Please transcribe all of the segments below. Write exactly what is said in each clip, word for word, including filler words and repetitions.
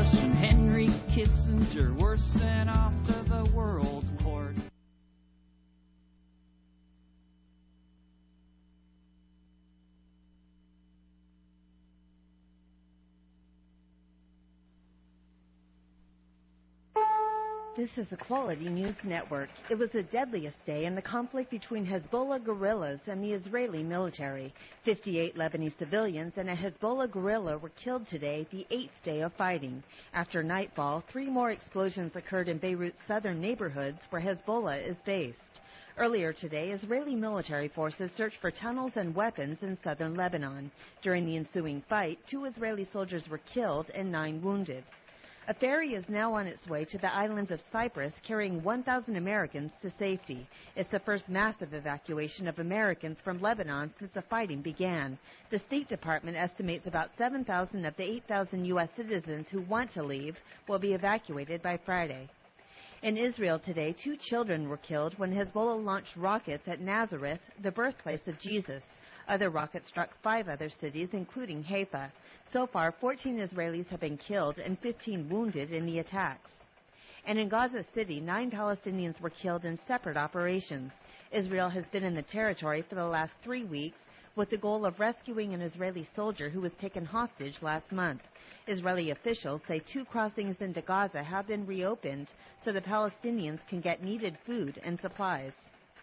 Bush and Henry Kissinger were sent off to the World Court. This is the Quality News Network. It was the deadliest day in the conflict between Hezbollah guerrillas and the Israeli military. fifty-eight Lebanese civilians and a Hezbollah guerrilla were killed today, the eighth day of fighting. After nightfall, three more explosions occurred in Beirut's southern neighborhoods where Hezbollah is based. Earlier today, Israeli military forces searched for tunnels and weapons in southern Lebanon. During the ensuing fight, two Israeli soldiers were killed and nine wounded. A ferry is now on its way to the islands of Cyprus, carrying one thousand Americans to safety. It's the first massive evacuation of Americans from Lebanon since the fighting began. The State Department estimates about seven thousand of the eight thousand U S citizens who want to leave will be evacuated by Friday. In Israel today, two children were killed when Hezbollah launched rockets at Nazareth, the birthplace of Jesus. Other rockets struck five other cities, including Haifa. So far, fourteen Israelis have been killed and fifteen wounded in the attacks. And in Gaza City, nine Palestinians were killed in separate operations. Israel has been in the territory for the last three weeks with the goal of rescuing an Israeli soldier who was taken hostage last month. Israeli officials say two crossings into Gaza have been reopened so the Palestinians can get needed food and supplies.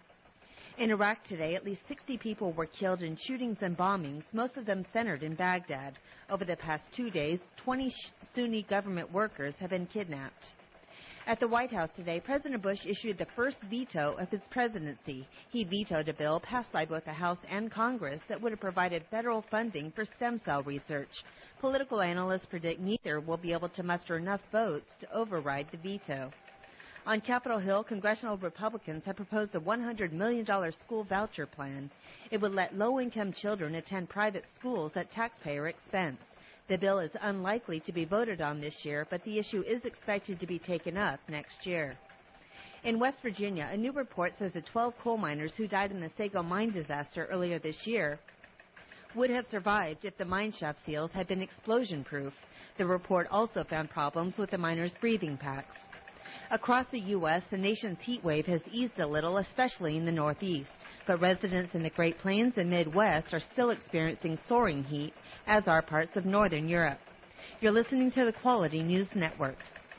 In Iraq today, at least sixty people were killed in shootings and bombings, most of them centered in Baghdad. Over the past two days, twenty Sunni government workers have been kidnapped. At the White House today, President Bush issued the first veto of his presidency. He vetoed a bill passed by both the House and Congress that would have provided federal funding for stem cell research. Political analysts predict neither will be able to muster enough votes to override the veto. On Capitol Hill, congressional Republicans have proposed a one hundred million dollars school voucher plan. It would let low-income children attend private schools at taxpayer expense. The bill is unlikely to be voted on this year, but the issue is expected to be taken up next year. In West Virginia, a new report says the twelve coal miners who died in the Sago mine disaster earlier this year would have survived if the mine shaft seals had been explosion-proof. The report also found problems with the miners' breathing packs. Across the U S, the nation's heat wave has eased a little, especially in the Northeast. But residents in the Great Plains and Midwest are still experiencing soaring heat, as are parts of northern Europe. You're listening to the Quality News Network.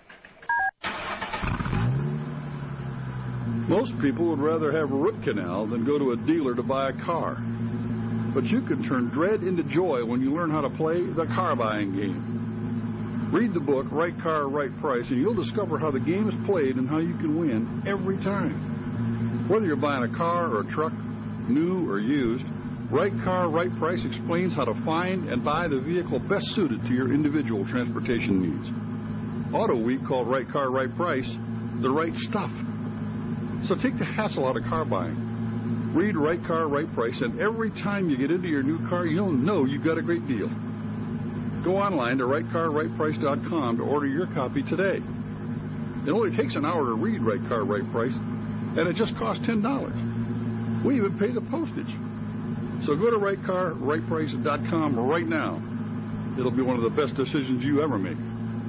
Most people would rather have a root canal than go to a dealer to buy a car. But you can turn dread into joy when you learn how to play the car buying game. Read the book, Right Car, Right Price, and you'll discover how the game is played and how you can win every time. Whether you're buying a car or a truck, new or used, Right Car, Right Price explains how to find and buy the vehicle best suited to your individual transportation needs. Auto Week called Right Car, Right Price the right stuff. So take the hassle out of car buying. Read Right Car, Right Price, and every time you get into your new car, you'll know you got a great deal. Go online to right car right price dot com to order your copy today. It only takes an hour to read Right Car, Right Price, and it just costs ten dollars. We even pay the postage. So go to right car right price dot com right now. It'll be one of the best decisions you ever make.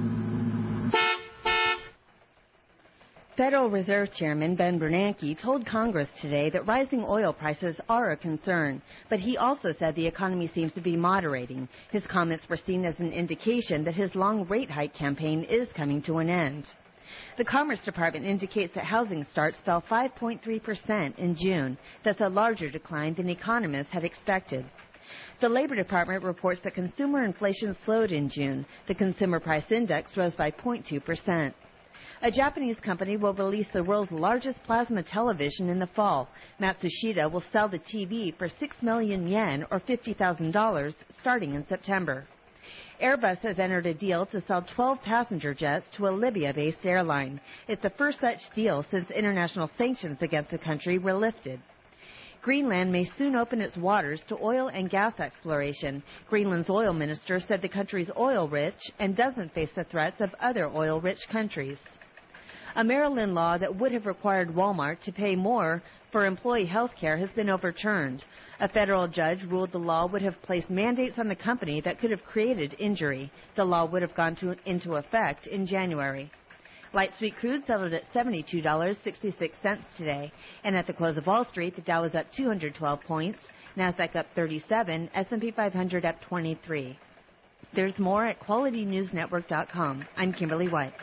Federal Reserve Chairman Ben Bernanke told Congress today that rising oil prices are a concern, but he also said the economy seems to be moderating. His comments were seen as an indication that his long rate hike campaign is coming to an end. The Commerce Department indicates that housing starts fell five point three percent in June. That's a larger decline than economists had expected. The Labor Department reports that consumer inflation slowed in June. The Consumer Price Index rose by zero point two percent. A Japanese company will release the world's largest plasma television in the fall. Matsushita will sell the T V for six million yen, or fifty thousand dollars, starting in September. Airbus has entered a deal to sell twelve passenger jets to a Libya-based airline. It's the first such deal since international sanctions against the country were lifted. Greenland may soon open its waters to oil and gas exploration. Greenland's oil minister said the country is oil-rich and doesn't face the threats of other oil-rich countries. A Maryland law that would have required Walmart to pay more for employee health care has been overturned. A federal judge ruled the law would have placed mandates on the company that could have created injury. The law would have gone to, into effect in January. Light sweet crude settled at seventy-two dollars and sixty-six cents today. And at the close of Wall Street, the Dow was up two hundred twelve points, NASDAQ up thirty-seven, S and P five hundred up twenty-three. There's more at quality news network dot com. I'm Kimberly White.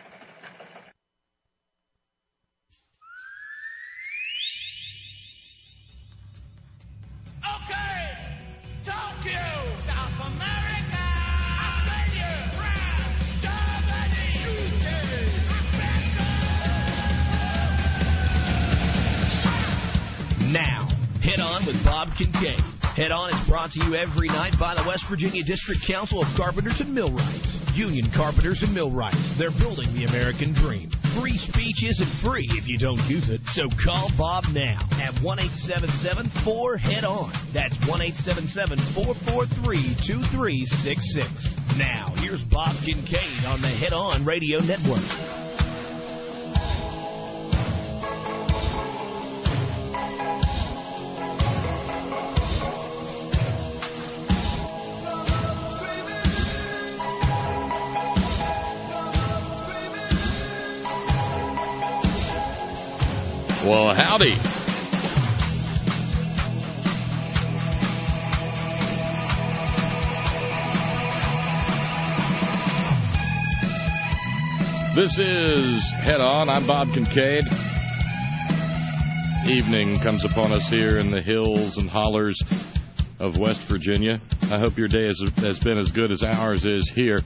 Okay, Tokyo, South America, Australia, France, Germany, U K, Africa. Now, Head On with Bob Kincaid. Head On is brought to you every night by the West Virginia District Council of Carpenters and Millwrights. Union Carpenters and Millwrights. They're building the American dream. Free speech isn't free if you don't use it, so call Bob now at one eight seven seven four head on. That's one eight seven seven four four three two three six six. Now, here's Bob Kincaid on the Head On Radio Network. Well, howdy. This is Head On. I'm Bob Kincaid. Evening comes upon us here in the hills and hollers of West Virginia. I hope your day has, has been as good as ours is here.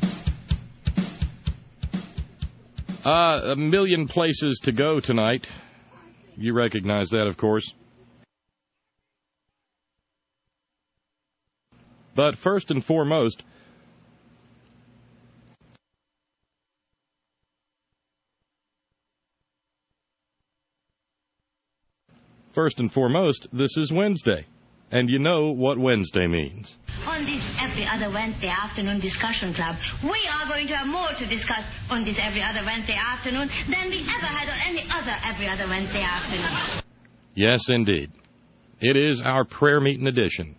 Uh, a million places to go tonight. You recognize that, of course. But first and foremost, first and foremost, this is Wednesday. And you know what Wednesday means. On this Every Other Wednesday Afternoon Discussion Club, we are going to have more to discuss on this Every Other Wednesday Afternoon than we ever had on any other Every Other Wednesday Afternoon. Yes, indeed. It is our prayer meeting edition.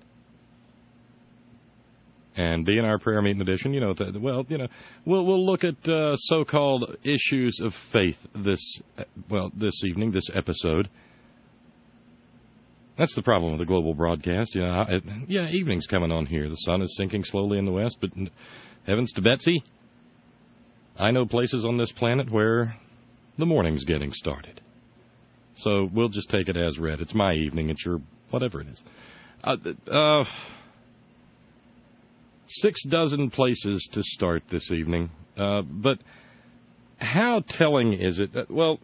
And being our prayer meeting edition, you know, that, well, you know, we'll we'll look at uh, so-called issues of faith this, well, this evening, this episode. That's the problem with the global broadcast. You know, it, yeah, evening's coming on here. The sun is sinking slowly in the west, but heavens to Betsy, I know places on this planet where the morning's getting started. So we'll just take it as read. It's my evening. It's your whatever it is. Uh, uh, six dozen places to start this evening. Uh, but how telling is it? Uh, well...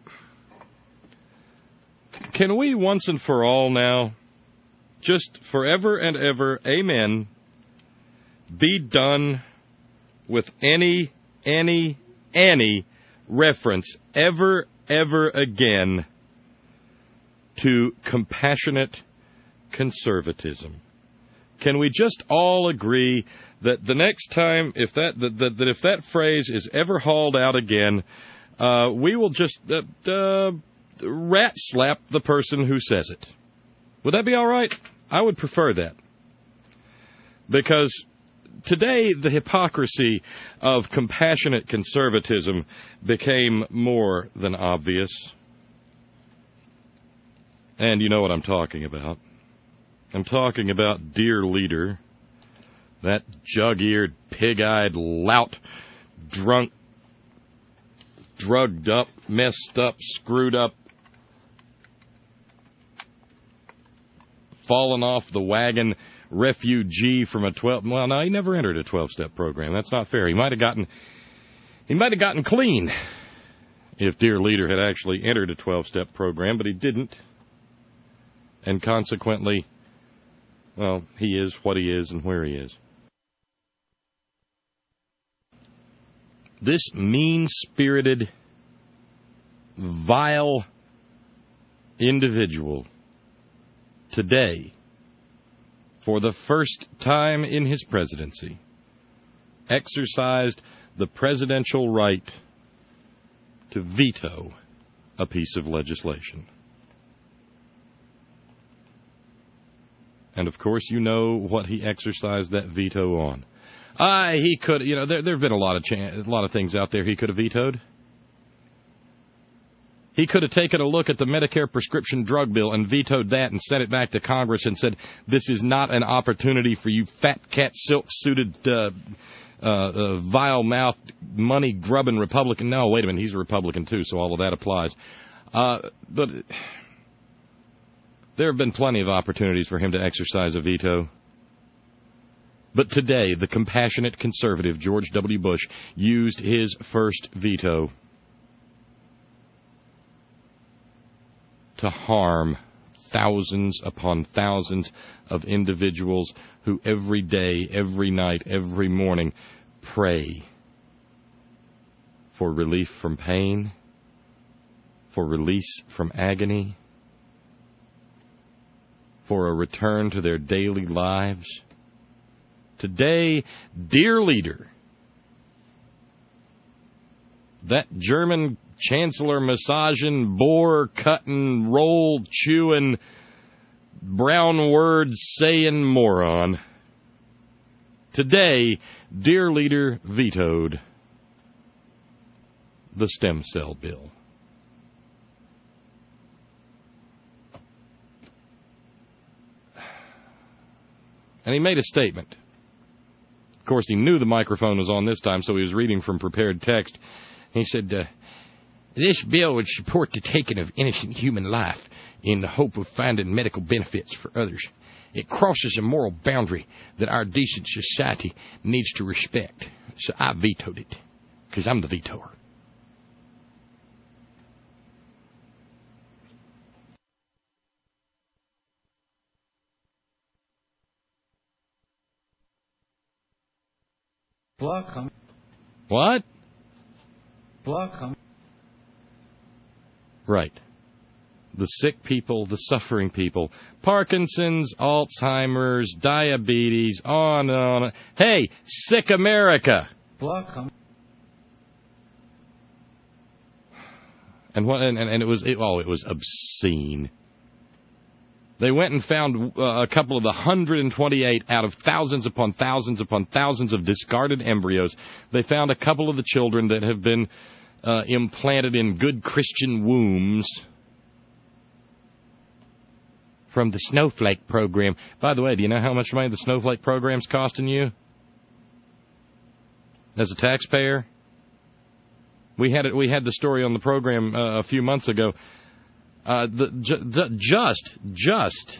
Can we once and for all now, just forever and ever, amen, be done with any, any, any reference ever, ever again to compassionate conservatism? Can we just all agree that the next time, if that that, that, that if that phrase is ever hauled out again, uh, we will just... Uh, uh, rat slap the person who says it? Would that be all right? I would prefer that. Because today the hypocrisy of compassionate conservatism became more than obvious. And you know what I'm talking about. I'm talking about dear leader, that jug-eared, pig-eyed lout, drunk, drugged up, messed up, screwed up, fallen off the wagon refugee from a twelve. Well, no, he never entered a twelve-step program. That's not fair. He might have gotten, he might have gotten clean if dear leader had actually entered a twelve-step program, but he didn't, and consequently, well, he is what he is and where he is. This mean-spirited, vile individual today, for the first time in his presidency, exercised the presidential right to veto a piece of legislation. And, of course, you know what he exercised that veto on. Ah, he could, you know, there there have been a lot of chan- a lot of things out there he could have vetoed. He could have taken a look at the Medicare prescription drug bill and vetoed that and sent it back to Congress and said, this is not an opportunity for you fat cat silk-suited, uh, uh, uh, vile-mouthed, money-grubbing Republican. No, wait a minute, he's a Republican too, so all of that applies. Uh, but there have been plenty of opportunities for him to exercise a veto. But today, the compassionate conservative George W. Bush used his first veto to harm thousands upon thousands of individuals who every day, every night, every morning pray for relief from pain, for release from agony, for a return to their daily lives. Today, dear leader, that German chancellor massaging, bore cutting, roll chewing, brown words saying moron, today, dear leader, vetoed the stem cell bill. And he made a statement. Of course, he knew the microphone was on this time, so he was reading from prepared text. He said, uh, this bill would support the taking of innocent human life in the hope of finding medical benefits for others. It crosses a moral boundary that our decent society needs to respect. So I vetoed it, because I'm the vetoer. Block 'em. What? Block 'em. Right. The sick people, the suffering people. Parkinson's, Alzheimer's, diabetes, on and on. Hey, sick America! Block 'em. And what? And, and it was it, oh, it was obscene. They went and found uh, a couple of the one hundred twenty-eight out of thousands upon thousands upon thousands of discarded embryos. They found a couple of the children that have been uh, implanted in good Christian wombs from the Snowflake program. By the way, do you know how much money the Snowflake program's costing you as a taxpayer? We had it. We had the story on the program uh, a few months ago. Uh, the, ju- the, just, just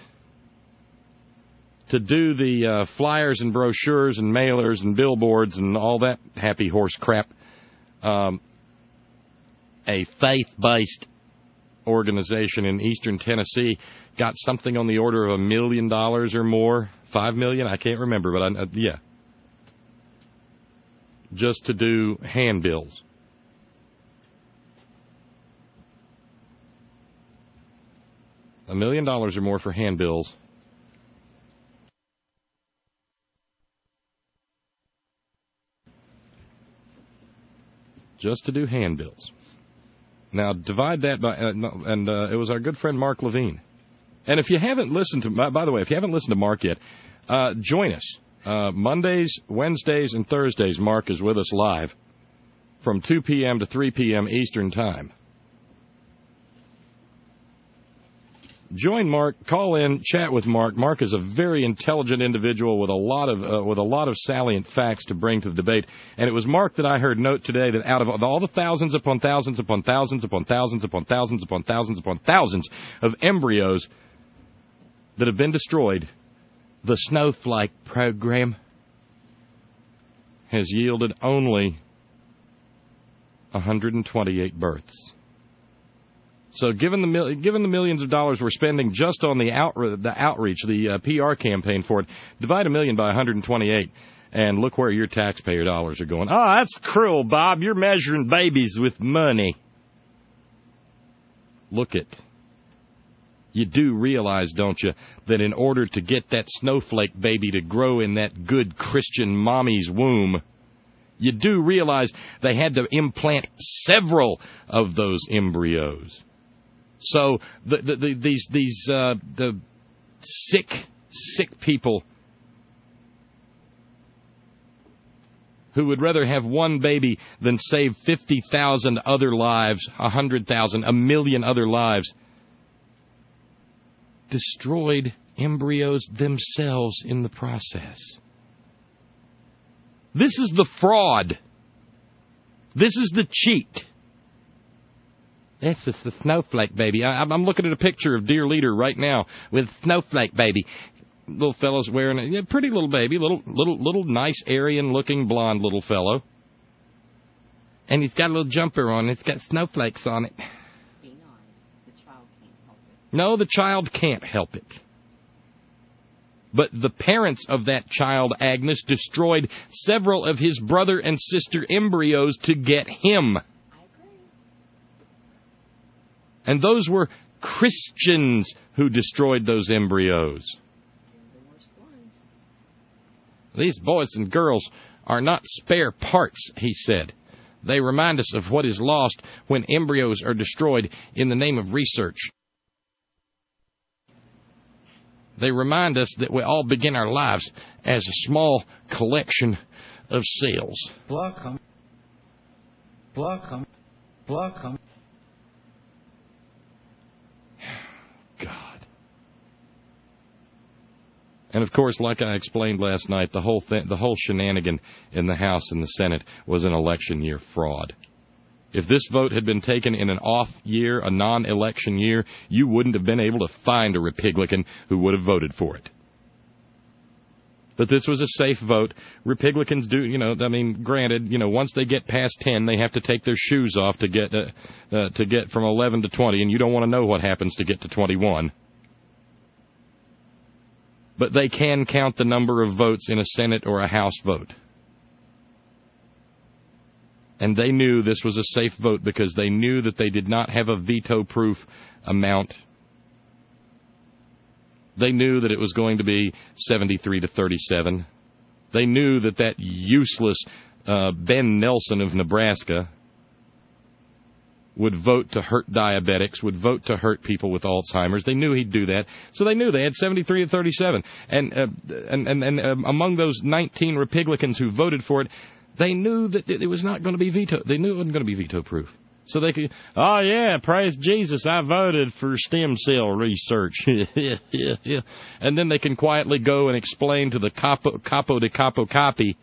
to do the uh, flyers and brochures and mailers and billboards and all that happy horse crap, um, a faith-based organization in eastern Tennessee got something on the order of a million dollars or more, five million, I can't remember, but I, uh, yeah, just to do handbills. A million dollars or more for handbills. Just to do handbills. Now, divide that by, uh, and uh, it was our good friend Mark Levine. And if you haven't listened to, by, by the way, if you haven't listened to Mark yet, uh, join us. Uh, Mondays, Wednesdays, and Thursdays, Mark is with us live from two p.m. to three p.m. Eastern Time. Join Mark, call in, chat with Mark. Mark is a very intelligent individual with a lot of uh, with a lot of salient facts to bring to the debate. And it was Mark that I heard note today that out of all the thousands upon thousands upon thousands upon thousands upon thousands upon thousands upon thousands of embryos that have been destroyed, the Snowflake program has yielded only one hundred twenty-eight births. So given the mil- given the millions of dollars we're spending just on the out- the outreach, the uh, P R campaign for it, divide a million by one hundred twenty-eight, and look where your taxpayer dollars are going. Oh, that's cruel, Bob. You're measuring babies with money. Look it. You do realize, don't you, that in order to get that snowflake baby to grow in that good Christian mommy's womb, you do realize they had to implant several of those embryos. So the, the, the, these these uh, the sick sick people who would rather have one baby than save fifty thousand other lives, one hundred thousand, a million other lives, destroyed embryos themselves in the process. This is the fraud. This is the cheat. This is the snowflake baby. I, I'm looking at a picture of Dear Leader right now with snowflake baby. Little fellow's wearing a yeah, pretty little baby, little, little, little nice Aryan-looking blonde little fellow. And he's got a little jumper on. It's got snowflakes on it. Be nice. The child can't help it. No, the child can't help it. But the parents of that child, Agnes, destroyed several of his brother and sister embryos to get him. I agree. And those were Christians who destroyed those embryos. These boys and girls are not spare parts, he said. They remind us of what is lost when embryos are destroyed in the name of research. They remind us that we all begin our lives as a small collection of cells. Block 'em. Block 'em. Block 'em. God. And, of course, like I explained last night, the whole thing, the whole shenanigan in the House and the Senate was an election year fraud. If this vote had been taken in an off year, a non-election year, you wouldn't have been able to find a Republican who would have voted for it. But this was a safe vote. Republicans do, you know, I mean, granted, you know, once they get past ten, they have to take their shoes off to get uh, uh, to get from eleven to twenty, and you don't want to know what happens to get to twenty-one. But they can count the number of votes in a Senate or a House vote. And they knew this was a safe vote because they knew that they did not have a veto-proof amount. They knew that it was going to be seventy-three to thirty-seven. They knew that that useless uh, Ben Nelson of Nebraska would vote to hurt diabetics, would vote to hurt people with Alzheimer's. They knew he'd do that. So they knew they had seventy-three to thirty-seven. And, uh, and, and, and um, among those nineteen Republicans who voted for it, they knew that it was not going to be veto. They knew it wasn't going to be veto-proof. So they could, oh, yeah, praise Jesus, I voted for stem cell research. yeah, yeah, yeah. And then they can quietly go and explain to the capo, capo de capo copy,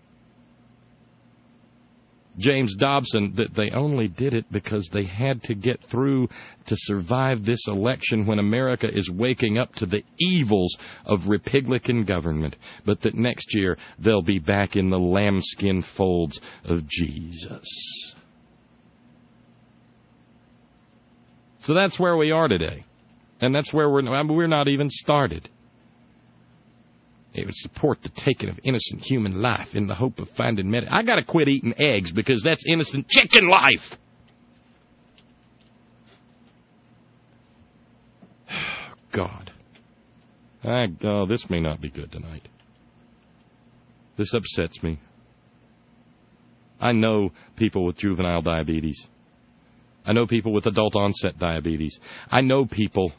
James Dobson, that they only did it because they had to get through to survive this election when America is waking up to the evils of Republican government, but that next year they'll be back in the lambskin folds of Jesus. So that's where we are today, and that's where we're, I mean, we're not even started. It would support the taking of innocent human life in the hope of finding medicine. I got to quit eating eggs because that's innocent chicken life. God. I, oh, this may not be good tonight. This upsets me. I know people with juvenile diabetes. I know people with adult onset diabetes. I know people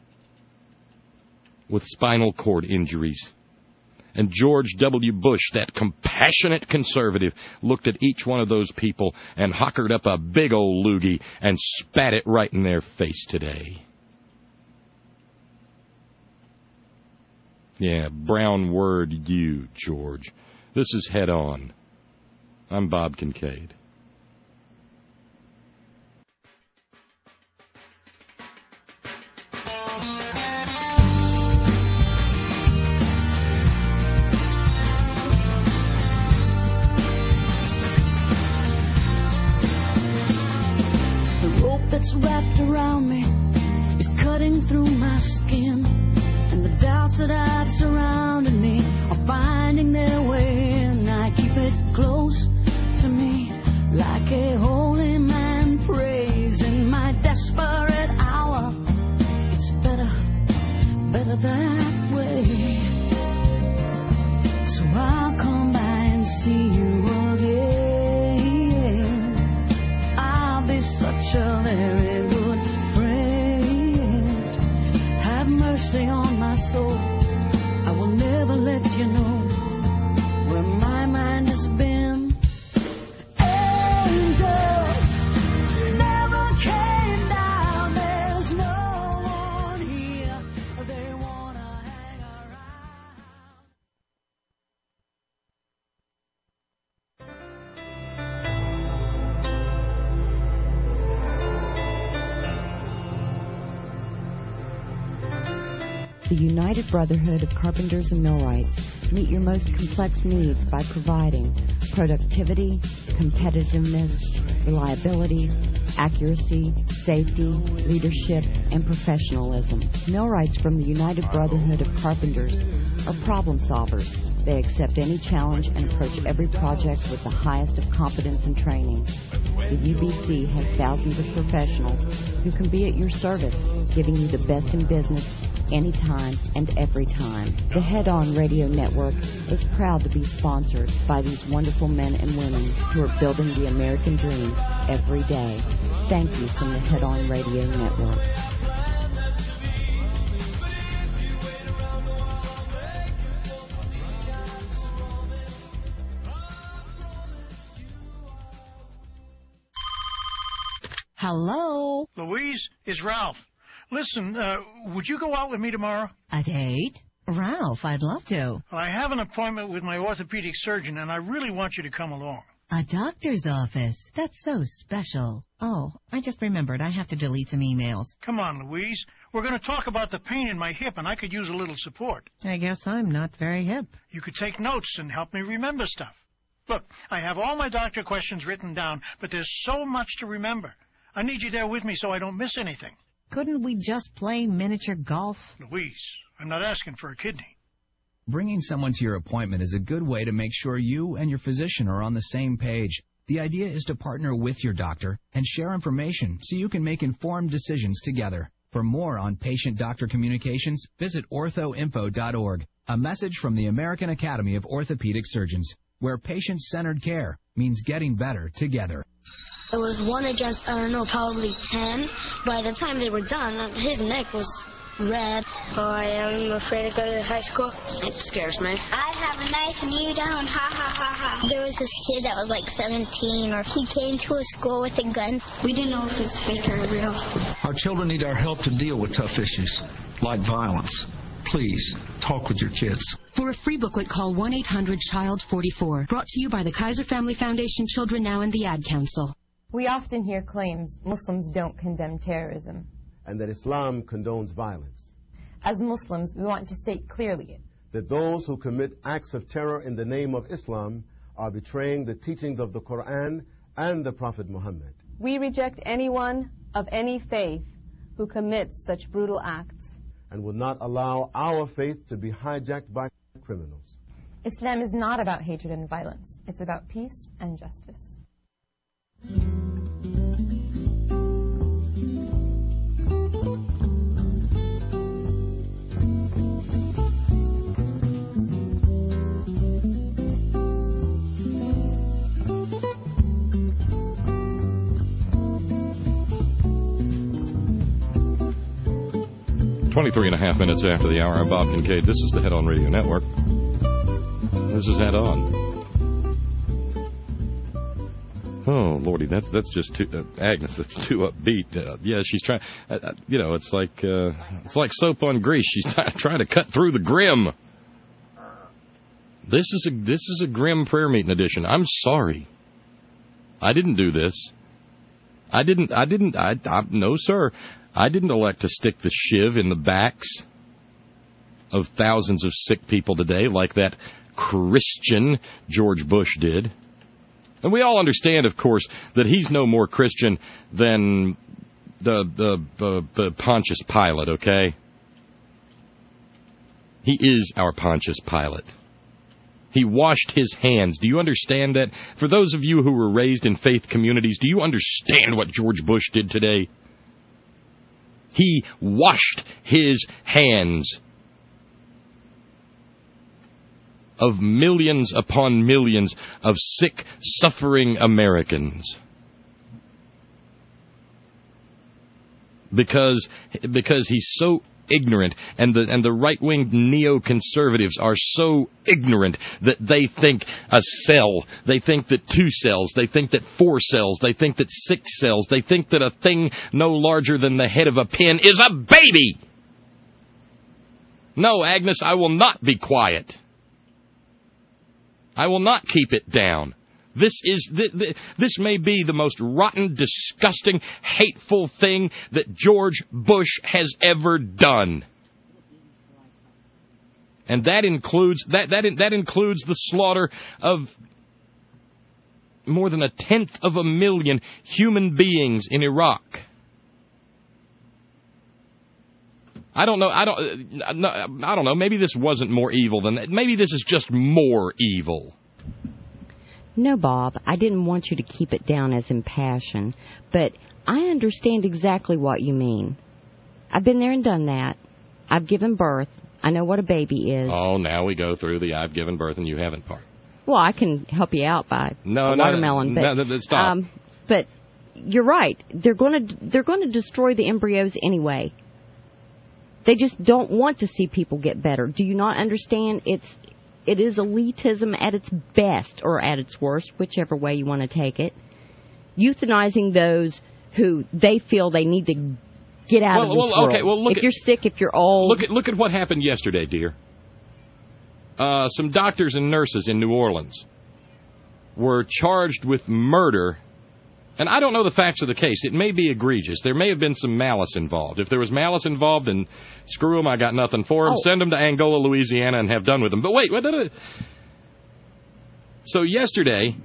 with spinal cord injuries. And George W. Bush, that compassionate conservative, looked at each one of those people and hockered up a big old loogie and spat it right in their face today. Yeah, brown word you, George. This is Head On. I'm Bob Kincaid. That's wrapped around me is cutting through my skin, and the doubts that have surrounded me are finding their way in. I keep it close to me like a holy man prays in my desperate hour. It's better, better that way. So I'll come by and see you again. I'll be such a very good friend. my soul. I will never let you know where my mind has been. Angels never came down. There's no one here. They wanna hang around. The United Brotherhood of Carpenters and Millwrights meet your most complex needs by providing productivity, competitiveness, reliability, accuracy, safety, leadership, and professionalism. Millwrights from the United Brotherhood of Carpenters are problem solvers. They accept any challenge and approach every project with the highest of competence and training. The U B C has thousands of professionals who can be at your service, giving you the best in business anytime and every time. The Head On Radio Network is proud to be sponsored by these wonderful men and women who are building the American dream every day. Thank you from the Head On Radio Network. Hello? Louise, it's Ralph. Listen, uh, would you go out with me tomorrow? A date? Ralph, I'd love to. Well, I have an appointment with my orthopedic surgeon, and I really want you to come along. A doctor's office? That's so special. Oh, I just remembered. I have to delete some emails. Come on, Louise. We're going to talk about the pain in my hip, and I could use a little support. I guess I'm not very hip. You could take notes and help me remember stuff. Look, I have all my doctor questions written down, but there's so much to remember. I need you there with me so I don't miss anything. Couldn't we just play miniature golf? Louise, I'm not asking for a kidney. Bringing someone to your appointment is a good way to make sure you and your physician are on the same page. The idea is to partner with your doctor and share information so you can make informed decisions together. For more on patient-doctor communications, visit ortho info dot org. A message from the American Academy of Orthopedic Surgeons, where patient-centered care means getting better together. It was one against, I don't know, probably ten. By the time they were done, his neck was red. Oh, I am afraid to go to high school. It scares me. I have a knife and you don't. Ha, ha, ha, ha. There was this kid that was like seventeen, or he came to a school with a gun. We didn't know if it was fake or real. Our children need our help to deal with tough issues, like violence. Please, talk with your kids. For a free booklet, call one eight hundred child forty-four. Brought to you by the Kaiser Family Foundation, Children Now, and the Ad Council. We often hear claims Muslims don't condemn terrorism, and that Islam condones violence. As Muslims, we want to state clearly that those who commit acts of terror in the name of Islam are betraying the teachings of the Quran and the Prophet Muhammad. We reject anyone of any faith who commits such brutal acts, and will not allow our faith to be hijacked by criminals. Islam is not about hatred and violence. It's about peace and justice. twenty-three and a half minutes after the hour, I'm Bob Kincaid. This is the Head On Radio Network. This is Head On. Oh, Lordy, that's that's just too, uh, Agnes, that's too upbeat. Uh, yeah, she's trying, uh, uh, you know, it's like uh, it's like soap on grease. She's t- trying to cut through the grim. This is a this is a grim prayer meeting edition. I'm sorry. I didn't do this. I didn't, I didn't, I, I no, sir. I didn't elect to stick the shiv in the backs of thousands of sick people today like that Christian George Bush did. And we all understand, of course, that he's no more Christian than the, the, the, the Pontius Pilate, okay? He is our Pontius Pilate. He washed his hands. Do you understand that? For those of you who were raised in faith communities, do you understand what George Bush did today? He washed his hands of millions upon millions of sick, suffering Americans. Because, because he's so ignorant, and the and the right-wing neoconservatives are so ignorant that they think a cell, they think that two cells, they think that four cells, they think that six cells, they think that a thing no larger than the head of a pin is a baby. No, Agnes, I will not be quiet. I will not keep it down. This is this may be the most rotten, disgusting, hateful thing that George Bush has ever done. And that includes that that that includes the slaughter of more than a tenth of a million human beings in Iraq. I don't know. I don't. I don't know. Maybe this wasn't more evil than that. Maybe this is just more evil. No, Bob, I didn't want you to keep it down as impassioned, but I understand exactly what you mean. I've been there and done that. I've given birth. I know what a baby is. Oh, now we go through the I've given birth and you haven't part. Well, I can help you out by no, a watermelon. No, but, no, no, stop. Um, but you're right. They're going to they're going to destroy the embryos anyway. They just don't want to see people get better. Do you not understand? It's It is elitism at its best, or at its worst, whichever way you want to take it. Euthanizing those who they feel they need to get out well, of this well, world. Okay, well, look if at, you're sick, if you're old. Look at look at what happened yesterday, dear. Uh, some doctors and nurses in New Orleans were charged with murder. And I don't know the facts of the case. It may be egregious. There may have been some malice involved. If there was malice involved, then screw them. I got nothing for them. Oh. Send them to Angola, Louisiana, and have done with them. But wait. wait, wait. So yesterday,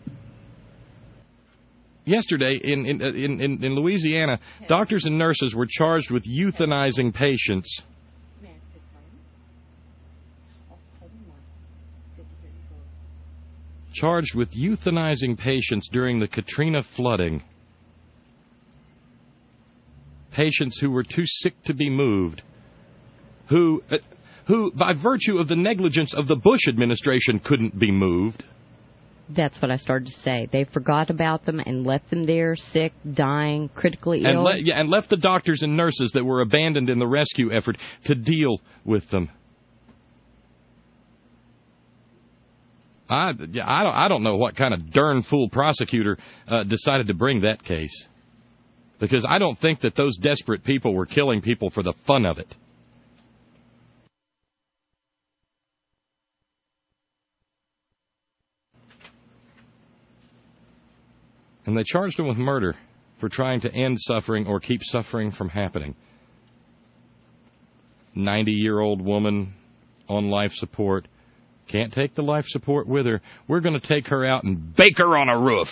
yesterday in, in, in, in Louisiana, doctors and nurses were charged with euthanizing patients. Charged with euthanizing patients during the Katrina flooding. Patients who were too sick to be moved. Who, uh, who, by virtue of the negligence of the Bush administration, couldn't be moved. That's what I started to say. They forgot about them and left them there, sick, dying, critically and ill. Le- yeah, and left the doctors and nurses that were abandoned in the rescue effort to deal with them. I, yeah, I don't I don't know what kind of darn fool prosecutor uh, decided to bring that case. Because I don't think that those desperate people were killing people for the fun of it. And they charged him with murder for trying to end suffering or keep suffering from happening. ninety-year-old woman on life support. Can't take the life support with her. We're going to take her out and bake her on a roof.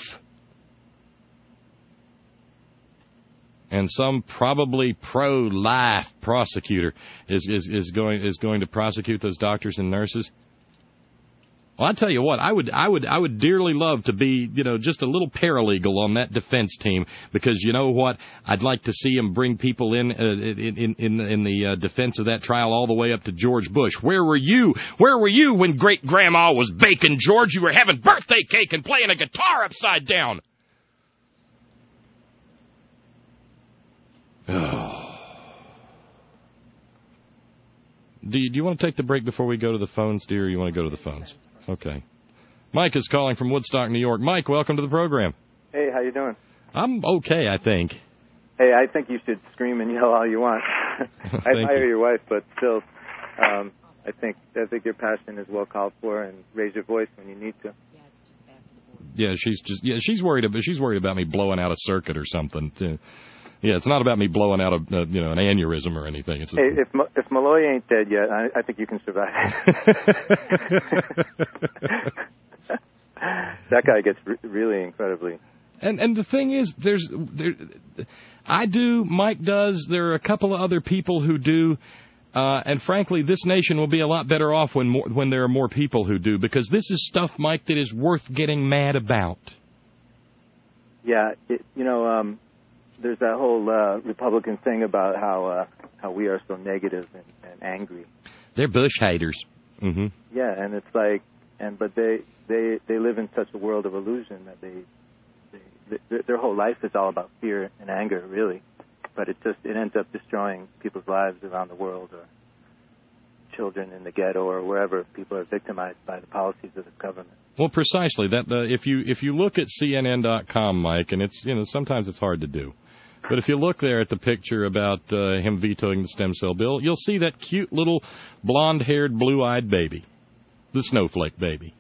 And some probably pro-life prosecutor is, is, is going is going to prosecute those doctors and nurses. Well, I tell you what, I would I would I would dearly love to be, you know, just a little paralegal on that defense team, because you know what, I'd like to see them bring people in uh, in in in the uh, defense of that trial all the way up to George Bush. Where were you? Where were you when Great Grandma was baking, George? You were having birthday cake and playing a guitar upside down. Oh. Do you, do you want to take the break before we go to the phones, dear, or you want to go to the phones? Okay. Mike is calling from Woodstock, New York. Mike, welcome to the program. Hey, how you doing? I'm okay, I think. Hey, I think you should scream and yell all you want. I admire you. your wife, but still, um, I think I think your passion is well called for, and raise your voice when you need to. Yeah, she's just yeah, she's worried about she's worried about me blowing out a circuit or something. Too. Yeah, it's not about me blowing out a uh, you know an aneurysm or anything. It's hey, if if Malloy ain't dead yet, I, I think you can survive. That guy gets re- really incredibly. And and the thing is, there's there, I do, Mike does. There are a couple of other people who do, uh, and frankly, this nation will be a lot better off when more, when there are more people who do, because this is stuff, Mike, that is worth getting mad about. Yeah, it, you know. Um, There's that whole uh, Republican thing about how uh, how we are so negative and, and angry. They're Bush haters. Mm-hmm. Yeah, and it's like, and but they, they they live in such a world of illusion that they, they, they their whole life is all about fear and anger, really. but it just it ends up destroying people's lives around the world, or children in the ghetto, or wherever people are victimized by the policies of the government. Well, precisely that. Uh, if you if you look at C N N dot com, Mike, and it's you know sometimes it's hard to do, but if you look there at the picture about uh, him vetoing the stem cell bill, you'll see that cute little blonde-haired, blue-eyed baby, the snowflake baby.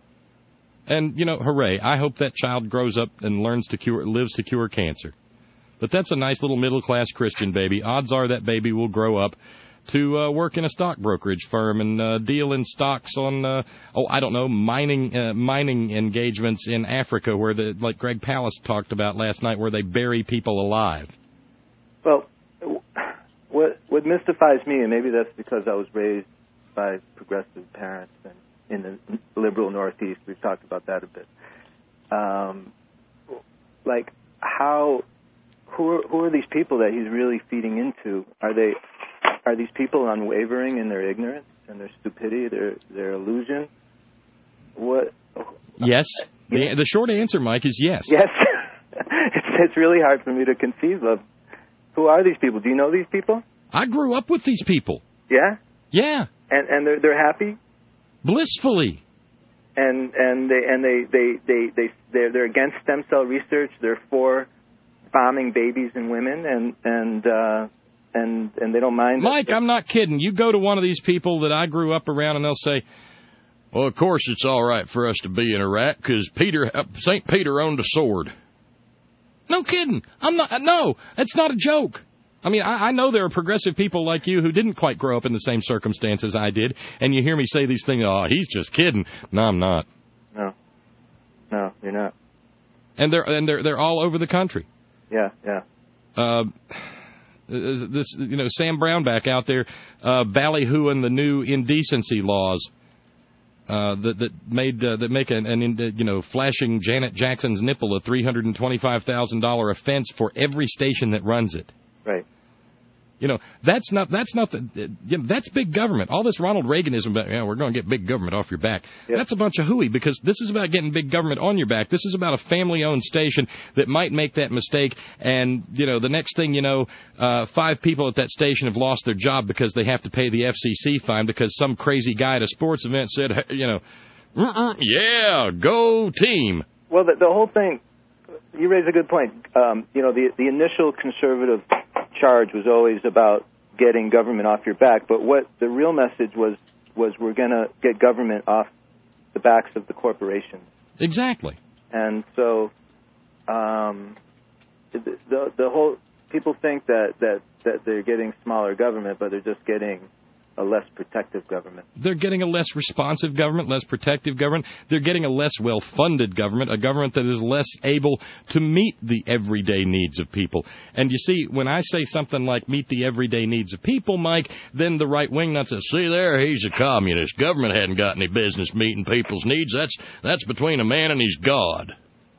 And you know, hooray! I hope that child grows up and learns to cure, lives to cure cancer. But that's a nice little middle-class Christian baby. Odds are that baby will grow up to uh, work in a stock brokerage firm and uh, deal in stocks on, uh, oh, I don't know, mining uh, mining engagements in Africa, where the like Greg Palast talked about last night, where they bury people alive. Well, what what mystifies me, and maybe that's because I was raised by progressive parents and in the liberal Northeast, we've talked about that a bit. Um, like how who are, who are these people that he's really feeding into? Are they Are these people unwavering in their ignorance and their stupidity, their their illusion? What? Yes. The, the short answer, Mike, is yes. Yes. it's, it's really hard for me to conceive of. Who are these people? Do you know these people? I grew up with these people. Yeah? Yeah. And and they're they're happy? Blissfully. And and they and they they they they they're, they're against stem cell research. They're for bombing babies and women, and and. Uh, And and they don't mind. Mike, I'm not kidding. You go to one of these people that I grew up around, and they'll say, well, of course it's all right for us to be in Iraq because Peter, uh, Saint Peter owned a sword. No kidding. I'm not. No, it's not a joke. I mean, I, I know there are progressive people like you who didn't quite grow up in the same circumstances I did, and you hear me say these things, oh, he's just kidding. No, I'm not. No. No, you're not. And they're and they're they're all over the country. Yeah, yeah. Uh This, you know, Sam Brown back out there uh, ballyhooing the new indecency laws uh, that that made uh, that make an, an you know flashing Janet Jackson's nipple a three hundred and twenty-five thousand dollar offense for every station that runs it. Right. You know, that's not that's not the you know, that's big government. All this Ronald Reaganism about, you know, we're going to get big government off your back. Yep. That's a bunch of hooey, because this is about getting big government on your back. This is about a family-owned station that might make that mistake, and you know, the next thing you know, uh, five people at that station have lost their job because they have to pay the F C C fine because some crazy guy at a sports event said, hey, you know, uh-uh, yeah, go team. Well, the, the whole thing, you raise a good point. Um, you know, the the initial conservative charge was always about getting government off your back, but what the real message was was we're going to get government off the backs of the corporations. Exactly. And so, um, the, the the whole people think that, that that they're getting smaller government, but they're just getting a less protective government. They're getting a less responsive government, less protective government. They're getting a less well-funded government, a government that is less able to meet the everyday needs of people. And you see, when I say something like meet the everyday needs of people, Mike, then the right-wing nuts say, see there, he's a communist. Government hadn't got any business meeting people's needs. That's that's between a man and his God.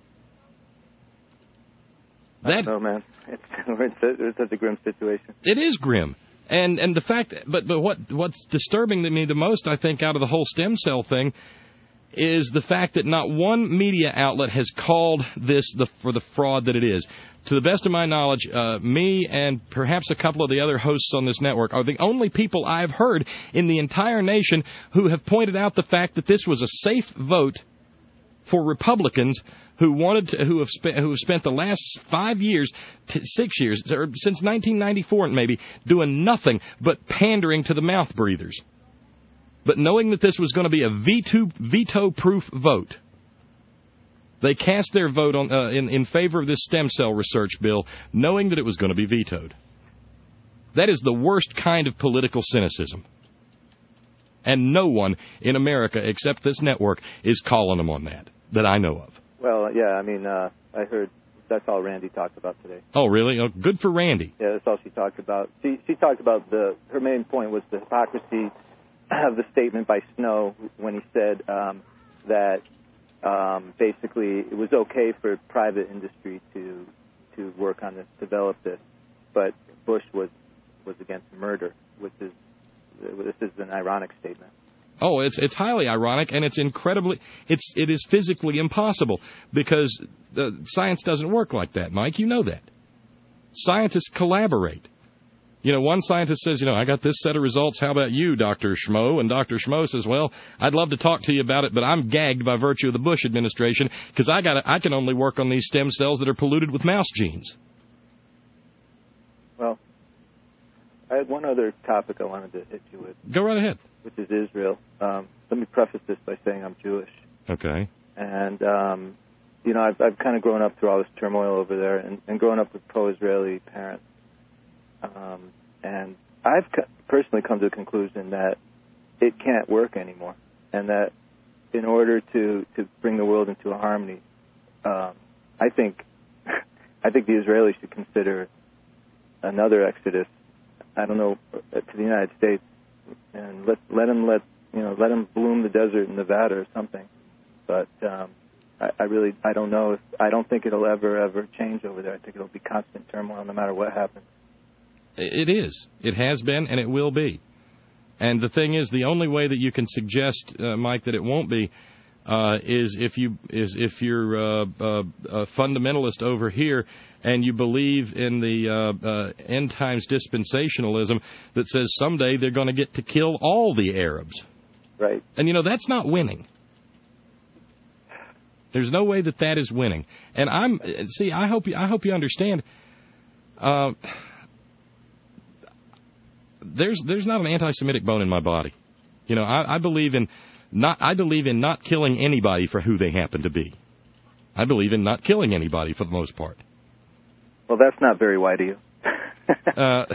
That, I don't know, man. It's, it's, a, it's such a grim situation. It is grim. And and the fact, but but what what's disturbing to me the most, I think, out of the whole stem cell thing, is the fact that not one media outlet has called this the for the fraud that it is. To the best of my knowledge, uh, me and perhaps a couple of the other hosts on this network are the only people I've heard in the entire nation who have pointed out the fact that this was a safe vote for Republicans who wanted to, who have spent who have spent the last five years, t- six years, or since nineteen ninety-four maybe, doing nothing but pandering to the mouth breathers. But knowing that this was going to be a veto veto-proof vote, they cast their vote on uh, in in favor of this stem cell research bill, knowing that it was going to be vetoed. That is the worst kind of political cynicism. And no one in America except this network is calling them on that, that I know of. Well, yeah, I mean, uh, I heard that's all Randy talked about today. Oh, really? Oh, good for Randy. Yeah, that's all she talked about. She she talked about the, her main point was the hypocrisy of the statement by Snow when he said um, that um, basically it was okay for private industry to to work on this, develop this, but Bush was was against murder, which is this is an ironic statement. Oh, it's it's highly ironic, and it's incredibly it's it is physically impossible because uh, science doesn't work like that, Mike. You know that. Scientists collaborate. You know, one scientist says, you know, I got this set of results. How about you, Doctor Schmo? And Doctor Schmo says, well, I'd love to talk to you about it, but I'm gagged by virtue of the Bush administration because I got I can only work on these stem cells that are polluted with mouse genes. Well, I had one other topic I wanted to hit you with. Go right ahead. Which is Israel. Um, let me preface this by saying I'm Jewish. Okay. And, um, you know, I've, I've kind of grown up through all this turmoil over there and, and grown up with pro-Israeli parents. Um, and I've co- personally come to the conclusion that it can't work anymore, and that in order to, to bring the world into a harmony, um, I think I think the Israelis should consider another exodus. I don't know, to the United States, and let let them let you know let them bloom the desert in Nevada or something. But um, I, I really I don't know if I don't think it'll ever ever change over there. I think it'll be constant turmoil no matter what happens. It is. It has been, and it will be. And the thing is, the only way that you can suggest, uh, Mike, that it won't be, uh, is if you is if you're uh, uh, a fundamentalist over here and you believe in the uh, uh, end times dispensationalism that says someday they're going to get to kill all the Arabs. Right. And you know that's not winning. There's no way that that is winning. And I'm see. I hope you. I hope you understand. Uh, There's there's not an anti-Semitic bone in my body. You know, I, I believe in not I believe in not killing anybody for who they happen to be. I believe in not killing anybody for the most part. Well, that's not very white of you. uh,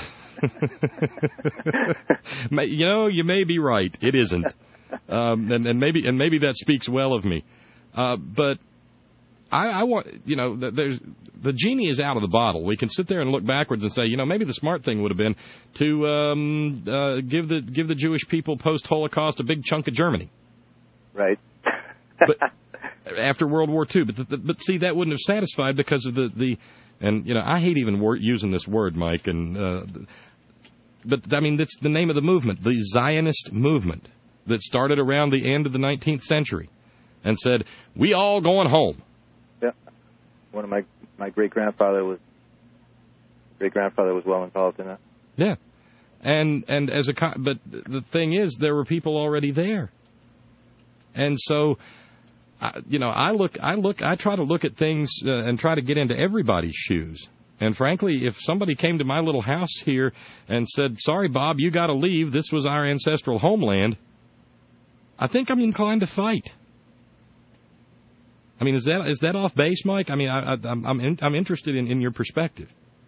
you know, you may be right. It isn't, um, and, and maybe and maybe that speaks well of me. Uh, but I, I want you know, there's the genie is out of the bottle. We can sit there and look backwards and say, you know, maybe the smart thing would have been to um, uh, give the give the Jewish people post-Holocaust a big chunk of Germany. Right. But after World War Two, but the, the, but see, that wouldn't have satisfied because of the, the and you know, I hate even wor- using this word, Mike, and uh, but I mean that's the name of the movement, the Zionist movement that started around the end of the nineteenth century, and said we all going home. Yeah, one of my my great grandfather was great grandfather was well involved in that. Yeah, and and as a but the thing is, there were people already there, and so. I, you know, I look, I look, I try to look at things uh, and try to get into everybody's shoes. And frankly, if somebody came to my little house here and said, "Sorry, Bob, you got to leave. This was our ancestral homeland," I think I'm inclined to fight. I mean, is that is that off base, Mike? I mean, I, I, I'm I'm, in, I'm interested in, in your perspective.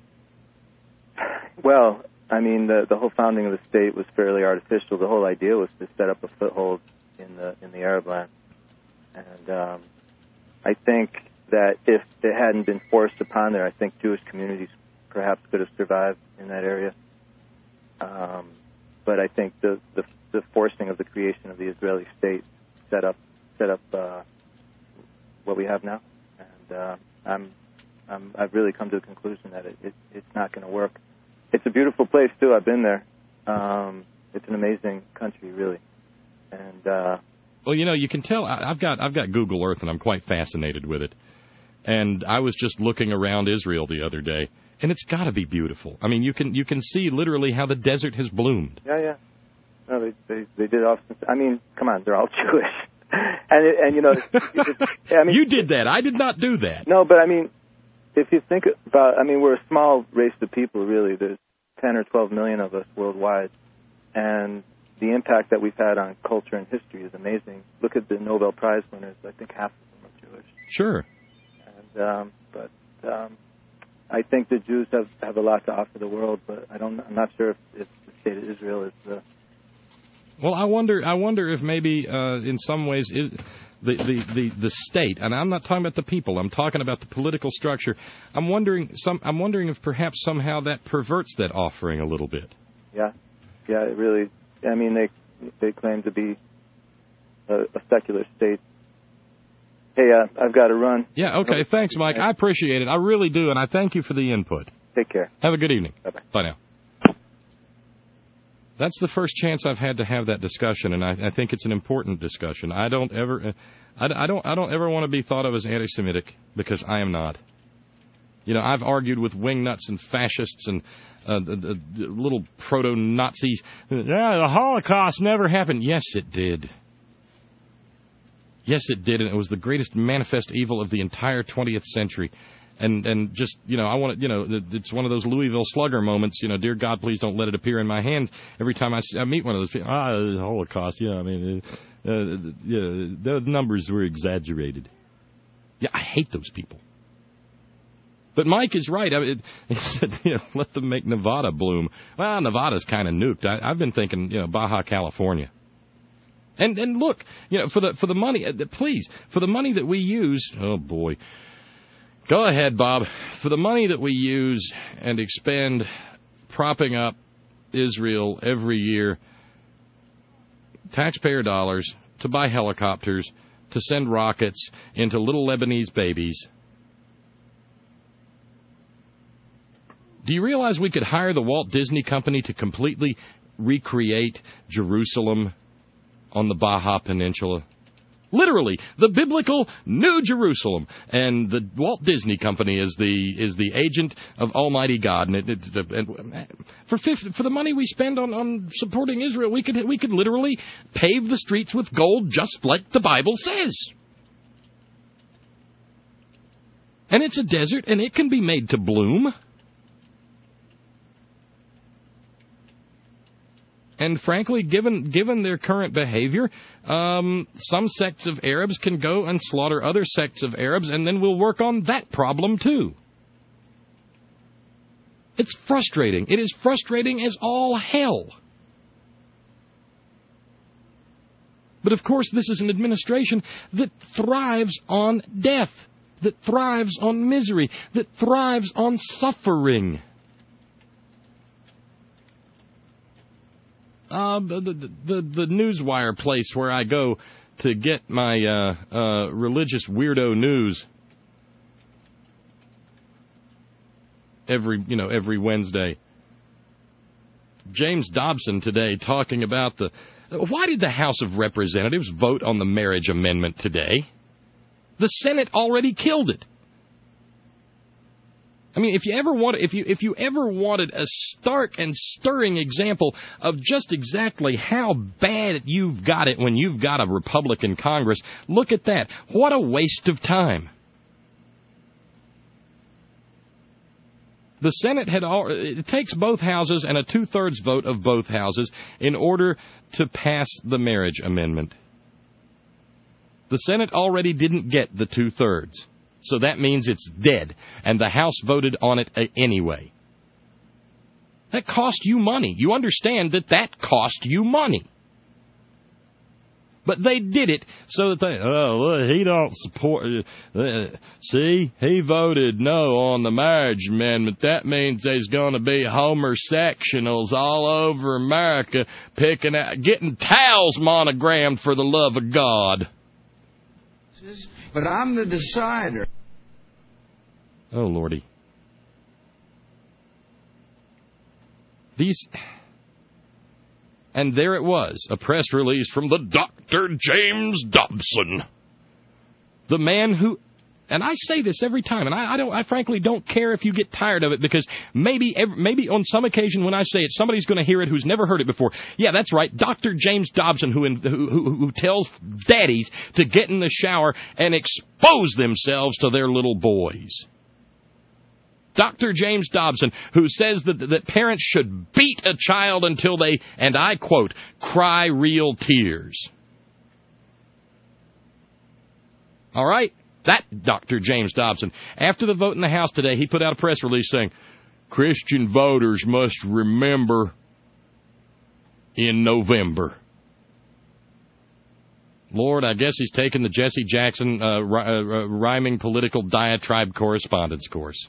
Well, I mean, the the whole founding of the state was fairly artificial. The whole idea was to set up a foothold in the in the Arab land. And um, I think that if it hadn't been forced upon there, I think Jewish communities perhaps could have survived in that area. Um, but I think the, the the forcing of the creation of the Israeli state set up set up uh, what we have now. And uh, I'm, I'm I've really come to the conclusion that it, it it's not going to work. It's a beautiful place too. I've been there. Um, it's an amazing country, really, and. Uh, Well, you know, you can tell I've got I've got Google Earth, and I'm quite fascinated with it. And I was just looking around Israel the other day, and it's got to be beautiful. I mean, you can you can see literally how the desert has bloomed. Yeah, yeah. No, they they, they did often. I mean, come on, they're all Jewish, and it, and you know, it's, it's, I mean, you did that. I did not do that. No, but I mean, if you think about, I mean, we're a small race of people, really. There's ten or twelve million of us worldwide, and the impact that we've had on culture and history is amazing. Look at the Nobel Prize winners. I think half of them are Jewish. Sure. And um, but um, I think the Jews have, have a lot to offer the world, but I don't. I'm not sure if, if the state of Israel is. Uh, well, I wonder. I wonder if maybe uh, in some ways is the, the, the, the state, and I'm not talking about the people. I'm talking about the political structure. I'm wondering. Some. I'm wondering if perhaps somehow that perverts that offering a little bit. Yeah. Yeah. It really. I mean, they they claim to be a, a secular state. Hey, uh, I've got to run. Yeah, okay. Thanks, Mike. I appreciate it. I really do, and I thank you for the input. Take care. Have a good evening. Bye-bye. Bye now. That's the first chance I've had to have that discussion, and I, I think it's an important discussion. I don't ever, I, I don't, I don't ever want to be thought of as anti-Semitic because I am not. You know, I've argued with wingnuts and fascists and uh, the, the, the little proto-Nazis. Yeah, the Holocaust never happened. Yes, it did. Yes, it did, and it was the greatest manifest evil of the entire twentieth century. And and just, you know, I want to, you know, it's one of those Louisville Slugger moments, you know, dear God, please don't let it appear in my hands. Every time I, see, I meet one of those people, ah, the Holocaust, yeah, I mean, uh, uh, yeah, the numbers were exaggerated. Yeah, I hate those people. But Mike is right. I mean, he said, you know, let them make Nevada bloom. Well, Nevada's kind of nuked. I, I've been thinking, you know, Baja California. And and look, you know, for the for the money, uh, please, for the money that we use, oh boy, go ahead, Bob. For the money that we use and expend propping up Israel every year, taxpayer dollars to buy helicopters, to send rockets into little Lebanese babies. Do you realize we could hire the Walt Disney Company to completely recreate Jerusalem on the Baja Peninsula? Literally, the biblical New Jerusalem, and the Walt Disney Company is the is the agent of Almighty God. And, it, it, and for fifty, for the money we spend on, on supporting Israel, we could we could literally pave the streets with gold, just like the Bible says. And it's a desert, and it can be made to bloom. And frankly, given given their current behavior, um, some sects of Arabs can go and slaughter other sects of Arabs, and then we'll work on that problem too. It's frustrating. It is frustrating as all hell. But of course, this is an administration that thrives on death, that thrives on misery, that thrives on suffering. Uh, the, the, the, the Newswire place where I go to get my uh, uh, religious weirdo news every, you know, every Wednesday. James Dobson today talking about the... Why did the House of Representatives vote on the marriage amendment today? The Senate already killed it. I mean, if you ever want, if you if you ever wanted a stark and stirring example of just exactly how bad you've got it when you've got a Republican Congress, look at that. What a waste of time. The Senate had all, it takes both houses and a two-thirds vote of both houses in order to pass the marriage amendment. The Senate already didn't get the two-thirds. So that means it's dead, and the House voted on it anyway. That cost you money. You understand that that cost you money. But they did it so that they, oh, well, he don't support, uh, see, he voted no on the marriage amendment. That means there's going to be homosexuals all over America picking out, getting towels monogrammed for the love of God. But I'm the decider. Oh, Lordy. These... And there it was, a press release from the Doctor James Dobson. The man who... And I say this every time, and I, I don't. I frankly don't care if you get tired of it, because maybe every, maybe on some occasion when I say it, somebody's going to hear it who's never heard it before. Yeah, that's right, Doctor James Dobson, who, who, who, who tells daddies to get in the shower and expose themselves to their little boys. Doctor James Dobson, who says that, that parents should beat a child until they, and I quote, cry real tears. All right? That Doctor James Dobson. After the vote in the House today, he put out a press release saying, Christian voters must remember in November. Lord, I guess he's taken the Jesse Jackson uh, uh, rhyming political diatribe correspondence course.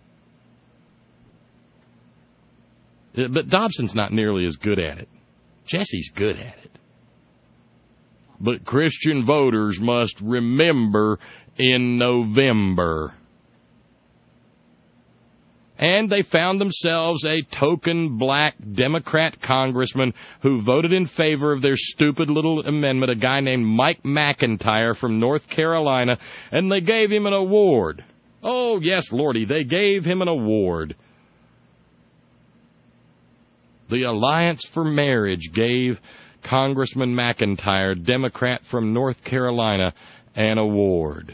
But Dobson's not nearly as good at it. Jesse's good at it. But Christian voters must remember in November. And they found themselves a token black Democrat congressman who voted in favor of their stupid little amendment, a guy named Mike McIntyre from North Carolina, and they gave him an award. Oh, yes, Lordy, they gave him an award. The Alliance for Marriage gave Congressman McIntyre, Democrat from North Carolina, an award.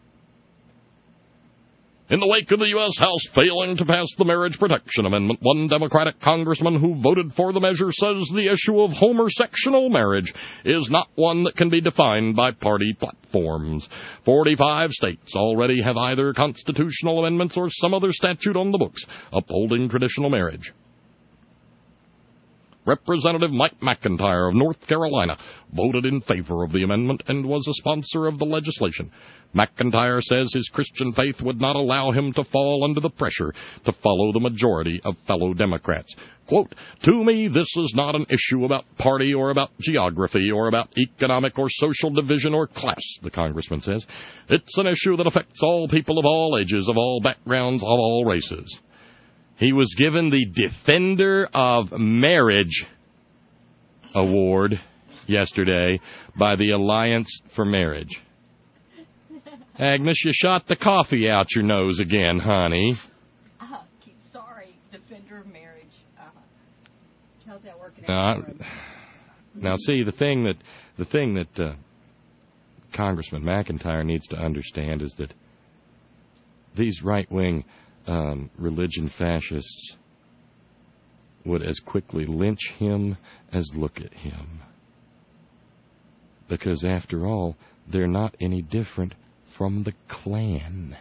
In the wake of the U S House failing to pass the Marriage Protection Amendment, one Democratic congressman who voted for the measure says the issue of homosexual marriage is not one that can be defined by party platforms. forty-five states already have either constitutional amendments or some other statute on the books upholding traditional marriage. Representative Mike McIntyre of North Carolina voted in favor of the amendment and was a sponsor of the legislation. McIntyre says his Christian faith would not allow him to fall under the pressure to follow the majority of fellow Democrats. Quote, "To me, this is not an issue about party or about geography or about economic or social division or class," the congressman says. "It's an issue that affects all people of all ages, of all backgrounds, of all races." He was given the Defender of Marriage Award yesterday by the Alliance for Marriage. Agnes, you shot the coffee out your nose again, honey. Uh, sorry, Defender of Marriage. Uh, how's that working uh, out? Now, see, the thing that the thing that uh, Congressman McIntyre needs to understand is that these right-wing Um, religion fascists would as quickly lynch him as look at him. Because after all, they're not any different from the Klan.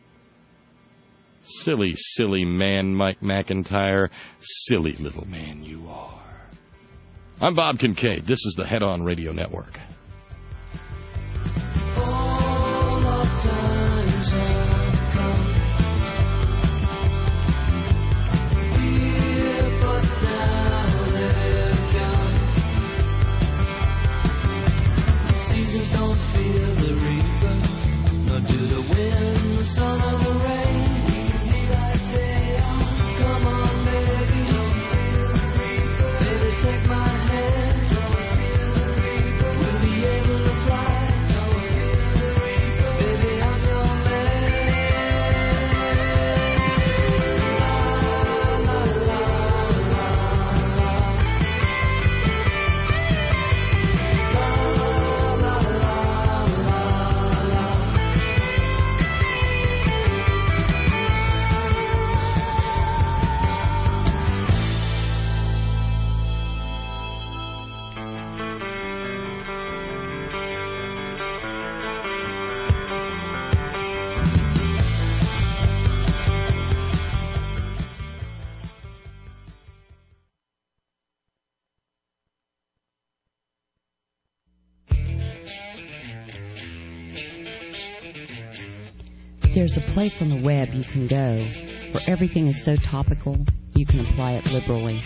Silly, silly man, Mike McIntyre. Silly little man you are. I'm Bob Kincaid. This is the Head On Radio Network. There's a place on the web you can go where everything is so topical you can apply it liberally.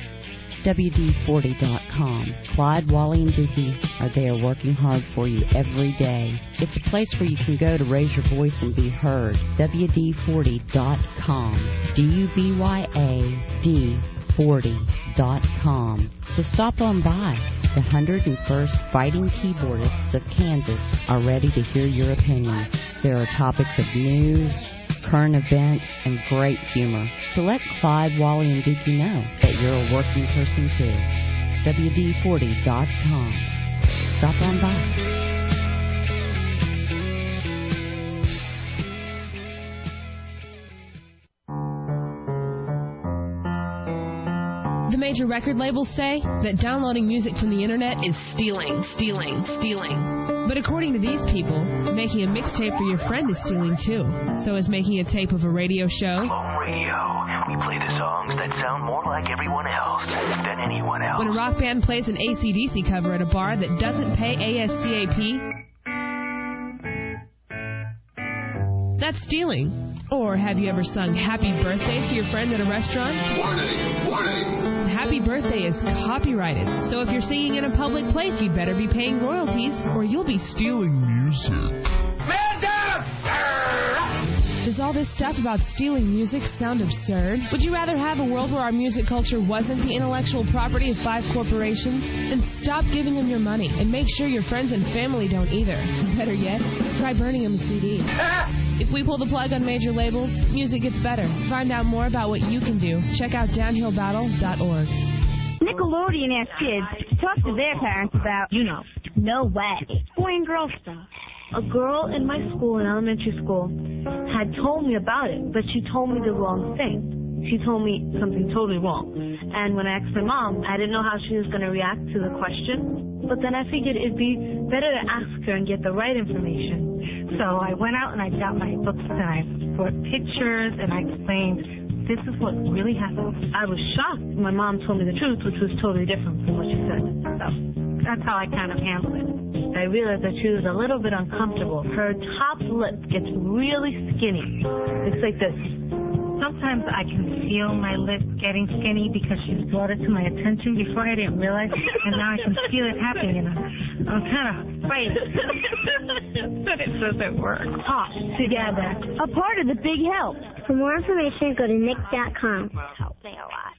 W D forty dot com. Clyde, Wally, and Dookie are there working hard for you every day. It's a place where you can go to raise your voice and be heard. W D forty dot com. D U B Y A D forty dot com. So stop on by. The one hundred first Fighting Keyboardists of Kansas are ready to hear your opinion. There are topics of news, current events, and great humor. So let Clyde, Wally, and Dookie know that you're a working person too. W D forty dot com. Stop on by. The major record labels say that downloading music from the internet is stealing, stealing, stealing. But according to these people, making a mixtape for your friend is stealing too. So is making a tape of a radio show. Hello, radio. We play the songs that sound more like everyone else than anyone else. When a rock band plays an A C D C cover at a bar that doesn't pay A S C A P, that's stealing. Or have you ever sung Happy Birthday to your friend at a restaurant? Warning! Warning! Happy Birthday is copyrighted, so if you're singing in a public place, you'd better be paying royalties, or you'll be stealing music. Man down! Does all this stuff about stealing music sound absurd? Would you rather have a world where our music culture wasn't the intellectual property of five corporations? Then stop giving them your money, and make sure your friends and family don't either. Better yet, try burning them a C D. If we pull the plug on major labels, music gets better. Find out more about what you can do. Check out downhill battle dot org. Nickelodeon asked kids to talk to their parents about, you know, no way, boy and girl stuff. A girl in my school, in elementary school, had told me about it, but she told me the wrong thing. She told me something totally wrong. And when I asked my mom, I didn't know how she was going to react to the question. But then I figured it'd be better to ask her and get the right information. So I went out and I got my books and I brought pictures and I explained, this is what really happened. I was shocked. My mom told me the truth, which was totally different from what she said. So that's how I kind of handled it. I realized that she was a little bit uncomfortable. Her top lip gets really skinny. It's like this. Sometimes I can feel my lip getting skinny because she's brought it to my attention before I didn't realize, and now I can feel it happening, and I'm, I'm kind of afraid. But it doesn't work. Talk together. A part of the Big Help. For more information, go to nick dot com. Help me a lot.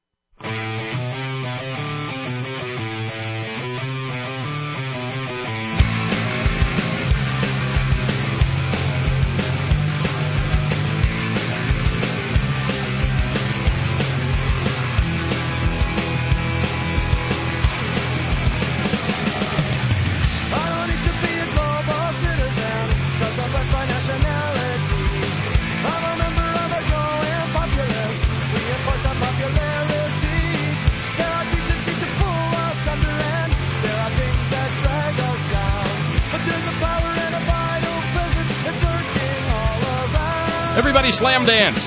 Everybody slam dance.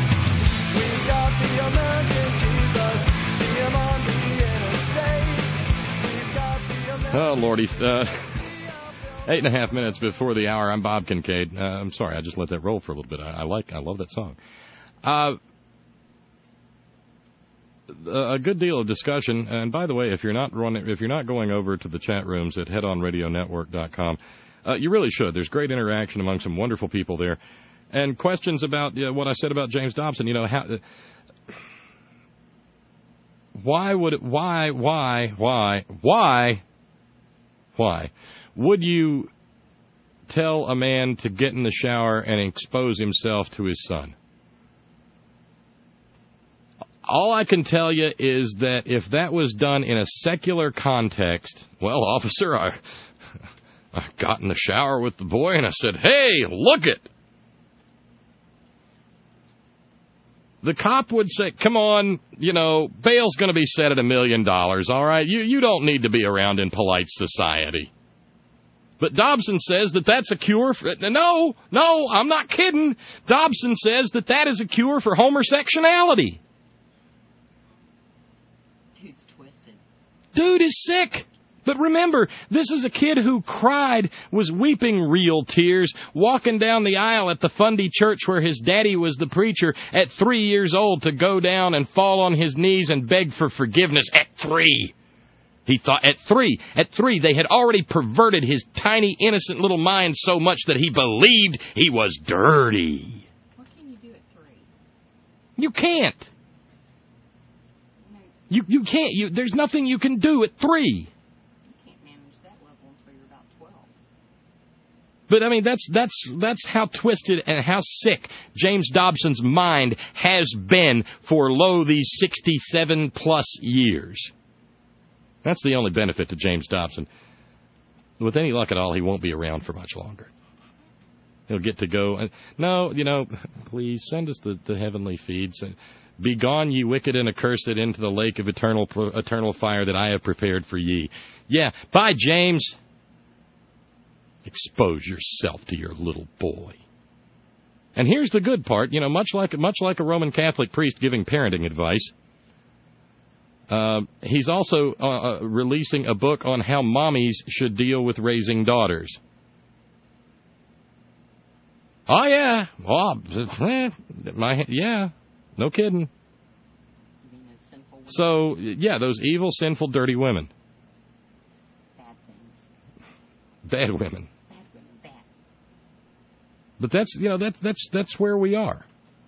Oh, Lordy. Uh, eight and a half minutes before the hour. I'm Bob Kincaid. Uh, I'm sorry, I just let that roll for a little bit. I, I like, I love that song. Uh, a good deal of discussion. And by the way, if you're not running, if you're not going over to the chat rooms at head on radio network dot com, uh, you really should. There's great interaction among some wonderful people there. And questions about you know, what I said about James Dobson. You know, how, why would it, why, why, why, why, why would you tell a man to get in the shower and expose himself to his son? All I can tell you is that if that was done in a secular context, well, officer, I, I got in the shower with the boy and I said, hey, look it. The cop would say, come on, you know, bail's going to be set at a million dollars, all right? You you don't need to be around in polite society. But Dobson says that that's a cure for... No, no, I'm not kidding. Dobson says that that is a cure for homosexuality. Dude's twisted. Dude is sick. But remember, this is a kid who cried, was weeping real tears, walking down the aisle at the Fundy Church where his daddy was the preacher at three years old to go down and fall on his knees and beg for forgiveness at three. He thought at three, at three, they had already perverted his tiny, innocent little mind so much that he believed he was dirty. What can you do at three? You can't. You you can't. You there's nothing you can do at three. But, I mean, that's that's that's how twisted and how sick James Dobson's mind has been for, lo, these sixty-seven plus years. That's the only benefit to James Dobson. With any luck at all, he won't be around for much longer. He'll get to go. No, you know, please send us the, the heavenly feeds. Be gone, ye wicked and accursed, into the lake of eternal eternal fire that I have prepared for ye. Yeah, bye, James. Expose yourself to your little boy. And here's the good part, you know, much like much like a Roman Catholic priest giving parenting advice, uh, he's also uh, releasing a book on how mommies should deal with raising daughters. Oh yeah, well, my yeah, no kidding. So yeah, those evil, sinful, dirty women. Bad women. Bad women, bad. But that's, you know, that's that's that's where we are.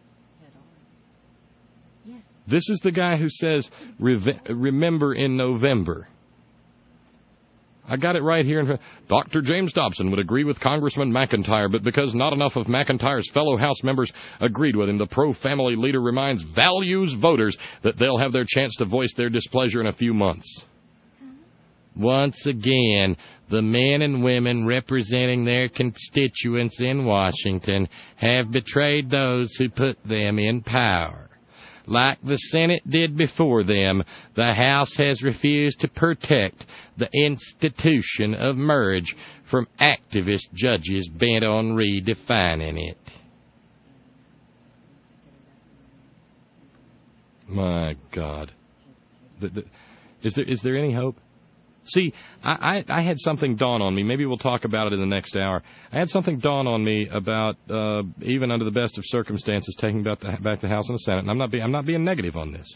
Yes. This is the guy who says, remember in November. I got it right here. Doctor James Dobson would agree with Congressman McIntyre, but because not enough of McIntyre's fellow House members agreed with him, the pro-family leader reminds values voters that they'll have their chance to voice their displeasure in a few months. Once again, the men and women representing their constituents in Washington have betrayed those who put them in power. Like the Senate did before them, the House has refused to protect the institution of marriage from activist judges bent on redefining it. My God. The, the, is there is there any hope? See, I, I, I had something dawn on me. Maybe we'll talk about it in the next hour. I had something dawn on me about, uh, even under the best of circumstances, taking back the, back the House and the Senate. And I'm not, be, I'm not being negative on this.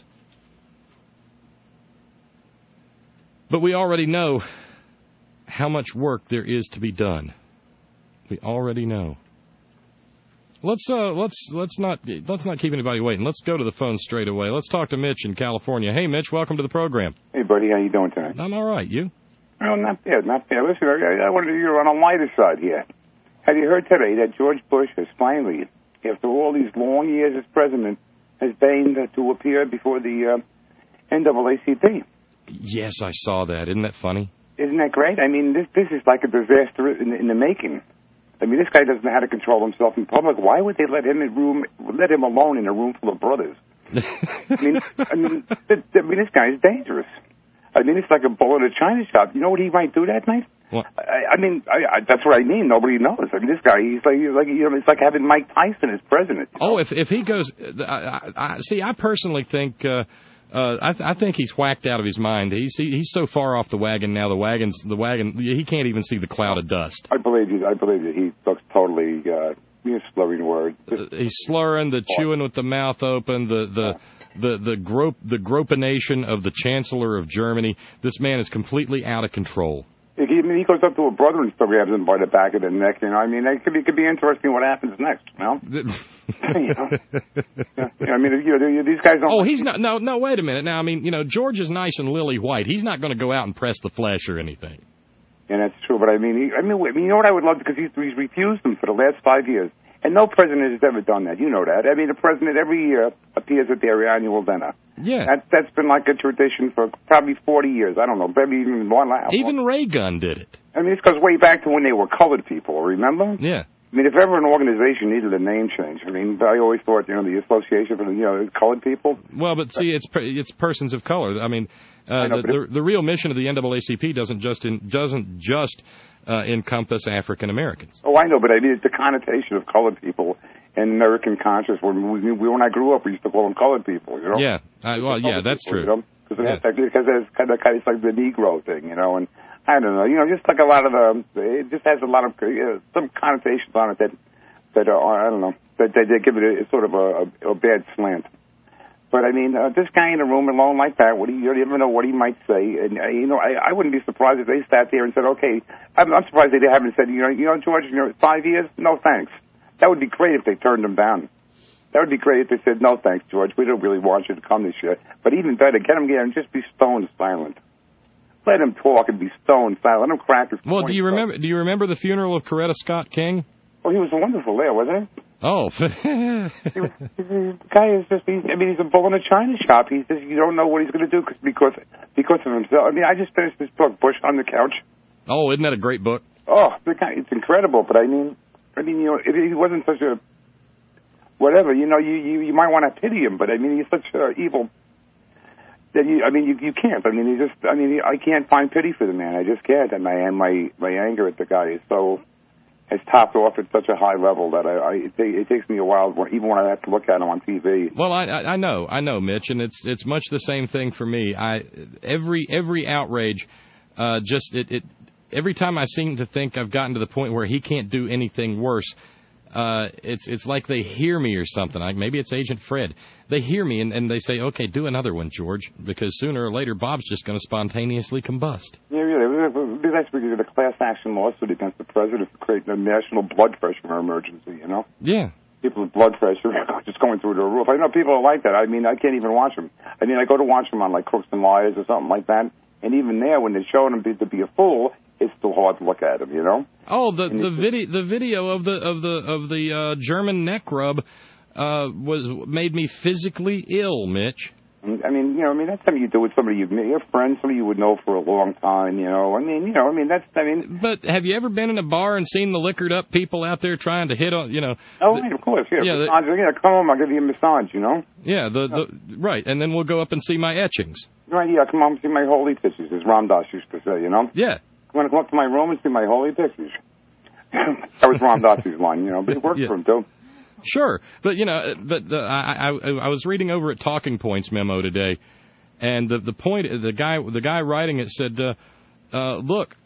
But we already know how much work there is to be done. We already know. Let's uh, let's let's not let's not keep anybody waiting. Let's go to the phone straight away. Let's talk to Mitch in California. Hey, Mitch, welcome to the program. Hey, buddy, how you doing tonight? I'm all right. You? Well, not bad, not bad. Listen, I, I wanted to you're on a lighter side here. Have you heard today that George Bush has finally, after all these long years as president, has deigned to appear before the uh, N double A C P? Yes, I saw that. Isn't that funny? Isn't that great? I mean, this this is like a disaster in, in the making. I mean, this guy doesn't know how to control himself in public. Why would they let him in room, let him alone in a room full of brothers? I mean, I mean, th- th- I mean, this guy is dangerous. I mean, it's like a bull in a china shop. You know what he might do that night? What? I, I mean, I, I, that's what I mean. Nobody knows. I mean, this guy, he's like, he's like, you know, it's like having Mike Tyson as president. Oh, if if he goes, I, I, I, see, I personally think. Uh, Uh, I, th- I think he's whacked out of his mind. He's he, he's so far off the wagon now. The wagon's the wagon. He can't even see the cloud of dust. I believe you. I believe that he looks totally. Uh, he's slurring words. Uh, he's slurring, the chewing with the mouth open, the the the the grope the gropination of the Chancellor of Germany. This man is completely out of control. He, I mean, he goes up to a brother and still grabs him by the back of the neck. You know, I mean, it could be, it could be interesting what happens next. You know, you know? Yeah, I mean, you know, these guys don't. Oh, he's not. No, no. Wait a minute. Now, I mean, you know, George is nice and lily white. He's not going to go out and press the flesh or anything. And that's true, but I mean, he, I mean, you know what I would love because he's, he's refused them for the last five years, and no president has ever done that. You know that. I mean, the president every year appears at their annual dinner. Yeah, that, that's been like a tradition for probably forty years. I don't know, maybe even one. Even Reagan did it. I mean, it's goes way back to when they were colored people. Remember? Yeah. I mean, if ever an organization needed a name change, I mean, I always thought, you know, the Association for the, you know, colored people. Well, but see, it's it's persons of color. I mean, uh, I know, the, the the real mission of the N double A C P doesn't just in, doesn't just uh, encompass African Americans. Oh, I know, but I mean, it's the connotation of colored people and American conscious. When we, when I grew up, we used to call them colored people. You know? Yeah. I, well, yeah, that's people, true. You know? Because yeah. because it's kind of kind of like the Negro thing, you know, and I don't know, you know, just like a lot of the, it just has a lot of uh, some connotations on it that. That are, I don't know, that they, they give it a, sort of a, a, a bad slant. But, I mean, uh, this guy in a room alone like that, what do you, you never know what he might say. And, uh, you know, I, I wouldn't be surprised if they sat there and said, okay, I'm, I'm surprised they haven't said, you know, you know, George, you know, five years, no thanks. That would be great if they turned him down. That would be great if they said, no thanks, George, we don't really want you to come this year. But even better, get him there and just be stone silent. Let him talk and be stone silent. Let him crack his Well, do you remember, do you remember the funeral of Coretta Scott King? Oh, he was wonderful there, wasn't he? Oh. he was, the guy is just, he's, I mean, he's a bull in a china shop. He's just, you don't know what he's going to do because, because of himself. I mean, I just finished this book, Bush on the Couch. Oh, isn't that a great book? Oh, the guy, it's incredible. But I mean, I mean, you know, if he wasn't such a, whatever, you know, you, you, you might want to pity him, but I mean, he's such uh, evil that you, I mean, you, you can't. I mean, he just, I mean, I can't find pity for the man. I just can't. And my, and my, my anger at the guy is so, has topped off at such a high level that I, I it, it takes me a while, even when I have to look at him on T V. Well, I, I know, I know, Mitch, and it's it's much the same thing for me. I every every outrage, uh, just it, it every time I seem to think I've gotten to the point where he can't do anything worse. Uh, it's it's like they hear me or something. Like maybe it's Agent Fred. They hear me and, and they say, "Okay, do another one, George," because sooner or later Bob's just going to spontaneously combust. Yeah, really. That's because of the class action lawsuit against the president for creating a national blood pressure emergency. You know? Yeah. People with blood pressure just going through the roof. I know people are like that. I mean, I can't even watch them. I mean, I go to watch them on like Crooks and Liars or something like that. And even there, when they're showing him to be a fool, it's still hard to look at him, you know. Oh, the the video the video of the of the of the uh, German neck rub uh, was made me physically ill, Mitch. I mean, you know, I mean that's something you do with somebody you your friend, somebody you would know for a long time, you know. I mean, you know, I mean that's I mean. But have you ever been in a bar and seen the liquored up people out there trying to hit on, you know? Oh, the, right, of course, yeah. Yeah, massage, the, yeah, come home, I'll give you a massage, you know. Yeah, the, the right, and then we'll go up and see my etchings. Right, yeah, come on, see my holy pictures, as Ram Dass used to say, you know. Yeah. You want to come up to my room and see my holy pictures? That was Ram Dass's line, you know, but it worked yeah. for him too. Sure, but you know, but the, I, I I was reading over at Talking Points memo today. And the the point, the guy the guy writing it said, uh, uh, look,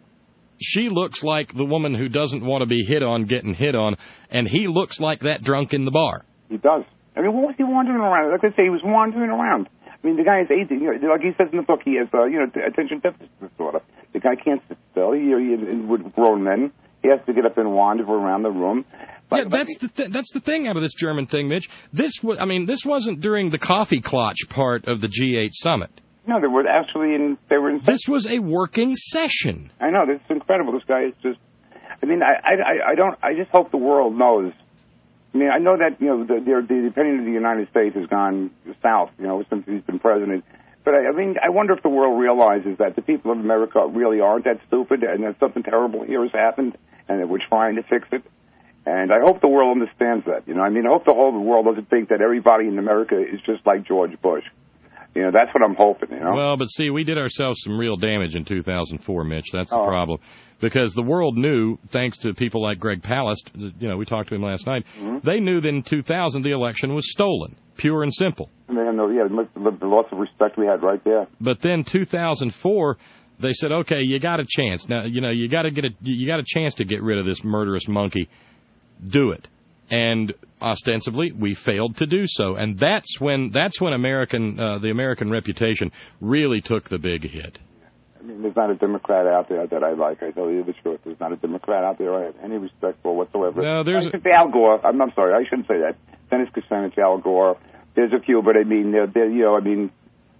she looks like the woman who doesn't want to be hit on getting hit on, and he looks like that drunk in the bar. He does. I mean, what was he wandering around? Like I say, he was wandering around. I mean, the guy is eighteen. You know, like he says in the book, he has, uh, you know, attention deficit disorder. The guy can't sit still. He, he, with grown men, he has to get up and wander around the room. Yeah, that's the th- that's the thing out of this German thing, Mitch. This was, I mean, this wasn't during the coffee clutch part of the G eight summit. No, they were actually in. They were in. This was a working session. I know. This is incredible. This guy is just. I mean, I, I, I don't. I just hope the world knows. I mean, I know that you know the the, the opinion of the United States has gone south. You know, since he's been president. But I, I mean, I wonder if the world realizes that the people of America really aren't that stupid, and that something terrible here has happened, and that we're trying to fix it. And I hope the world understands that. You know, I mean, I hope the whole world doesn't think that everybody in America is just like George Bush. You know, that's what I'm hoping, you know. Well, but see, we did ourselves some real damage in two thousand four, Mitch. That's the oh. problem. Because the world knew, thanks to people like Greg Palast, you know, we talked to him last night, mm-hmm. they knew that in two thousand the election was stolen, pure and simple. And they know, yeah, the lots of respect we had right there. But then two thousand four, they said, okay, you got a chance. Now, you know, you got to get a, you got a chance to get rid of this murderous monkey. Do it. And ostensibly, we failed to do so. And that's when that's when American uh, the American reputation really took the big hit. I mean, there's not a Democrat out there that I like. I tell you the truth. There's not a Democrat out there I have any respect for whatsoever. No, there's I should say Al Gore. I'm, I'm sorry. I shouldn't say that. Dennis Kucinich, Al Gore. There's a few, but I mean, they're, they're, you know, I mean,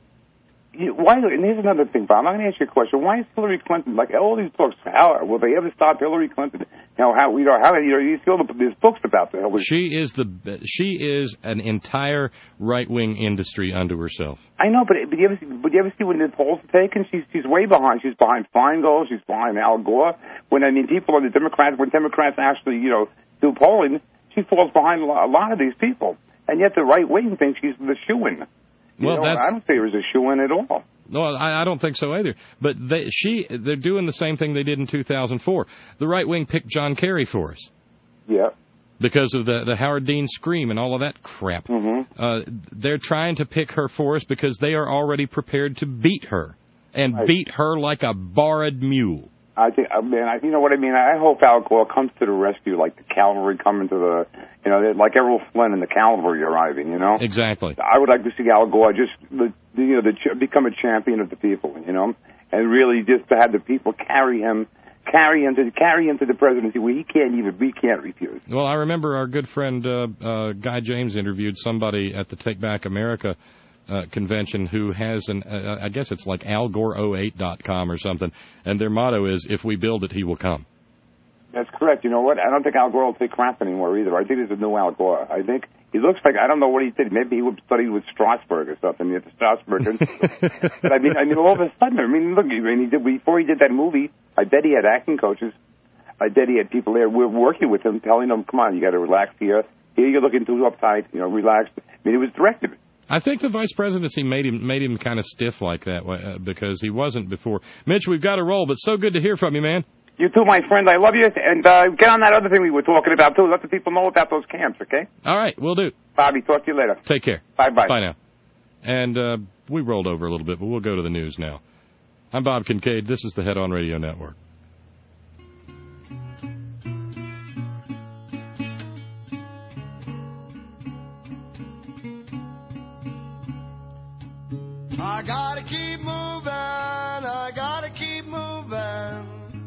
you, why? And here's another thing, Bob. I'm going to ask you a question. Why is Hillary Clinton like all these books? How will they ever stop Hillary Clinton? You know how you know how you know you feel the, there's books about the Hillary. She is the she is an entire right wing industry unto herself. I know, but but you ever but you ever see when the polls are taken? She's she's way behind. She's behind Feingold. She's behind Al Gore. When I mean people on the Democrats, when Democrats actually you know do polling, she falls behind a lot of these people. And yet the right wing thinks she's the shoo-in. You well, know, that's, I don't think it was a shoo-in at all. No, I, I don't think so either. But they, she, they're doing the same thing they did in two thousand four. The right wing picked John Kerry for us. Yeah. Because of the, the Howard Dean scream and all of that crap. Mm-hmm. Uh, they're trying to pick her for us because they are already prepared to beat her. And right. beat her like a borrowed mule. I think, I mean, I, you know what I mean? I hope Al Gore comes to the rescue like the cavalry coming to the, you know, like Errol Flynn and the cavalry arriving, you know? Exactly. I would like to see Al Gore just, the, you know, the, become a champion of the people, you know? And really just to have the people carry him, carry him to, carry him to the presidency where he can't even, we can't refuse. Well, I remember our good friend, uh, uh, Guy James interviewed somebody at the Take Back America Uh, convention who has an, uh, I guess it's like al gore oh eight dot com or something, and their motto is, if we build it, he will come. That's correct. You know what? I don't think Al Gore will take crap anymore either. I think there's a new Al Gore. I think he looks like, I don't know what he did. Maybe he would study with Strasberg or something at the Strasberg Institute. But I mean, I mean, all of a sudden, I mean, look, I mean, he did, before he did that movie, I bet he had acting coaches. I bet he had people there working with him, telling him, come on, you got to relax here. Here you're looking too uptight, you know, relax. I mean, it was directed. I think the vice presidency made him made him kind of stiff like that uh, because he wasn't before. Mitch, we've got to roll, but so good to hear from you, man. You too, my friend. I love you. And uh, get on that other thing we were talking about, too. Let the people know about those camps, okay? All right, we'll do. Bobby, talk to you later. Take care. Bye-bye. Bye now. And uh, we rolled over a little bit, but we'll go to the news now. I'm Bob Kincaid. This is the Head On Radio Network. I gotta keep moving, I gotta keep moving.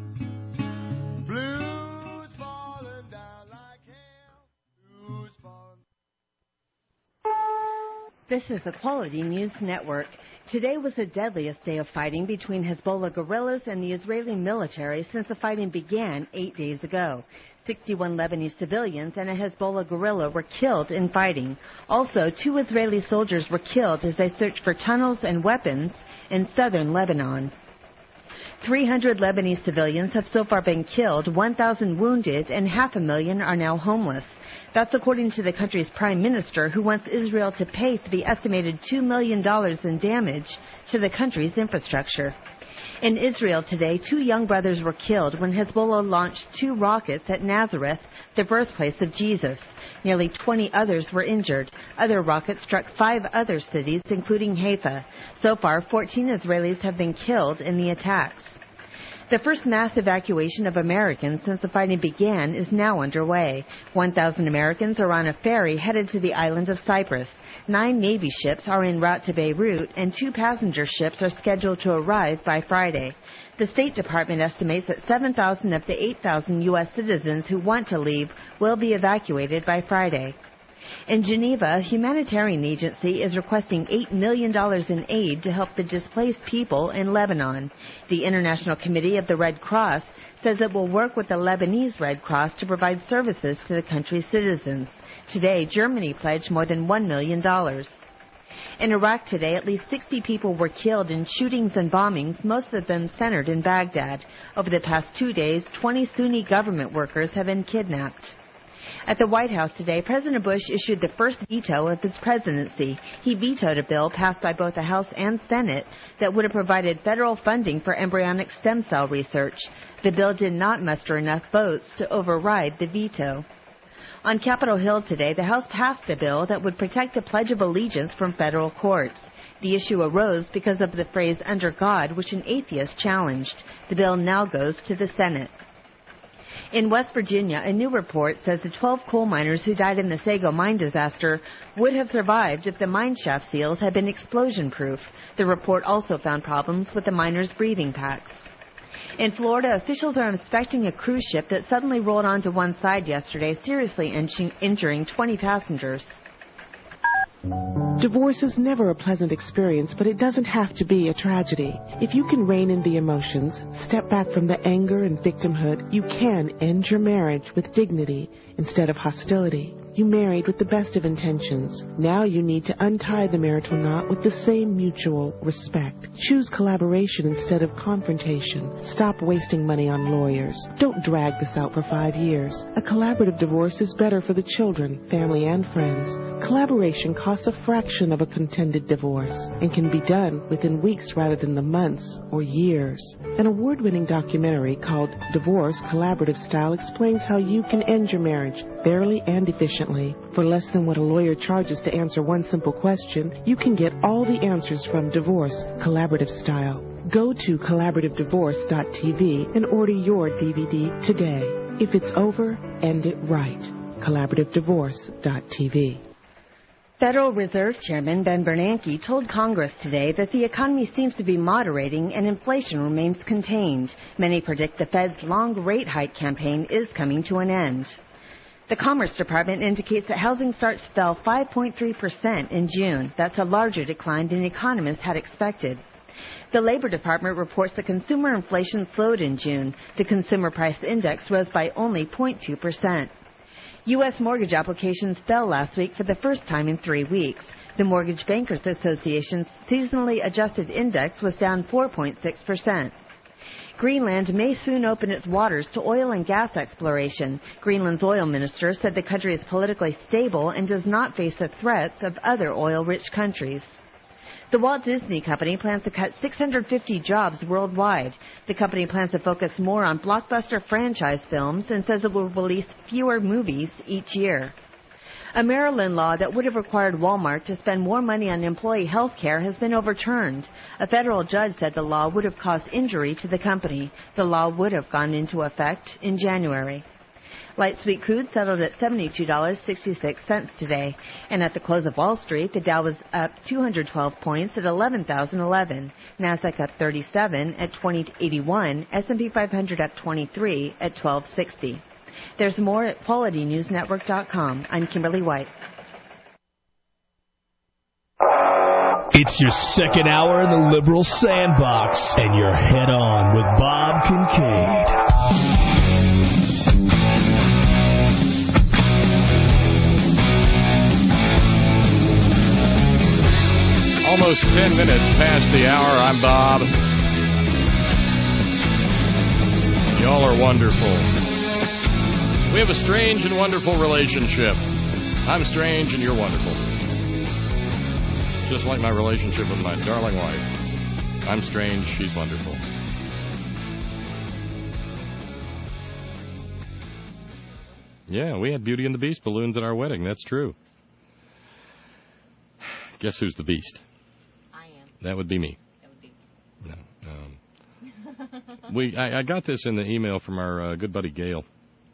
Blues falling down like hell. Blues falling. This is the Quality News Network. Today was the deadliest day of fighting between Hezbollah guerrillas and the Israeli military since the fighting began eight days ago. sixty-one Lebanese civilians and a Hezbollah guerrilla were killed in fighting. Also, two Israeli soldiers were killed as they searched for tunnels and weapons in southern Lebanon. three hundred Lebanese civilians have so far been killed, one thousand wounded, and half a million are now homeless. That's according to the country's prime minister, who wants Israel to pay for the estimated two million dollars in damage to the country's infrastructure. In Israel today, two young brothers were killed when Hezbollah launched two rockets at Nazareth, the birthplace of Jesus. Nearly twenty others were injured. Other rockets struck five other cities, including Haifa. So far, fourteen Israelis have been killed in the attacks. The first mass evacuation of Americans since the fighting began is now underway. one thousand Americans are on a ferry headed to the island of Cyprus. Nine Navy ships are en route to Beirut, and two passenger ships are scheduled to arrive by Friday. The State Department estimates that seven thousand of the eight thousand U S citizens who want to leave will be evacuated by Friday. In Geneva, a humanitarian agency is requesting eight million dollars in aid to help the displaced people in Lebanon. The International Committee of the Red Cross says it will work with the Lebanese Red Cross to provide services to the country's citizens. Today, Germany pledged more than one million dollars. In Iraq today, at least sixty people were killed in shootings and bombings, most of them centered in Baghdad. Over the past two days, twenty Sunni government workers have been kidnapped. At the White House today, President Bush issued the first veto of his presidency. He vetoed a bill passed by both the House and Senate that would have provided federal funding for embryonic stem cell research. The bill did not muster enough votes to override the veto. On Capitol Hill today, the House passed a bill that would protect the Pledge of Allegiance from federal courts. The issue arose because of the phrase "under God," which an atheist challenged. The bill now goes to the Senate. In West Virginia, a new report says the twelve coal miners who died in the Sago mine disaster would have survived if the mine shaft seals had been explosion-proof. The report also found problems with the miners' breathing packs. In Florida, officials are inspecting a cruise ship that suddenly rolled onto one side yesterday, seriously injuring twenty passengers. Divorce is never a pleasant experience, but it doesn't have to be a tragedy. If you can rein in the emotions, step back from the anger and victimhood, you can end your marriage with dignity instead of hostility. You married with the best of intentions. Now you need to untie the marital knot with the same mutual respect. Choose collaboration instead of confrontation. Stop wasting money on lawyers. Don't drag this out for five years. A collaborative divorce is better for the children, family, and friends. Collaboration costs a fraction of a contended divorce and can be done within weeks rather than the months or years. An award-winning documentary called Divorce Collaborative Style explains how you can end your marriage fairly and efficiently. For less than what a lawyer charges to answer one simple question, you can get all the answers from Divorce Collaborative Style. Go to collaborative divorce dot t v and order your D V D today. If it's over, end it right. collaborative divorce dot t v. Federal Reserve Chairman Ben Bernanke told Congress today that the economy seems to be moderating and inflation remains contained. Many predict the Fed's long rate hike campaign is coming to an end. The Commerce Department indicates that housing starts fell five point three percent in June. That's a larger decline than economists had expected. The Labor Department reports that consumer inflation slowed in June. The Consumer Price Index rose by only zero point two percent. U S mortgage applications fell last week for the first time in three weeks. The Mortgage Bankers Association's seasonally adjusted index was down four point six percent. Greenland may soon open its waters to oil and gas exploration. Greenland's oil minister said the country is politically stable and does not face the threats of other oil-rich countries. The Walt Disney Company plans to cut six hundred fifty jobs worldwide. The company plans to focus more on blockbuster franchise films and says it will release fewer movies each year. A Maryland law that would have required Walmart to spend more money on employee health care has been overturned. A federal judge said the law would have caused injury to the company. The law would have gone into effect in January. Light sweet crude settled at seventy-two dollars and sixty-six cents today. And at the close of Wall Street, the Dow was up two hundred twelve points at eleven thousand eleven. NASDAQ up thirty-seven at twenty eighty-one. S and P five hundred up twenty-three at twelve sixty. There's more at quality news network dot com. I'm Kimberly White. It's your second hour in the liberal sandbox, and you're head on with Bob Kincaid. Almost ten minutes past the hour. I'm Bob. Y'all are wonderful. We have a strange and wonderful relationship. I'm strange and you're wonderful. Just like my relationship with my darling wife. I'm strange, she's wonderful. Yeah, we had Beauty and the Beast balloons at our wedding. That's true. Guess who's the Beast? I am. That would be me. That would be me. No. Um, we, I, I got this in the email from our uh, good buddy Gail,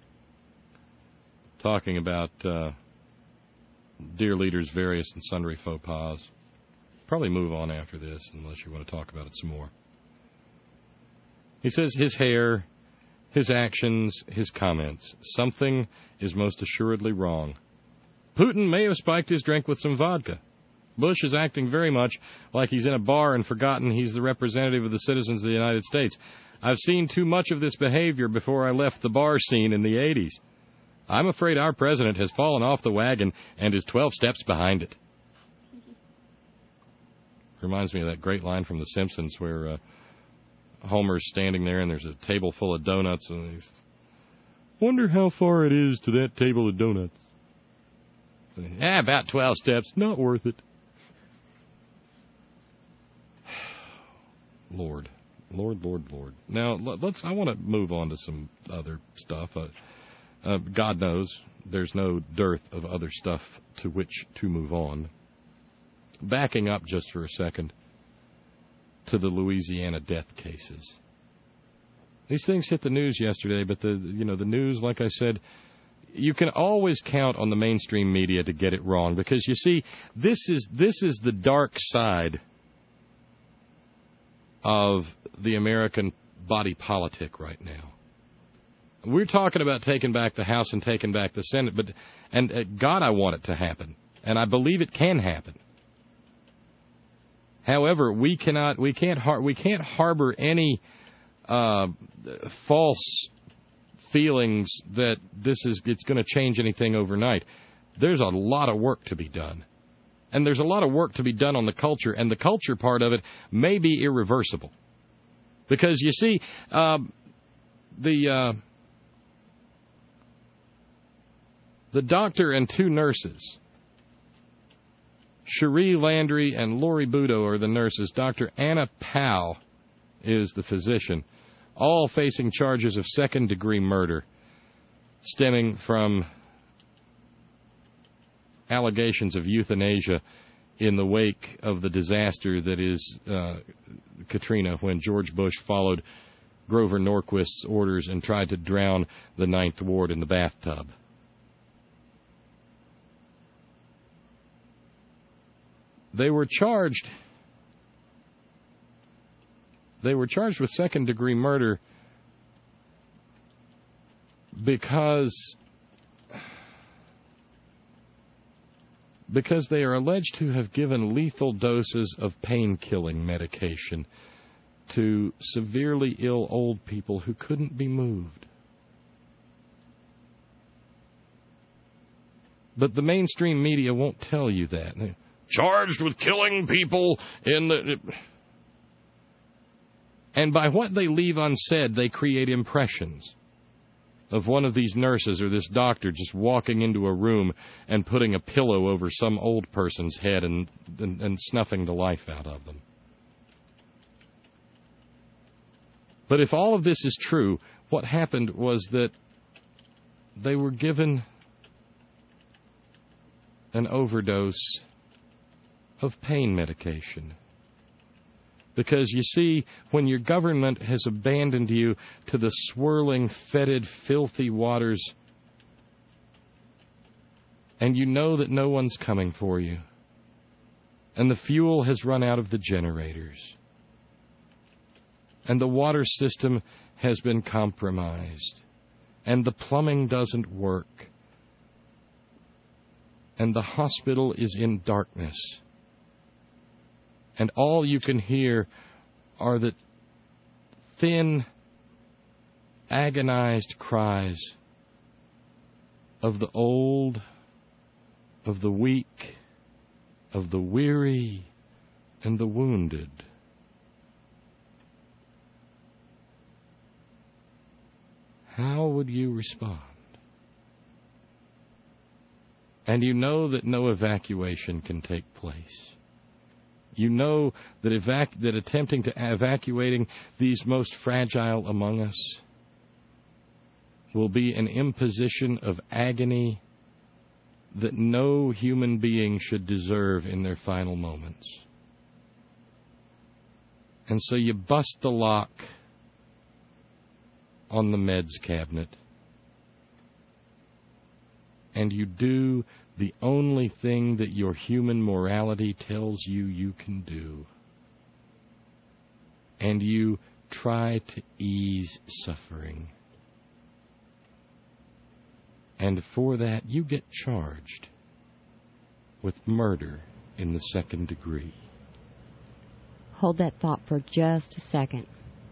talking about uh, dear leader's various and sundry faux pas. Probably move on after this unless you want to talk about it some more. He says his hair, his actions, his comments. Something is most assuredly wrong. Putin may have spiked his drink with some vodka. Bush is acting very much like he's in a bar and forgotten he's the representative of the citizens of the United States. I've seen too much of this behavior before I left the bar scene in the eighties. I'm afraid our president has fallen off the wagon and is twelve steps behind it. Reminds me of that great line from The Simpsons where uh, Homer's standing there and there's a table full of donuts and he says, wonder how far it is to that table of donuts. So, yeah, about twelve steps. Not worth it. Lord. Lord, Lord, Lord. Now, let's. I want to move on to some other stuff. Uh, uh, God knows there's no dearth of other stuff to which to move on. Backing up just for a second to the Louisiana death cases. These things hit the news yesterday, but the you know the news, like I said, you can always count on the mainstream media to get it wrong because you see, this is this is the dark side of the American body politic right now. We're talking about taking back the House and taking back the Senate, but and uh, God, I want it to happen, and I believe it can happen. However, we cannot, we can't, har- we can't harbor any uh, false feelings that this is, it's going to change anything overnight. There's a lot of work to be done, and there's a lot of work to be done on the culture, and the culture part of it may be irreversible, because you see, um, the uh, the doctor and two nurses. Cherie Landry and Lori Budo are the nurses. Doctor Anna Powell is the physician, all facing charges of second-degree murder stemming from allegations of euthanasia in the wake of the disaster that is uh, Katrina, when George Bush followed Grover Norquist's orders and tried to drown the Ninth Ward in the bathtub. They were charged. They were charged with second-degree murder because because they are alleged to have given lethal doses of pain-killing medication to severely ill old people who couldn't be moved. But the mainstream media won't tell you that. Charged with killing people in the... And by what they leave unsaid, they create impressions of one of these nurses or this doctor just walking into a room and putting a pillow over some old person's head and, and, and snuffing the life out of them. But if all of this is true, what happened was that they were given an overdose of pain medication. Because, you see, when your government has abandoned you to the swirling, fetid, filthy waters, and you know that no one's coming for you, and the fuel has run out of the generators, and the water system has been compromised, and the plumbing doesn't work, and the hospital is in darkness, And all you can hear are the thin, agonized cries of the old, of the weak, of the weary, and the wounded. How would you respond? And you know that no evacuation can take place. You know that, evac- that attempting to evacuating these most fragile among us will be an imposition of agony that no human being should deserve in their final moments. And so you bust the lock on the meds cabinet, and you do the only thing that your human morality tells you you can do. And you try to ease suffering. And for that, you get charged with murder in the second degree. Hold that thought for just a second.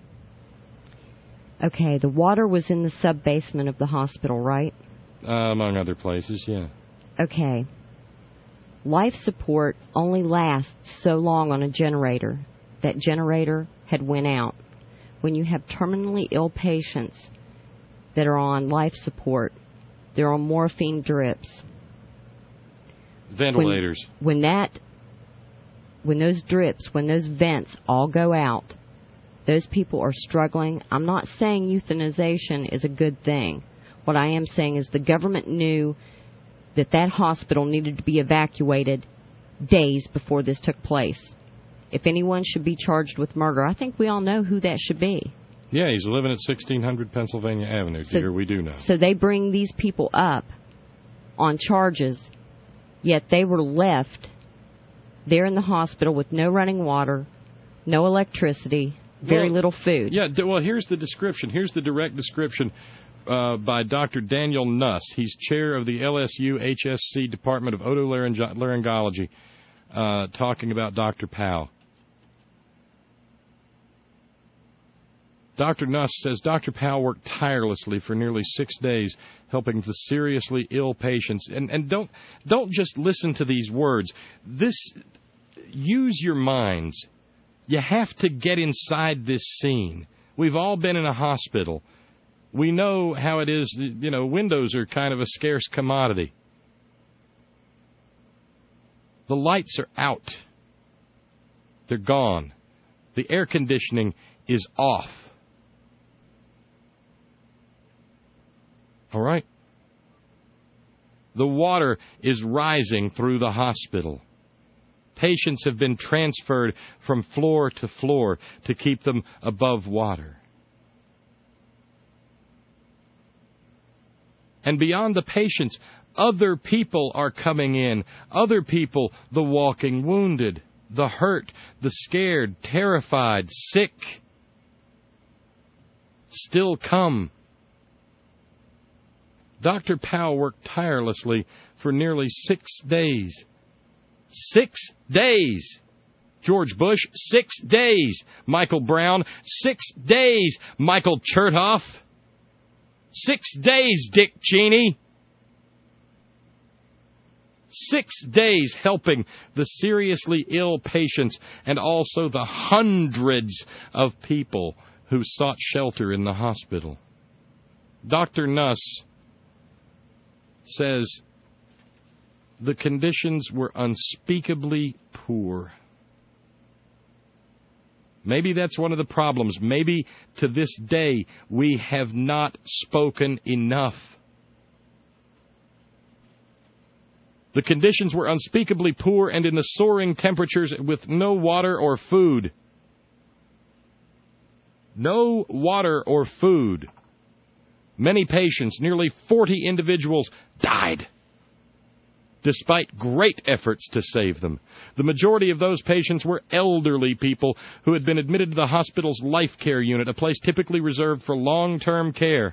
Okay, the water was in the sub-basement of the hospital, right? Uh, among other places, yeah. Okay. Life support only lasts so long on a generator. That generator had went out. When you have terminally ill patients that are on life support, they're on morphine drips. Ventilators. When, when that, when those drips, when those vents all go out, those people are struggling. I'm not saying euthanization is a good thing. What I am saying is the government knew that that hospital needed to be evacuated days before this took place. If anyone should be charged with murder, I think we all know who that should be. Yeah, he's living at sixteen hundred Pennsylvania Avenue, so, dear. We do know. So they bring these people up on charges, yet they were left there in the hospital with no running water, no electricity, very well, little food. Yeah, well, here's the description. Here's the direct description uh, by Doctor Daniel Nuss. He's chair of the L S U H S C Department of Otolaryngology, uh, talking about Doctor Powell. Doctor Nuss says Doctor Powell worked tirelessly for nearly six days helping the seriously ill patients. And, and don't don't just listen to these words. This, use your minds. You have to get inside this scene. We've all been in a hospital. We know how it is. You know, windows are kind of a scarce commodity. The lights are out. They're gone. The air conditioning is off. All right? The water is rising through the hospital. Patients have been transferred from floor to floor to keep them above water. And beyond the patients, other people are coming in. Other people, the walking wounded, the hurt, the scared, terrified, sick, still come. Doctor Powell worked tirelessly for nearly six days. Six days. George Bush, six days. Michael Brown, six days. Michael Chertoff, six days. Dick Cheney. Six days helping the seriously ill patients and also the hundreds of people who sought shelter in the hospital. Doctor Nuss says the conditions were unspeakably poor. Maybe that's one of the problems. Maybe to this day we have not spoken enough. The conditions were unspeakably poor and in the soaring temperatures with no water or food. No water or food. Many patients, nearly forty individuals, died, despite great efforts to save them. The majority of those patients were elderly people who had been admitted to the hospital's life care unit, a place typically reserved for long-term care.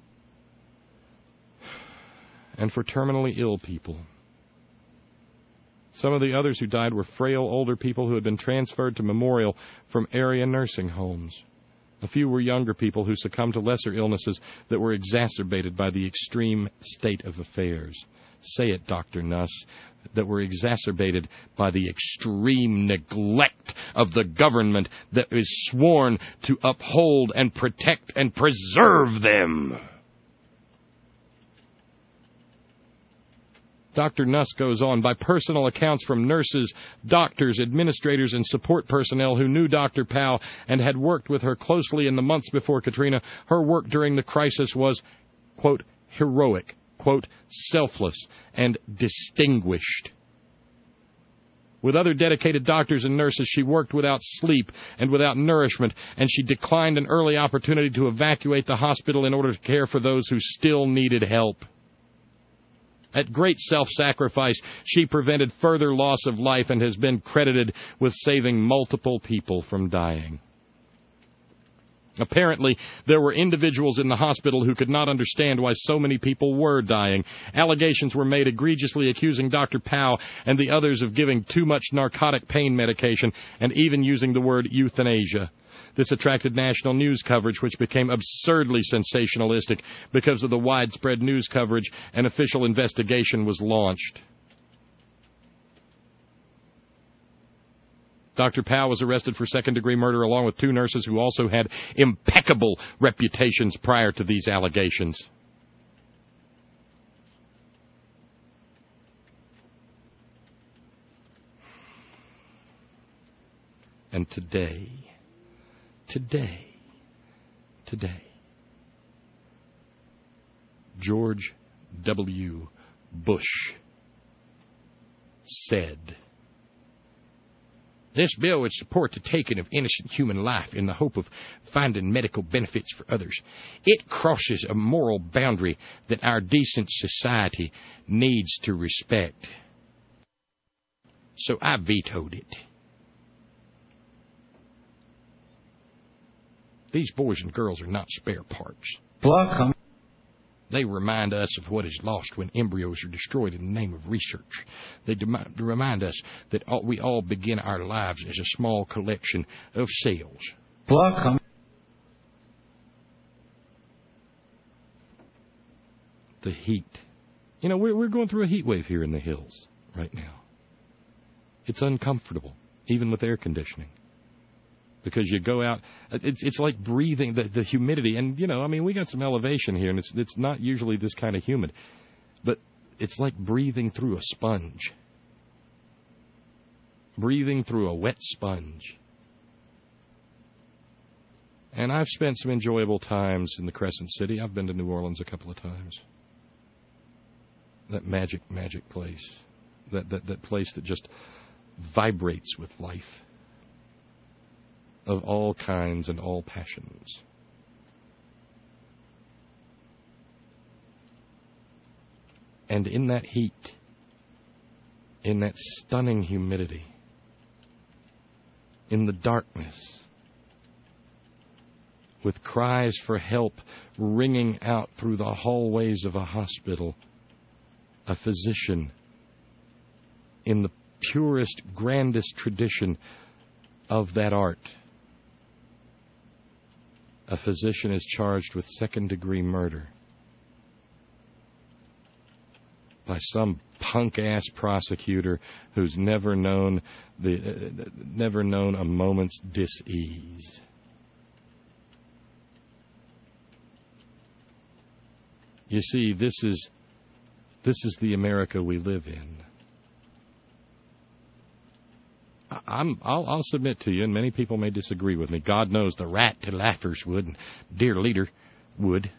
And for terminally ill people. Some of the others who died were frail older people who had been transferred to Memorial from area nursing homes. A few were younger people who succumbed to lesser illnesses that were exacerbated by the extreme state of affairs. Say it, Doctor Nuss, that were exacerbated by the extreme neglect of the government that is sworn to uphold and protect and preserve them. Doctor Nuss goes on, by personal accounts from nurses, doctors, administrators, and support personnel who knew Doctor Powell and had worked with her closely in the months before Katrina, her work during the crisis was, quote, heroic, quote, selfless, and distinguished. With other dedicated doctors and nurses, she worked without sleep and without nourishment, and she declined an early opportunity to evacuate the hospital in order to care for those who still needed help. At great self-sacrifice, she prevented further loss of life and has been credited with saving multiple people from dying. Apparently, there were individuals in the hospital who could not understand why so many people were dying. Allegations were made egregiously accusing Doctor Powell and the others of giving too much narcotic pain medication and even using the word euthanasia. This attracted national news coverage, which became absurdly sensationalistic because of the widespread news coverage. An official investigation was launched. Doctor Powell was arrested for second-degree murder along with two nurses who also had impeccable reputations prior to these allegations. And today, today, today, George W. Bush said, "This bill would support the taking of innocent human life in the hope of finding medical benefits for others. It crosses a moral boundary that our decent society needs to respect. So I vetoed it." These boys and girls are not spare parts. Block 'em. They remind us of what is lost when embryos are destroyed in the name of research. They dem- remind us that all, we all begin our lives as a small collection of cells. Block 'em. The heat. You know, we're, we're going through a heat wave here in the hills right now. It's uncomfortable, even with air conditioning. Because you go out, it's it's like breathing the, the humidity, and you know, I mean, we got some elevation here, and it's it's not usually this kind of humid, but it's like breathing through a sponge, breathing through a wet sponge. And I've spent some enjoyable times in the Crescent City. I've been to New Orleans a couple of times. That magic, magic place, that that that place that just vibrates with life. Of all kinds and all passions. And in that heat, in that stunning humidity, in the darkness, with cries for help ringing out through the hallways of a hospital, a physician, in the purest, grandest tradition of that art, a physician is charged with second-degree murder by some punk-ass prosecutor who's never known the uh, never known a moment's dis-ease. You see, this is this is the America we live in. I'm, I'll, I'll submit to you, and many people may disagree with me. God knows the rat to laughers would, and dear leader would.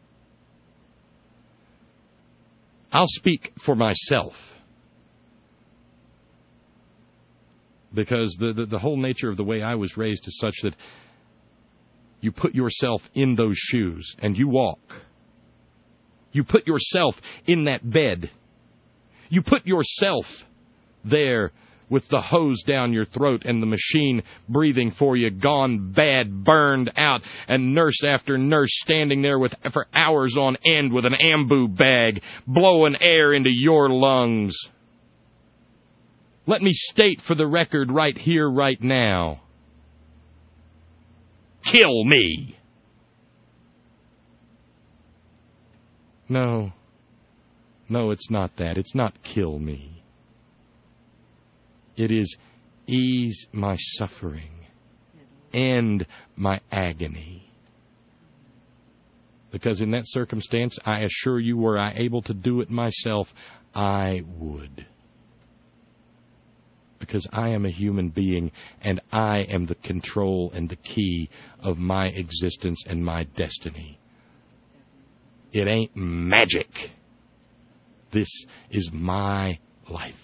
I'll speak for myself. Because the, the, the whole nature of the way I was raised is such that you put yourself in those shoes, and you walk. You put yourself in that bed. You put yourself there with the hose down your throat and the machine breathing for you, gone bad, burned out, and nurse after nurse standing there with for hours on end with an ambu bag, blowing air into your lungs. Let me state for the record right here, right now. Kill me. No. No, it's not that. It's not kill me. It is ease my suffering. End my agony. Because in that circumstance, I assure you, were I able to do it myself, I would. Because I am a human being, and I am the control and the key of my existence and my destiny. It ain't magic. This is my life.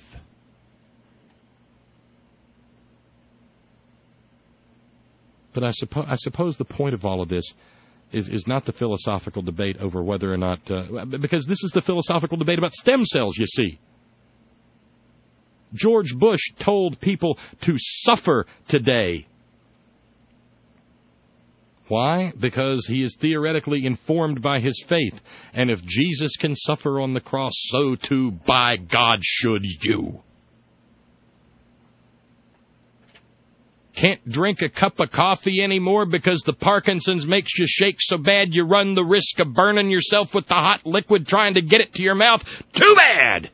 But I, suppo- I suppose the point of all of this is, is not the philosophical debate over whether or not... Uh, because this is the philosophical debate about stem cells, you see. George Bush told people to suffer today. Why? Because he is theoretically informed by his faith. And if Jesus can suffer on the cross, so too, by God, should you. Can't drink a cup of coffee anymore because the Parkinson's makes you shake so bad you run the risk of burning yourself with the hot liquid trying to get it to your mouth? Too bad!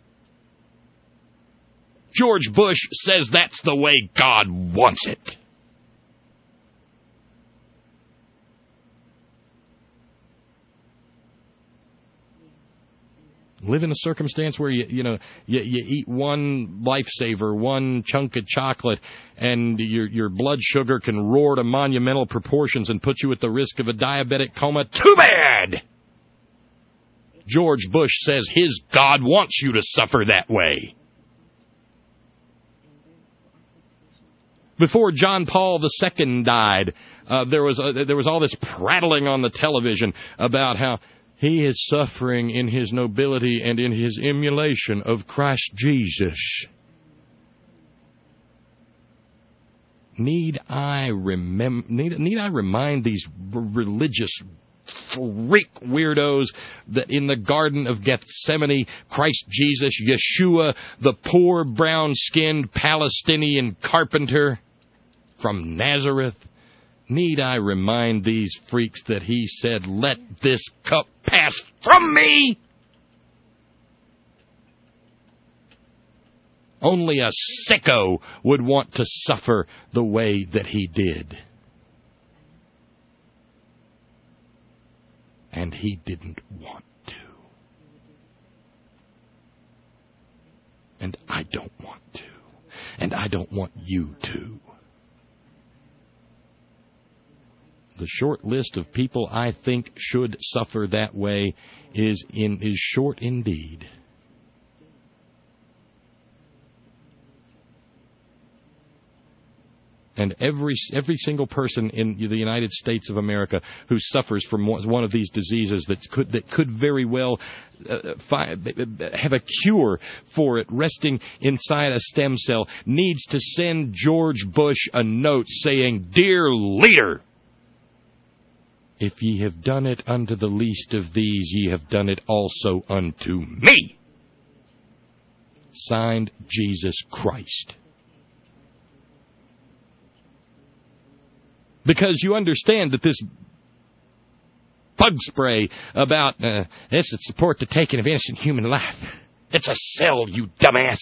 George Bush says that's the way God wants it. Live in a circumstance where you you know you, you eat one lifesaver, one chunk of chocolate, and your your blood sugar can roar to monumental proportions and put you at the risk of a diabetic coma. Too bad! George Bush says his God wants you to suffer that way. Before John Paul the Second died, uh, there was uh, there was all this prattling on the television about how he is suffering in his nobility and in his emulation of Christ Jesus. Need I remem- need, need I remind these r- religious freak weirdos that in the Garden of Gethsemane, Christ Jesus, Yeshua, the poor brown-skinned Palestinian carpenter from Nazareth, need I remind these freaks that he said, "Let this cup pass from me"? Only a sicko would want to suffer the way that he did. And he didn't want to. And I don't want to. And I don't want you to. The short list of people I think should suffer that way is in is short indeed. And every every single person in the United States of America who suffers from one of these diseases that could that could very well uh, fi- have a cure for it resting inside a stem cell needs to send George Bush a note saying, "Dear leader, if ye have done it unto the least of these, ye have done it also unto me." Signed, Jesus Christ. Because you understand that this bug spray about uh, this is support the taking of innocent human life. It's a cell, you dumbass.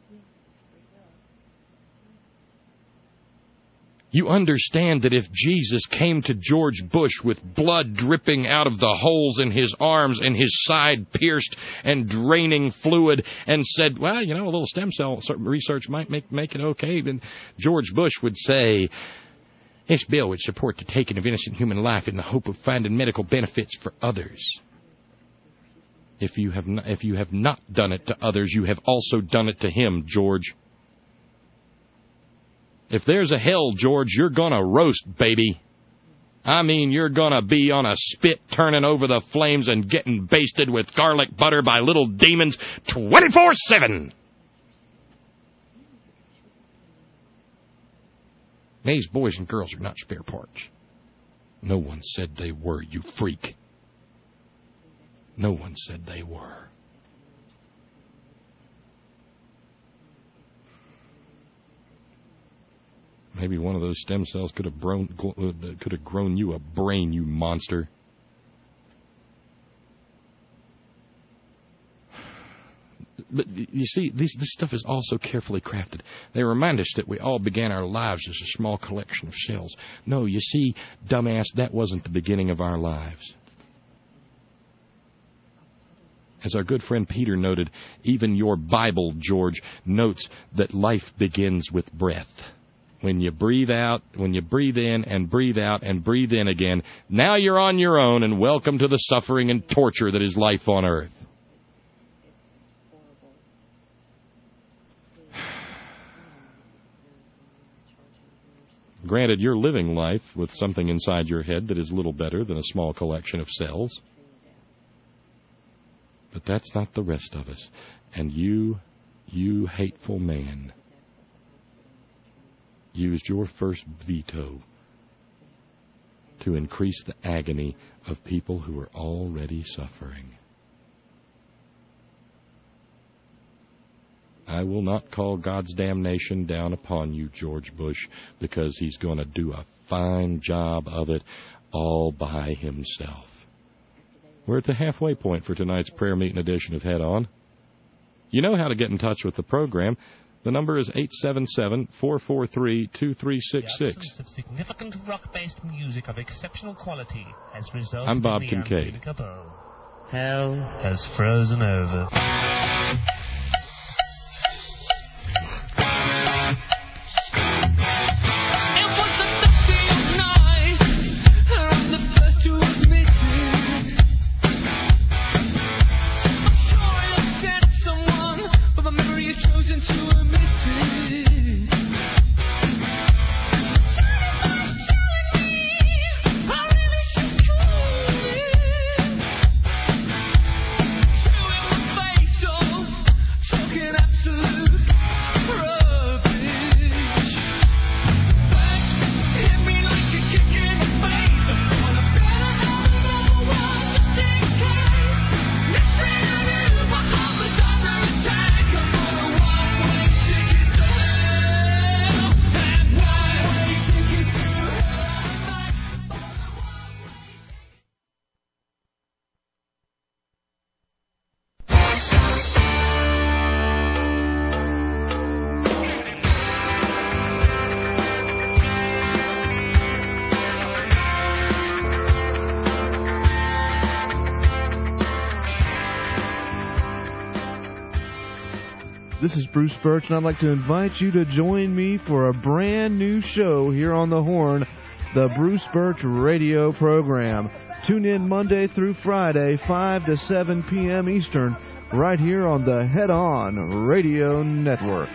You understand that if Jesus came to George Bush with blood dripping out of the holes in his arms and his side pierced and draining fluid and said, "Well, you know, a little stem cell research might make, make it okay," then George Bush would say, "This bill would support the taking of innocent human life in the hope of finding medical benefits for others." If you have not, if you have not done it to others, you have also done it to him, George. If there's a hell, George, you're going to roast, baby. I mean, you're going to be on a spit turning over the flames and getting basted with garlic butter by little demons twenty-four seven. These boys and girls are not spare parts. No one said they were, you freak. No one said they were. Maybe one of those stem cells could have grown, could have grown you a brain, you monster. But you see, these, this stuff is all so carefully crafted. They remind us that we all began our lives as a small collection of cells. No, you see, dumbass, that wasn't the beginning of our lives. As our good friend Peter noted, even your Bible, George, notes that life begins with breath. When you breathe out, when you breathe in and breathe out and breathe in again, now you're on your own, and welcome to the suffering and torture that is life on earth. Granted, you're living life with something inside your head that is little better than a small collection of cells. But that's not the rest of us. And you, you hateful man, used your first veto to increase the agony of people who are already suffering. I will not call God's damnation down upon you, George Bush, because he's going to do a fine job of it all by himself. We're at the halfway point for tonight's prayer meeting edition of Head On. You know how to get in touch with the program. The number is eight seven seven, four four three, two three six six. The absence of significant rock-based music of exceptional quality has resulted I'm Bob in the Kincaid. unbelievable. Hell has frozen over. This is Bruce Birch, and I'd like to invite you to join me for a brand new show here on the Horn, the Bruce Birch Radio Program. Tune in Monday through Friday, five to seven p.m. Eastern, right here on the Head On Radio Network.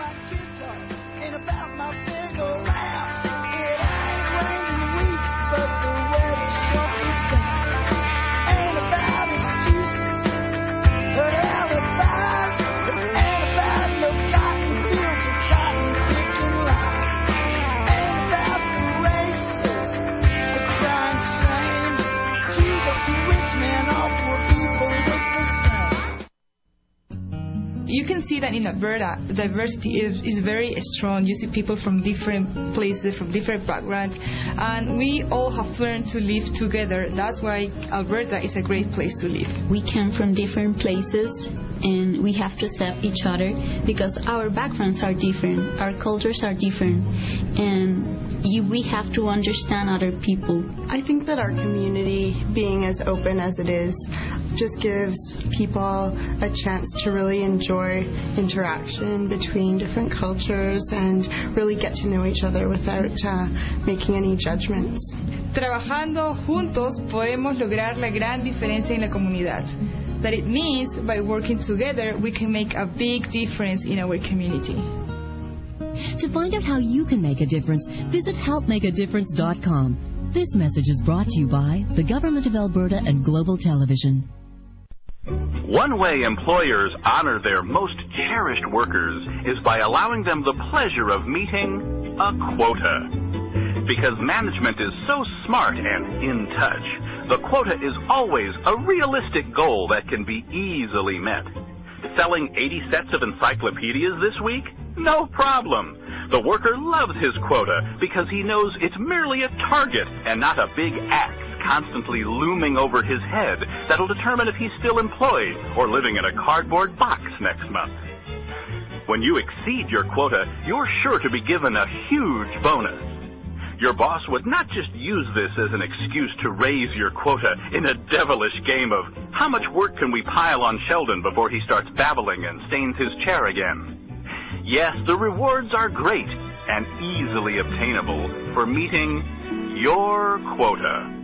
You can see that in Alberta, diversity is, is very strong. You see people from different places, from different backgrounds, and we all have learned to live together. That's why Alberta is a great place to live. We come from different places, and we have to accept each other because our backgrounds are different, our cultures are different, and you, we have to understand other people. I think that our community, being as open as it is, just gives people a chance to really enjoy interaction between different cultures and really get to know each other without uh, making any judgments. Trabajando juntos podemos lograr la gran diferencia en la comunidad. That it means by working together we can make a big difference in our community. To find out how you can make a difference, visit help make a difference dot com. This message is brought to you by the Government of Alberta and Global Television. One way employers honor their most cherished workers is by allowing them the pleasure of meeting a quota. Because management is so smart and in touch, the quota is always a realistic goal that can be easily met. Selling eighty sets of encyclopedias this week? No problem. The worker loves his quota because he knows it's merely a target and not a big axe constantly looming over his head that'll determine if he's still employed or living in a cardboard box next month. When you exceed your quota, you're sure to be given a huge bonus. Your boss would not just use this as an excuse to raise your quota in a devilish game of how much work can we pile on Sheldon before he starts babbling and stains his chair again. Yes, the rewards are great and easily obtainable for meeting your quota.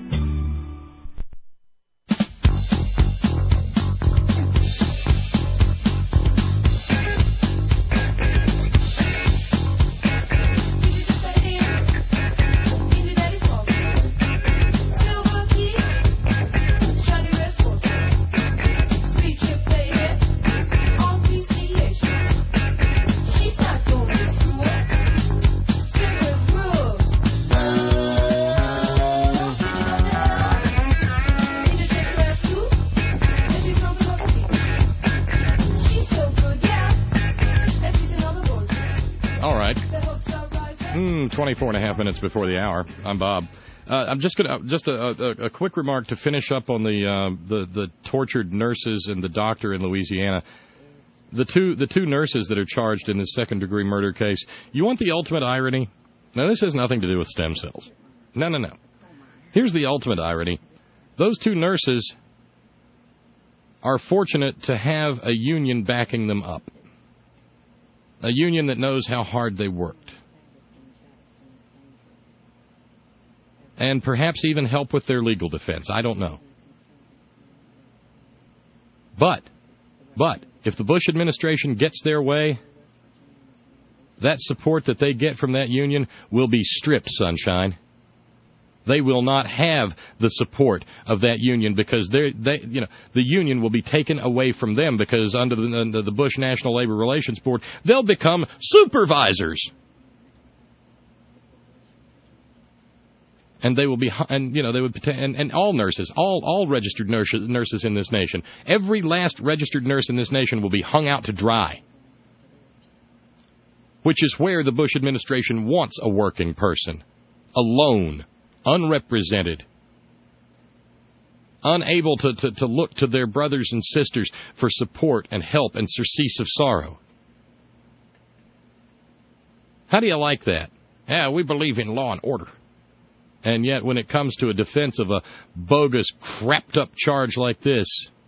twenty-four and a half minutes before the hour. I'm Bob. Uh, I'm just going to just a, a, a quick remark to finish up on the, uh, the the tortured nurses and the doctor in Louisiana. The two the two nurses that are charged in this second degree murder case. You want the ultimate irony? Now, this has nothing to do with stem cells. No, no, no. Here's the ultimate irony. Those two nurses are fortunate to have a union backing them up. A union that knows how hard they worked. And perhaps even help with their legal defense. I don't know. But, but, if the Bush administration gets their way, that support that they get from that union will be stripped, sunshine. They will not have the support of that union because they, they, you know, the union will be taken away from them because under the, under the Bush National Labor Relations Board, they'll become supervisors. And they will be, and you know, they would, and, and all nurses, all all registered nurses, nurses in this nation, every last registered nurse in this nation will be hung out to dry. Which is where the Bush administration wants a working person, alone, unrepresented, unable to, to, to look to their brothers and sisters for support and help and surcease of sorrow. How do you like that? Yeah, we believe in law and order. And yet, when it comes to a defense of a bogus, crapped-up charge like this,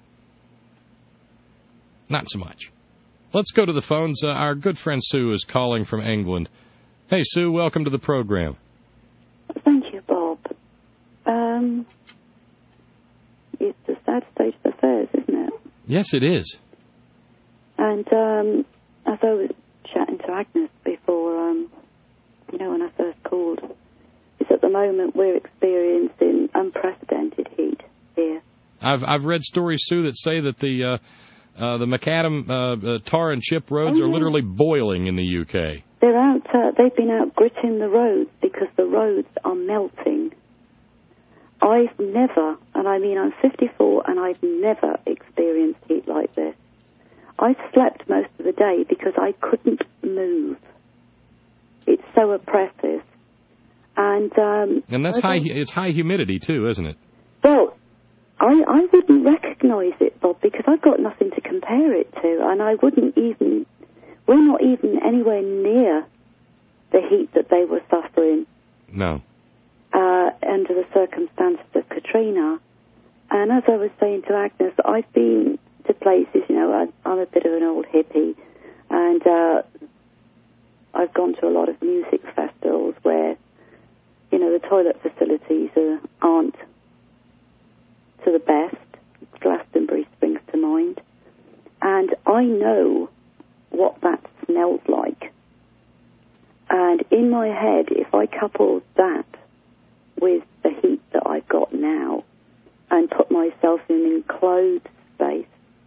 not so much. Let's go to the phones. Uh, our good friend Sue is calling from England. Hey, Sue, welcome to the program. Thank you, Bob. Um, it's a sad state of affairs, isn't it? Yes, it is. And um, as I was chatting to Agnes before, um, you know, when I first called, at the moment we're experiencing unprecedented heat here. I've I've read stories, Sue, that say that the uh, uh, the macadam uh, uh, tar and chip roads oh, are yeah. literally boiling in the U K. They're out. Uh, they've been out gritting the roads because the roads are melting. I've never, and I mean I'm fifty-four, and I've never experienced heat like this. I slept most of the day because I couldn't move. It's so oppressive. And um, and that's high. It's high humidity too, isn't it? Well, I I wouldn't recognise it, Bob, because I've got nothing to compare it to, and I wouldn't even. We're not even anywhere near the heat that they were suffering. No. Uh, under the circumstances of Katrina, and as I was saying to Agnes, I've been to places. You know, I, I'm a bit of an old hippie, and uh, I've gone to a lot of music festivals where, you know, the toilet facilities are, aren't to the best. Glastonbury springs to mind. And I know what that smells like. And in my head, if I couple that with the heat that I've got now and put myself in an enclosed space,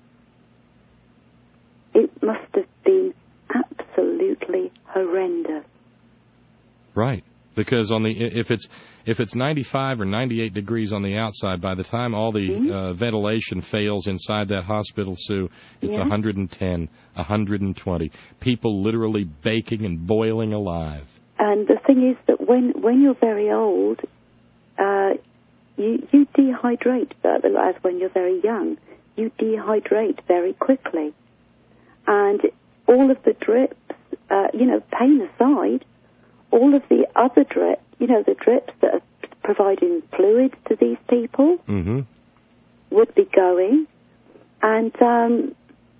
it must have been absolutely horrendous. Right. Because on the if it's if it's ninety-five or ninety-eight degrees on the outside, by the time all the Mm-hmm. uh, ventilation fails inside that hospital, Sue, it's Yeah. one hundred ten, one hundred twenty. People literally baking and boiling alive. And the thing is that when when you're very old, uh, you you dehydrate, uh, as when you're very young. You dehydrate very quickly, and all of the drips, uh, you know, pain aside, all of the other drips, you know, the drips that are providing fluids to these people Mm-hmm. would be going. And um,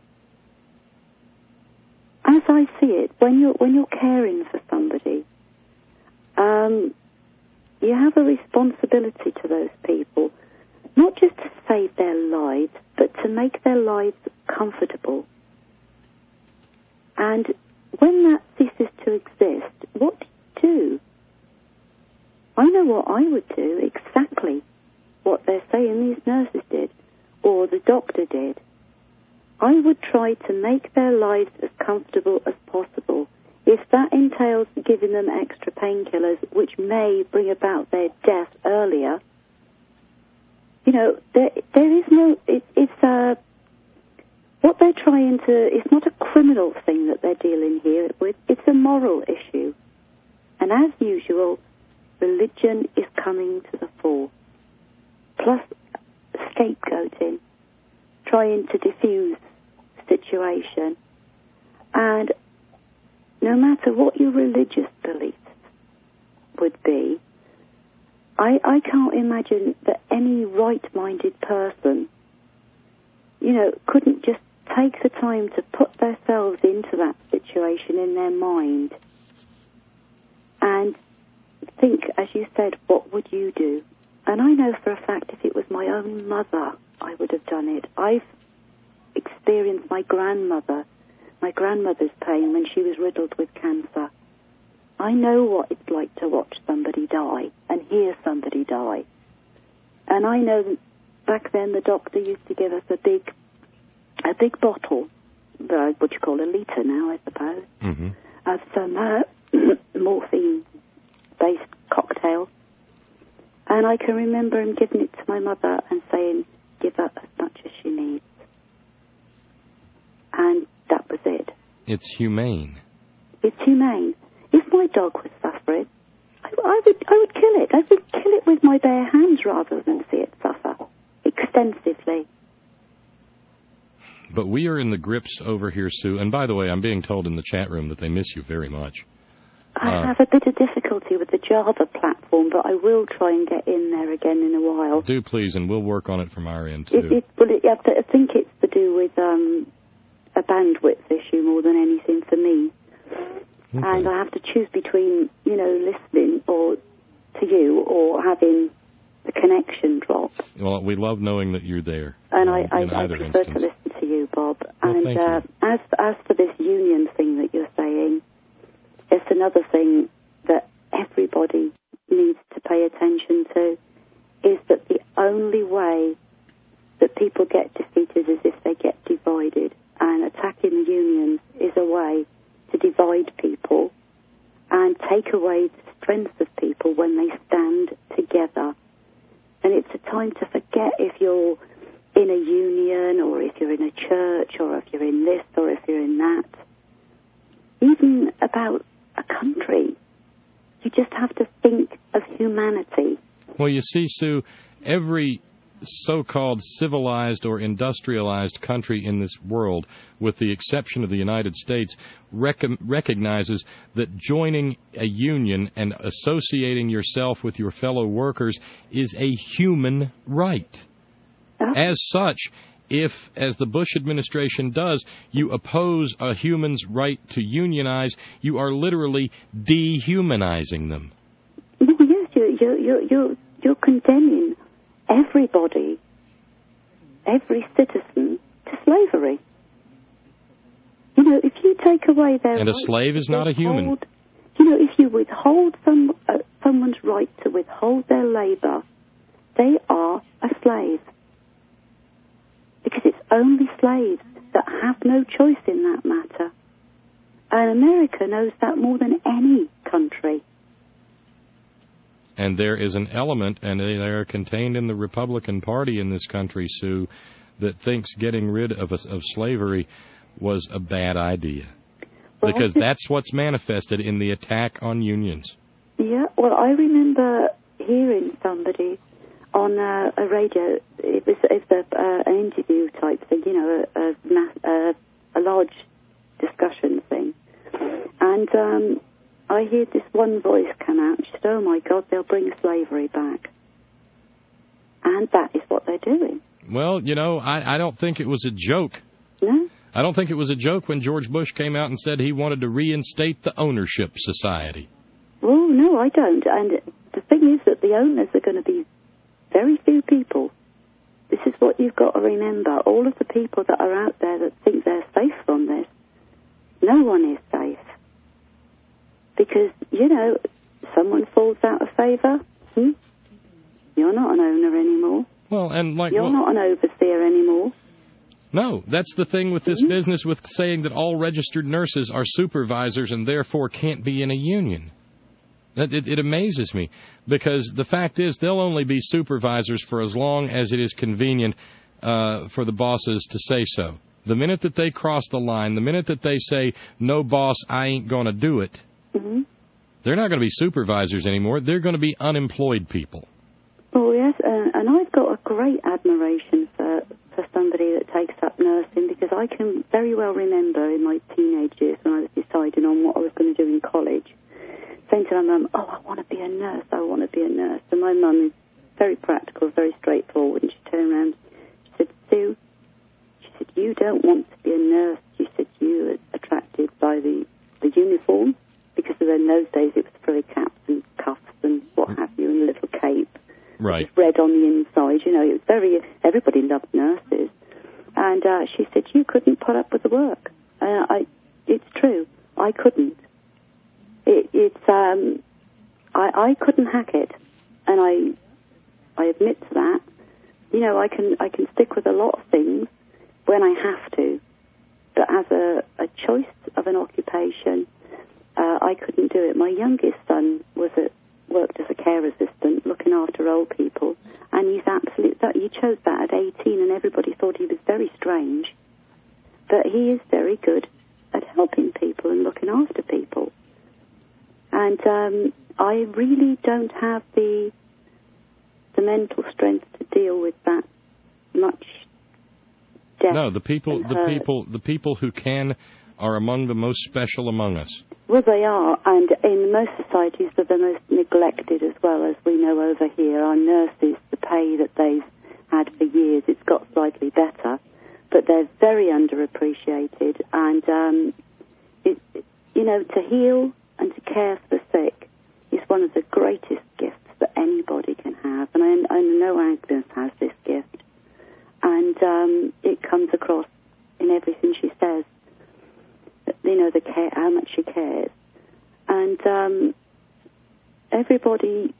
as I see it, when you're when you're caring for somebody, um, you have a responsibility to those people, not just to save their lives, but to make their lives comfortable. And when that ceases to exist, what do you do? I know what I would do, exactly what they're saying these nurses did, or the doctor did. I would try to make their lives as comfortable as possible. If that entails giving them extra painkillers, which may bring about their death earlier, you know, there, there is no, it, it's a, what they're trying to, it's not a criminal thing that they're dealing here with, it's a moral issue. And as usual, religion is coming to the fore. Plus scapegoating, trying to diffuse the situation. And no matter what your religious beliefs would be, I, I can't imagine that any right-minded person, you know, couldn't just take the time to put themselves into that situation in their mind and think, as you said, what would you do? And I know for a fact if it was my own mother, I would have done it. I've experienced my grandmother, my grandmother's pain when she was riddled with cancer. I know what it's like to watch somebody die and hear somebody die. And I know that back then the doctor used to give us a big, a big bottle, uh, what you call a litre now, I suppose, Mm-hmm. of some uh, morphine-based cocktail. And I can remember him giving it to my mother and saying, give her as much as she needs. And that was it. It's humane. It's humane. If my dog was suffering, I, I would I would kill it. I would kill it with my bare hands rather than see it suffer extensively. But we are in the grips over here, Sue. And by the way, I'm being told in the chat room that they miss you very much. I Uh, have a bit of difficulty with the Java platform, but I will try and get in there again in a while. Do please, and we'll work on it from our end, too. It, it, well, it, I think it's to do with um, a bandwidth issue more than anything for me. Okay. And I have to choose between, you know, listening or to you or having the connection drop. Well, we love knowing that you're there. And I, I, in I either prefer instance. to listen to you, Bob. Well, and thank uh, as as for this union thing that you're saying, it's another thing that everybody needs to pay attention to, is that the only way that people get defeated is if they get divided. And attacking the unions is a way to divide people and take away the strength of people when they stand together. And it's a time to forget if you're in a union or if you're in a church or if you're in this or if you're in that. Even about a country, you just have to think of humanity. Well, you see, Sue, every so-called civilized or industrialized country in this world, with the exception of the United States, rec- recognizes that joining a union and associating yourself with your fellow workers is a human right. As such, if, as the Bush administration does, you oppose a human's right to unionize, you are literally dehumanizing them. No, yes, you, you, you, you, you're condemning everybody, every citizen, to slavery. You know, if you take away their And a right slave is to not a human. withhold- You know, if you withhold some uh, someone's right to withhold their labor, they are a slave. Because it's only slaves that have no choice in that matter. And America knows that more than any country. And there is an element, and they are contained in the Republican Party in this country, Sue, that thinks getting rid of, a, of slavery was a bad idea. Well, because that's what's manifested in the attack on unions. Yeah, well, I remember hearing somebody on uh, a radio, it was, it was a, uh, an interview type thing, you know, a, a, mass, uh, a large discussion thing. And um, I heard this one voice come out, and she said, oh my God, they'll bring slavery back. And that is what they're doing. Well, you know, I, I don't think it was a joke. No? I don't think it was a joke when George Bush came out and said he wanted to reinstate the ownership society. Well, no, I don't. And the thing is that the owners are going to be very few people. This is what you've got to remember. All of the people that are out there that think they're safe from this, no one is safe. Because, you know, someone falls out of favour, hmm? You're not an owner anymore. Well, and like You're well, not an overseer anymore. No, that's the thing with this mm-hmm. business with saying that all registered nurses are supervisors and therefore can't be in a union. That it, it amazes me, because the fact is they'll only be supervisors for as long as it is convenient uh, for the bosses to say so. The minute that they cross the line, the minute that they say, no, boss, I ain't going to do it, mm-hmm. they're not going to be supervisors anymore. They're going to be unemployed people. Oh, yes, uh, and I've got a great admiration for, for somebody that takes up nursing, because I can very well remember in my teenage years when I was deciding on what I was going to do in college, saying to my mum, oh, I want to be a nurse, I want to be a nurse. And my mum is very practical, very straightforward, and she turned around, she said, Sue, she said, you don't want to be a nurse. She said, you were attracted by the, the uniform, because in those days it was furry caps and cuffs and what have you, and a little cape. Right. It was red on the inside, you know, it was very, everybody loved nurses. And uh, she said, you couldn't put up with the work. Uh, I, it's true, I couldn't. It, it's, um, I, I couldn't hack it, and I, I admit to that. You know, I can, I can stick with a lot of things when I have to, but as a, a choice of an occupation, uh, I couldn't do it. My youngest son was at, worked as a care assistant, looking after old people, and he's absolutely, that, he chose that at eighteen, and everybody thought he was very strange, but he is very good at helping people and looking after people. And um, I really don't have the the mental strength to deal with that much death. No, the people, the hurt. people, the people who can are among the most special among us. Well, they are, and in most societies they're the most neglected as well, as we know over here. Our nurses, the pay that they've had for years, it's got slightly better, but they're very underappreciated. And um, it, you know, to heal and to care for the sick is one of the greatest gifts that anybody can have. And I, I know Agnes has this gift. And um, it comes across in everything she says. You know, the care, how much she cares. And um, everybody,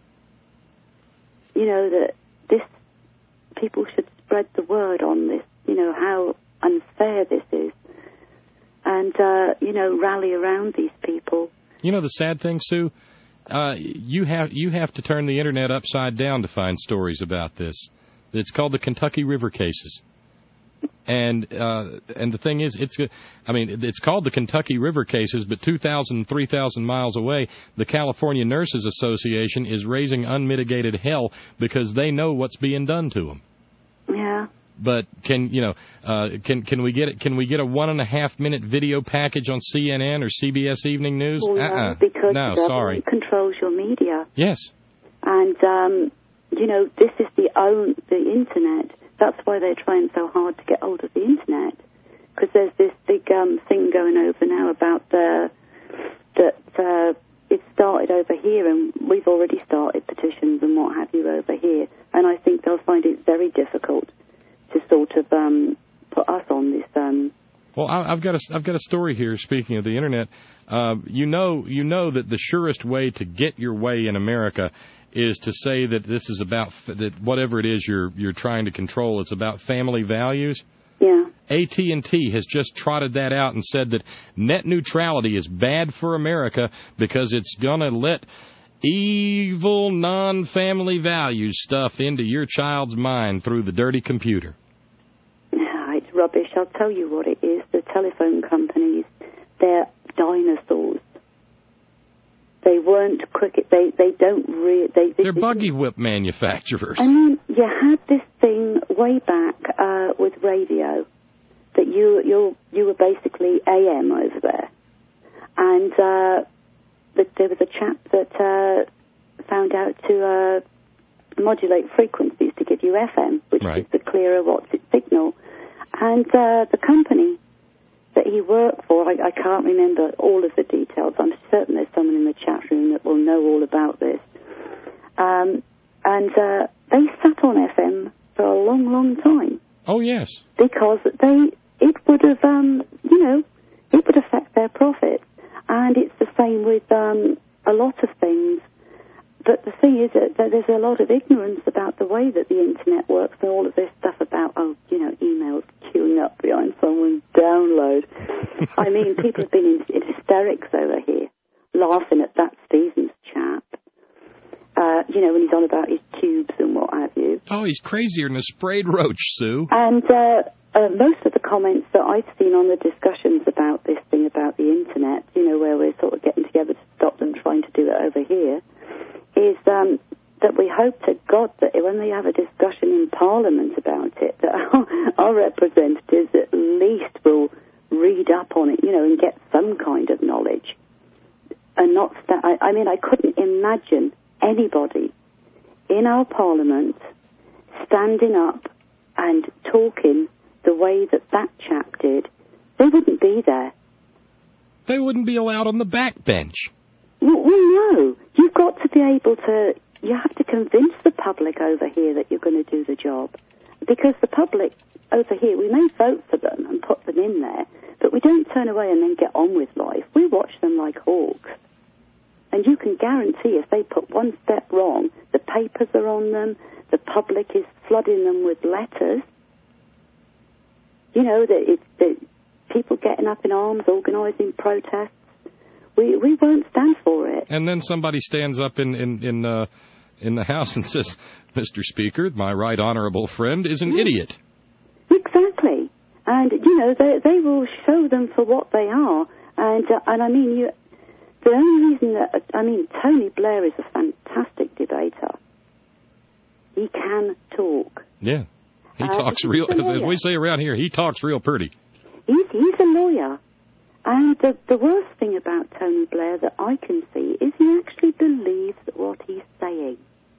you know, that this, people should spread the word on this, you know, how unfair this is. And, uh, you know, rally around these people. You know the sad thing, Sue? Uh, you have you have to turn the Internet upside down to find stories about this. It's called the Kentucky River cases. And uh, and the thing is, it's I mean, it's called the Kentucky River cases, but two thousand, three thousand miles away, the California Nurses Association is raising unmitigated hell because they know what's being done to them. Yeah. But can you know? Uh, can can we get it? Can we get a one and a half minute video package on C N N or C B S Evening News? Well, uh-uh. no, because no, the sorry. government controls your media. Yes. And um, you know, this is the own the internet. That's why they're trying so hard to get hold of the internet, because there's this big um, thing going over now about the that uh, it started over here, and we've already started petitions and what have you over here. And I think they'll find it very difficult to sort of um, put us on this. Um, well, I've got a I've got a story here. Speaking of the internet, uh, you know you know that the surest way to get your way in America is to say that this is about that whatever it is you're you're trying to control, it's about family values. Yeah. A T and T has just trotted that out and said that net neutrality is bad for America because it's going to let evil, non-family values stuff into your child's mind through the dirty computer. No, it's rubbish. I'll tell you what it is. The telephone companies, they're dinosaurs. They weren't quick. They they don't really. They, they, They're buggy whip manufacturers. I mean, you had this thing way back uh, with radio that you you you were basically A M over there, and uh, that there was a chap that uh, found out to uh, modulate frequencies to give you F M, which right. is the clearer what's its signal, and uh, the company that he worked for, I, I can't remember all of the details. I'm certain there's someone in the chat room that will know all about this. Um, and uh, they sat on F M for a long, long time. Oh, yes. Because they, it would have, um, you know, it would affect their profits. And it's the same with um, a lot of things. But the thing is that, that there's a lot of ignorance about the way that the Internet works and all of this stuff about, oh, you know, emails queuing up behind someone's download. I mean, people have been in, in hysterics over here, laughing at that Stevens chap. Uh, you know, when he's on about his tubes and what have you. Oh, he's crazier than a sprayed roach, Sue. And uh, uh, most of the comments that I've seen on the discussions about this thing about the Internet, you know, where we're sort of getting together to stop them trying to do it over here, is um, that we hope to God that when they have a discussion in Parliament about it, that our, our representatives at least will read up on it, you know, and get some kind of knowledge. And not, sta- I, I mean, I couldn't imagine anybody in our Parliament standing up and talking the way that that chap did. They wouldn't be there. They wouldn't be allowed on the backbench. Well, well, no. You've got to be able to, you have to convince the public over here that you're going to do the job. Because the public over here, we may vote for them and put them in there, but we don't turn away and then get on with life. We watch them like hawks. And you can guarantee if they put one step wrong, the papers are on them, the public is flooding them with letters. You know, that it's the people getting up in arms, organising protests. We we won't stand for it. And then somebody stands up in in in, uh, in the House and says, "Mister Speaker, my right honourable friend is an yes. idiot." Exactly. And, you know, they they will show them for what they are. And, uh, and I mean, you, the only reason that, I mean, Tony Blair is a fantastic debater. He can talk. Yeah. He uh, talks real, as, as we say around here, he talks real pretty. He's, he's a lawyer. And the, the worst thing about Tony Blair that I can see is he actually believes what he's saying.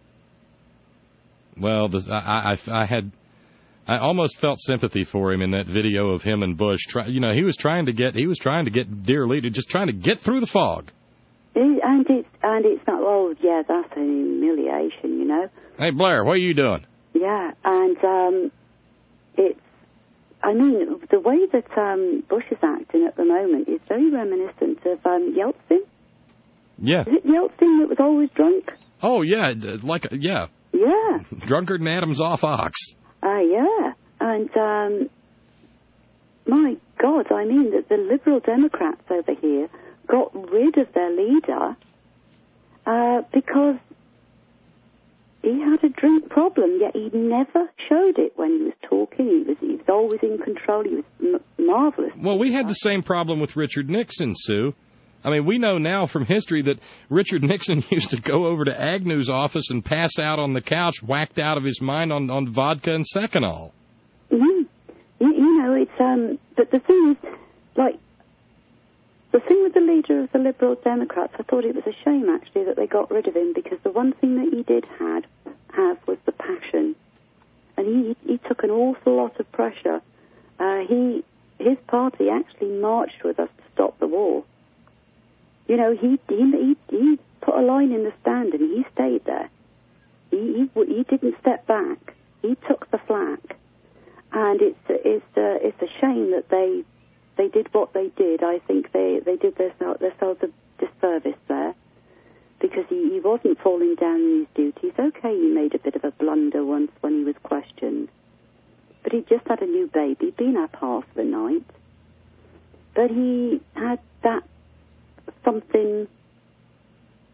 Well, the, I, I, I had, I almost felt sympathy for him in that video of him and Bush. Try, you know, he was trying to get, he was trying to get dear leader, just trying to get through the fog. It, and it's and it's not. Oh, yeah, that's an humiliation, you know. Hey Blair, what are you doing? Yeah, and um, it's. I mean, the way that um, Bush is acting at the moment is very reminiscent of um, Yeltsin. Yeah. Is it Yeltsin that was always drunk? Oh, yeah, like, yeah. Yeah. Drunker than Adam's off ox. Uh, yeah. And, um, my God, I mean, that the Liberal Democrats over here got rid of their leader uh, because he had a drink problem, yet he never showed it when he was talking. He was, he was always in control. He was m- marvelous. Well, we had the same problem with Richard Nixon, Sue. I mean, we know now from history that Richard Nixon used to go over to Agnew's office and pass out on the couch, whacked out of his mind on, on vodka and Seconal. Mm-hmm. You, you know, it's, um, but the thing is, like, the thing with the leader of the Liberal Democrats, I thought it was a shame, actually, that they got rid of him, because the one thing that he did had, have was the passion. And he, he took an awful lot of pressure. Uh, he, his party actually marched with us to stop the war. You know, he, he, he put a line in the stand and he stayed there. He, he, he didn't step back. He took the flak. And it's, it's, uh, it's a shame that they... They did what they did. I think they, they did themselves a disservice there, because he, he wasn't falling down in his duties. Okay, he made a bit of a blunder once when he was questioned, but he just had a new baby, been up half the night. But he had that something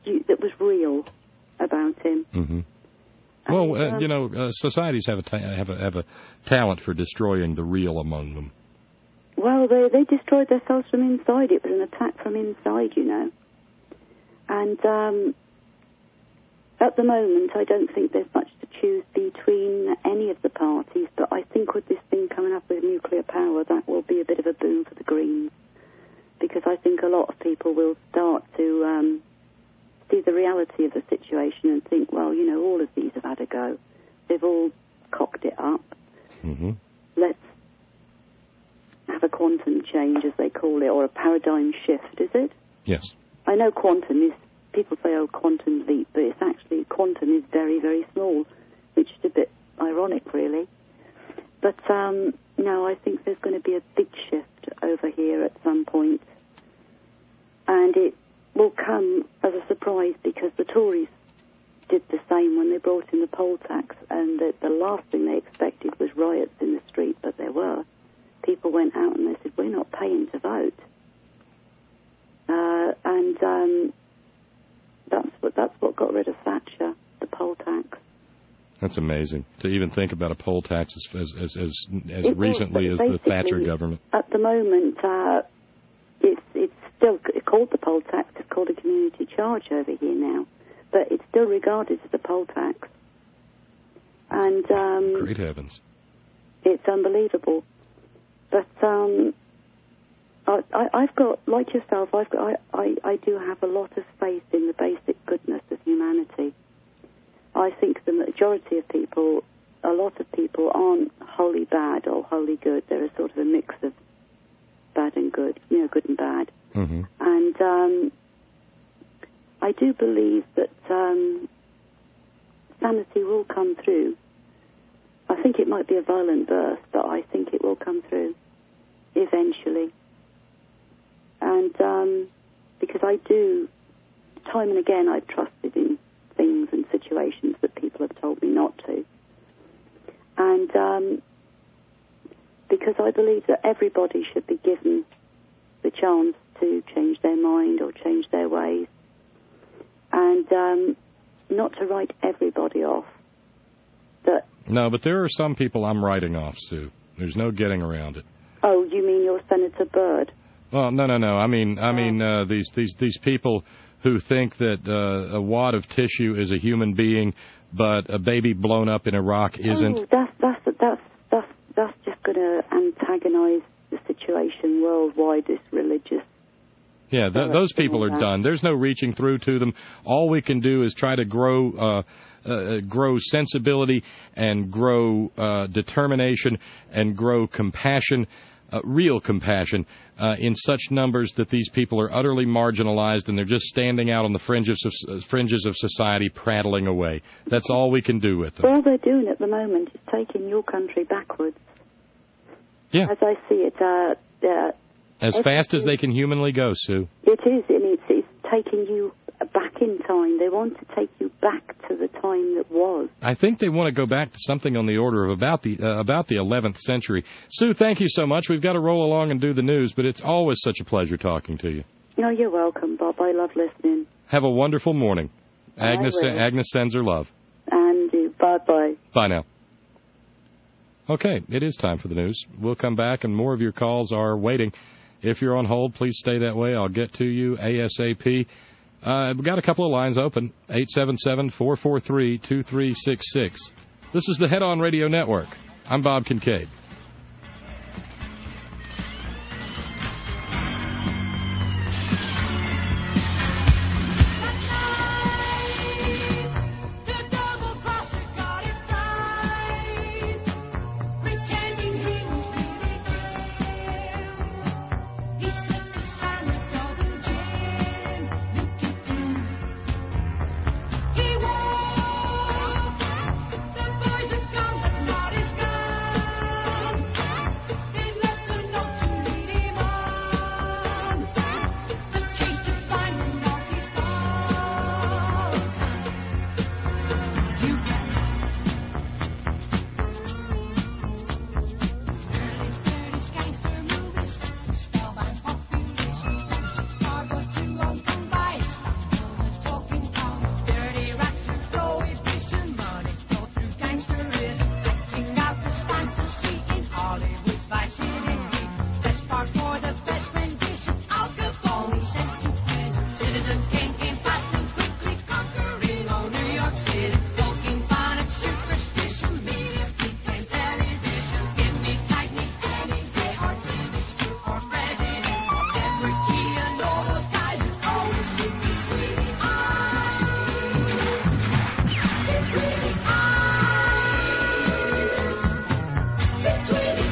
you, that was real about him. Mm-hmm. Well, uh, you know, uh, societies have a ta- have a have a talent for destroying the real among them. Well, they they destroyed themselves from inside. It was an attack from inside, you know. And um, at the moment, I don't think there's much to choose between any of the parties. But I think with this thing coming up with nuclear power, that will be a bit of a boon for the Greens, because I think a lot of people will start to um, see the reality of the situation and think, well, you know, all of these have had a go. They've all cocked it up. Mm-hmm. Let's have a quantum change, as they call it, or a paradigm shift, is it? Yes. I know quantum is, people say, oh, quantum leap, but it's actually, quantum is very, very small, which is a bit ironic, really. But, um, no, I think there's going to be a big shift over here at some point. And it will come as a surprise, because the Tories did the same when they brought in the poll tax, and the, the last thing they expected was riots in the street, but there were. People went out and they said, we're not paying to vote. Uh, and um, that's what that's what got rid of Thatcher, the poll tax. That's amazing to even think about a poll tax as as as, as It recently was, as the Thatcher government. At the moment, uh, it's it's still called the poll tax. It's called a community charge over here now, but it's still regarded as a poll tax. And um, great heavens, it's unbelievable. But um, I, I, I've got, like yourself, I've got, I, I, I do have a lot of faith in the basic goodness of humanity. I think the majority of people, a lot of people, aren't wholly bad or wholly good. They're a sort of a mix of bad and good, you know, good and bad. Mm-hmm. And um, I do believe that um, sanity will come through. I think it might be a violent birth, but I think it will come through eventually. And um, because I do, time and again, I've trusted in things and situations that people have told me not to. And um, because I believe that everybody should be given the chance to change their mind or change their ways. And um, not to write everybody off. That No, but there are some people I'm writing off, Sue. There's no getting around it. Oh, you mean your Senator Byrd? Well, no, no, no. I mean, I mean, uh, these these these people who think that uh, a wad of tissue is a human being, but a baby blown up in Iraq isn't. Oh, that's that's that's that's that's just going to antagonise the situation worldwide. This religious. Yeah, th- those people are done. There's no reaching through to them. All we can do is try to grow, uh, uh, grow sensibility and grow uh, determination and grow compassion, uh, real compassion, uh, in such numbers that these people are utterly marginalized and they're just standing out on the fringes of uh, fringes of society, prattling away. That's all we can do with them. All they're doing at the moment is taking your country backwards. Yeah. As I see it, uh, uh, as fast as they can humanly go, Sue. It is, and it's, it's taking you back in time. They want to take you back to the time that was. I think they want to go back to something on the order of about the uh, about the eleventh century. Sue, thank you so much. We've got to roll along and do the news, but it's always such a pleasure talking to you. No, you're welcome, Bob. I love listening. Have a wonderful morning. Agnes I will. Agnes sends her love. And you. Bye-bye. Bye now. Okay, it is time for the news. We'll come back, and more of your calls are waiting. If you're on hold, please stay that way. I'll get to you ASAP. Uh, we've got a couple of lines open, eight seven seven, four four three, two three six six. This is the Head On Radio Network. I'm Bob Kincaid. Citizens thinking fast and quickly conquering all New York City. Walking finance, superstition, media, became television. Give me tightening any day, or T V scoop or president. Every key and all those guys who always shoot between the eyes. Between the eyes. Between the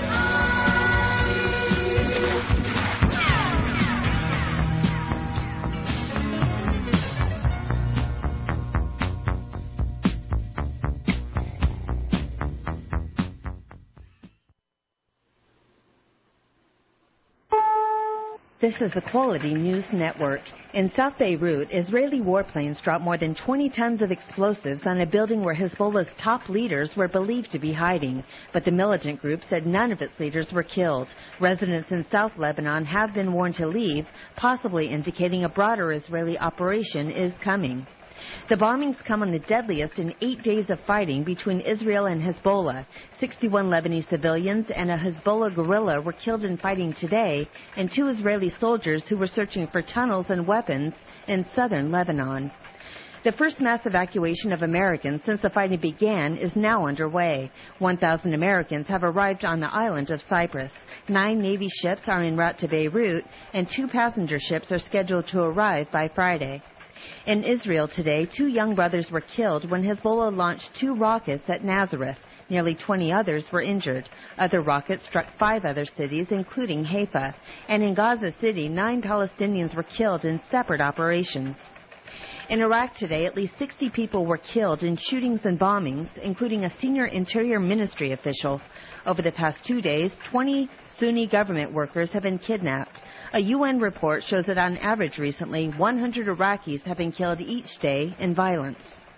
This is the Quality News Network. In South Beirut, Israeli warplanes dropped more than twenty tons of explosives on a building where Hezbollah's top leaders were believed to be hiding. But the militant group said none of its leaders were killed. Residents in South Lebanon have been warned to leave, possibly indicating a broader Israeli operation is coming. The bombings come on the deadliest in eight days of fighting between Israel and Hezbollah. sixty-one Lebanese civilians and a Hezbollah guerrilla were killed in fighting today, and two Israeli soldiers who were searching for tunnels and weapons in southern Lebanon. The first mass evacuation of Americans since the fighting began is now underway. one thousand Americans have arrived on the island of Cyprus. Nine Navy ships are en route to Beirut, and two passenger ships are scheduled to arrive by Friday. In Israel today, two young brothers were killed when Hezbollah launched two rockets at Nazareth. Nearly twenty others were injured. Other rockets struck five other cities, including Haifa. And in Gaza City, nine Palestinians were killed in separate operations. In Iraq today, at least sixty people were killed in shootings and bombings, including a senior Interior Ministry official. Over the past two days, twenty Sunni government workers have been kidnapped. A U N report shows that on average recently, one hundred Iraqis have been killed each day in violence.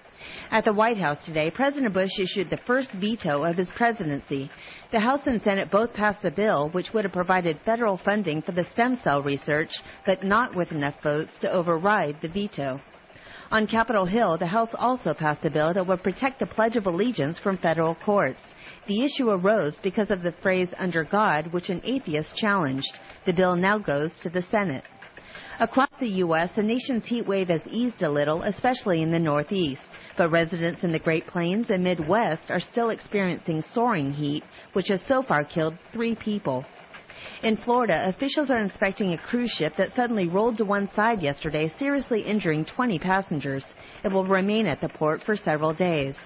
At the White House today, President Bush issued the first veto of his presidency. The House and Senate both passed a bill which would have provided federal funding for the stem cell research, but not with enough votes to override the veto. On Capitol Hill, the House also passed a bill that would protect the Pledge of Allegiance from federal courts. The issue arose because of the phrase "under God," which an atheist challenged. The bill now goes to the Senate. Across the U S, the nation's heat wave has eased a little, especially in the Northeast. But residents in the Great Plains and Midwest are still experiencing soaring heat, which has so far killed three people. In Florida, officials are inspecting a cruise ship that suddenly rolled to one side yesterday, seriously injuring twenty passengers. It will remain at the port for several days.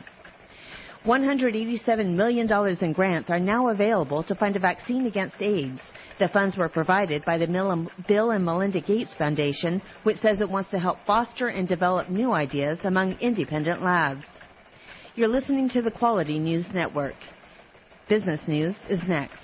one hundred eighty-seven million dollars in grants are now available to fund a vaccine against AIDS. The funds were provided by the Bill and Melinda Gates Foundation, which says it wants to help foster and develop new ideas among independent labs. You're listening to the Quality News Network. Business News is next.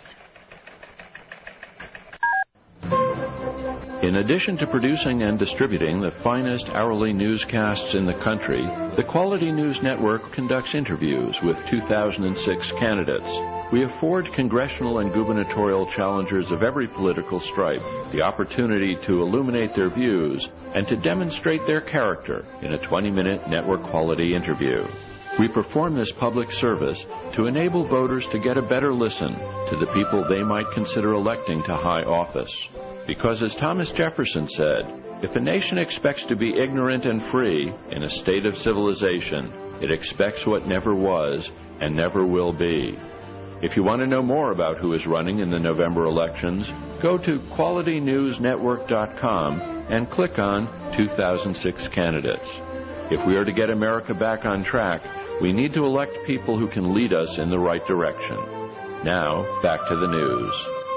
In addition to producing and distributing the finest hourly newscasts in the country, the Quality News Network conducts interviews with two thousand six candidates. We afford congressional and gubernatorial challengers of every political stripe the opportunity to illuminate their views and to demonstrate their character in a twenty-minute network-quality interview. We perform this public service to enable voters to get a better listen to the people they might consider electing to high office. Because, as Thomas Jefferson said, if a nation expects to be ignorant and free in a state of civilization, it expects what never was and never will be. If you want to know more about who is running in the November elections, go to quality news network dot com and click on two thousand six candidates. If we are to get America back on track, we need to elect people who can lead us in the right direction. Now, back to the news.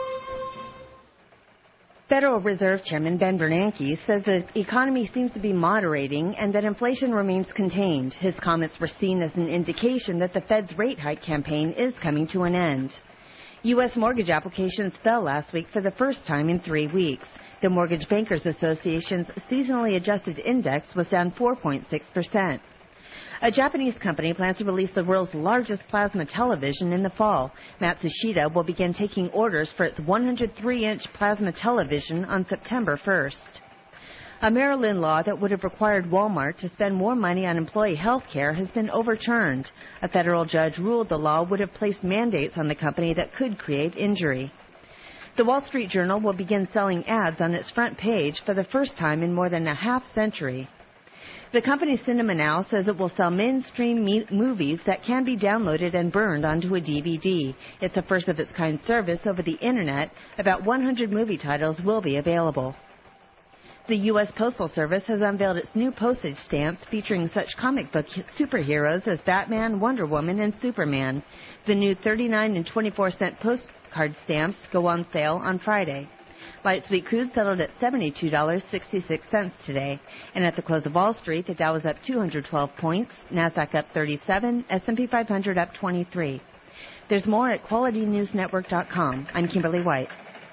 Federal Reserve Chairman Ben Bernanke says the economy seems to be moderating and that inflation remains contained. His comments were seen as an indication that the Fed's rate hike campaign is coming to an end. U S mortgage applications fell last week for the first time in three weeks. The Mortgage Bankers Association's seasonally adjusted index was down four point six percent. A Japanese company plans to release the world's largest plasma television in the fall. Matsushita will begin taking orders for its one hundred three inch plasma television on September first. A Maryland law that would have required Walmart to spend more money on employee health care has been overturned. A federal judge ruled the law would have placed mandates on the company that could create injury. The Wall Street Journal will begin selling ads on its front page for the first time in more than a half century. The company Cinema Now says it will sell mainstream me- movies that can be downloaded and burned onto a D V D. It's a first-of-its-kind service over the Internet. About one hundred movie titles will be available. The U S Postal Service has unveiled its new postage stamps featuring such comic book superheroes as Batman, Wonder Woman, and Superman. The new thirty-nine and twenty-four cent postcard stamps go on sale on Friday. Light sweet crude settled at seventy-two dollars and sixty-six cents today. And at the close of Wall Street, the Dow was up two hundred twelve points, NASDAQ up thirty-seven, S and P five hundred up twenty-three. There's more at quality news network dot com. I'm Kimberly White.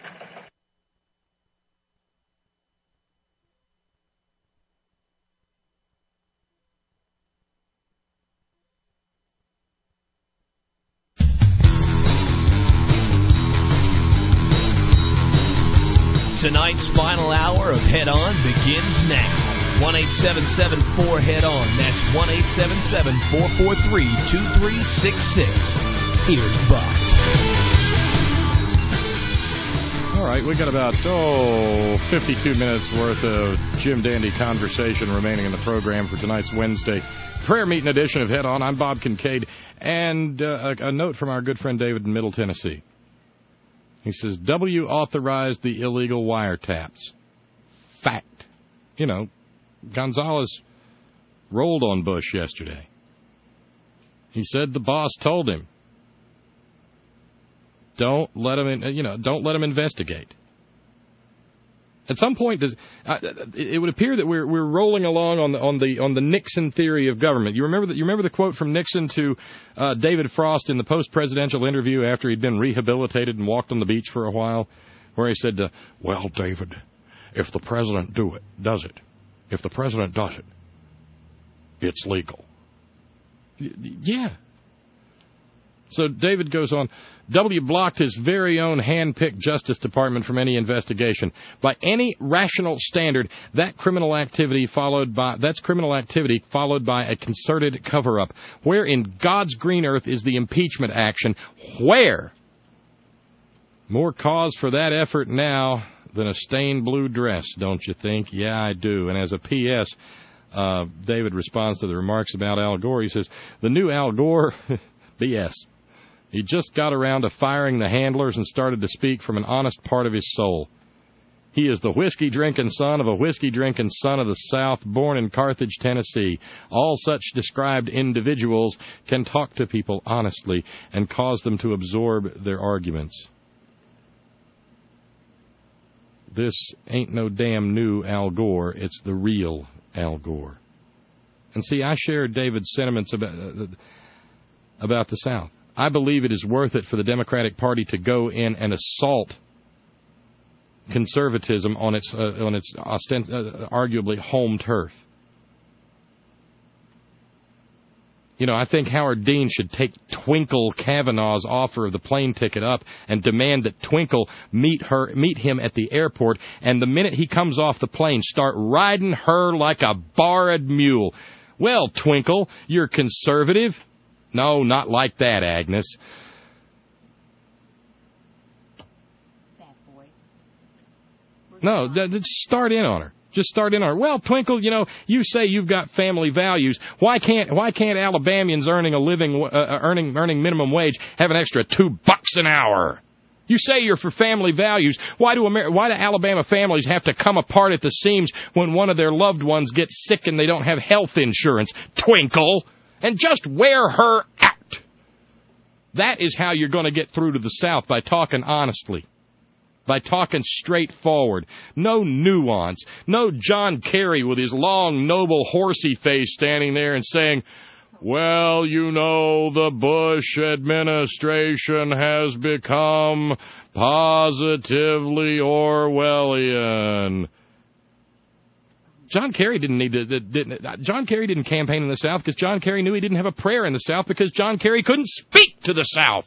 Tonight's final hour of Head On begins now. one eight seven seven four head on. That's one eight seven seven four four three two three six six. Here's Bob. All right, we got about, oh, fifty-two minutes worth of Jim Dandy conversation remaining in the program for tonight's Wednesday prayer meeting edition of Head On. I'm Bob Kincaid. And uh, a, a note from our good friend David in Middle Tennessee. He says, W authorized the illegal wiretaps. Fact. You know, Gonzalez rolled on Bush yesterday. He said the boss told him, don't let him, in, you know, don't let him investigate. At some point, does, uh, it would appear that we're we're rolling along on the on the on the Nixon theory of government. You remember that? You remember the quote from Nixon to uh, David Frost in the post-presidential interview after he'd been rehabilitated and walked on the beach for a while, where he said, uh, "Well, David, if the president do it, does it? If the president does it, it's legal." Y- yeah. So David goes on, W blocked his very own hand-picked Justice Department from any investigation. By any rational standard, that criminal activity followed by that's criminal activity followed by a concerted cover-up. Where in God's green earth is the impeachment action? Where? More cause for that effort now than a stained blue dress, don't you think? Yeah, I do. And as a P S, uh, David responds to the remarks about Al Gore. He says, the new Al Gore, B S. He just got around to firing the handlers and started to speak from an honest part of his soul. He is the whiskey-drinking son of a whiskey-drinking son of the South, born in Carthage, Tennessee. All such described individuals can talk to people honestly and cause them to absorb their arguments. This ain't no damn new Al Gore. It's the real Al Gore. And see, I share David's sentiments about, uh, about the South. I believe it is worth it for the Democratic Party to go in and assault conservatism on its uh, on its ostent- uh, arguably home turf. You know, I think Howard Dean should take Twinkle Kavanaugh's offer of the plane ticket up and demand that Twinkle meet her meet him at the airport, and the minute he comes off the plane, start riding her like a borrowed mule. Well, Twinkle, you're conservative. No, not like that, Agnes. Bad boy. No, th- just start in on her. Just start in on her. Well, Twinkle, you know, you say you've got family values. Why can't why can't Alabamians earning a living uh, earning earning minimum wage have an extra two bucks an hour? You say you're for family values. Why do Amer- why do Alabama families have to come apart at the seams when one of their loved ones gets sick and they don't have health insurance? Twinkle. And just wear her out. That is how you're going to get through to the South, by talking honestly, by talking straightforward. No nuance. No John Kerry with his long, noble, horsey face standing there and saying, well, you know, the Bush administration has become positively Orwellian. John Kerry didn't need to. Didn't, John Kerry didn't campaign in the South because John Kerry knew he didn't have a prayer in the South because John Kerry couldn't speak to the South.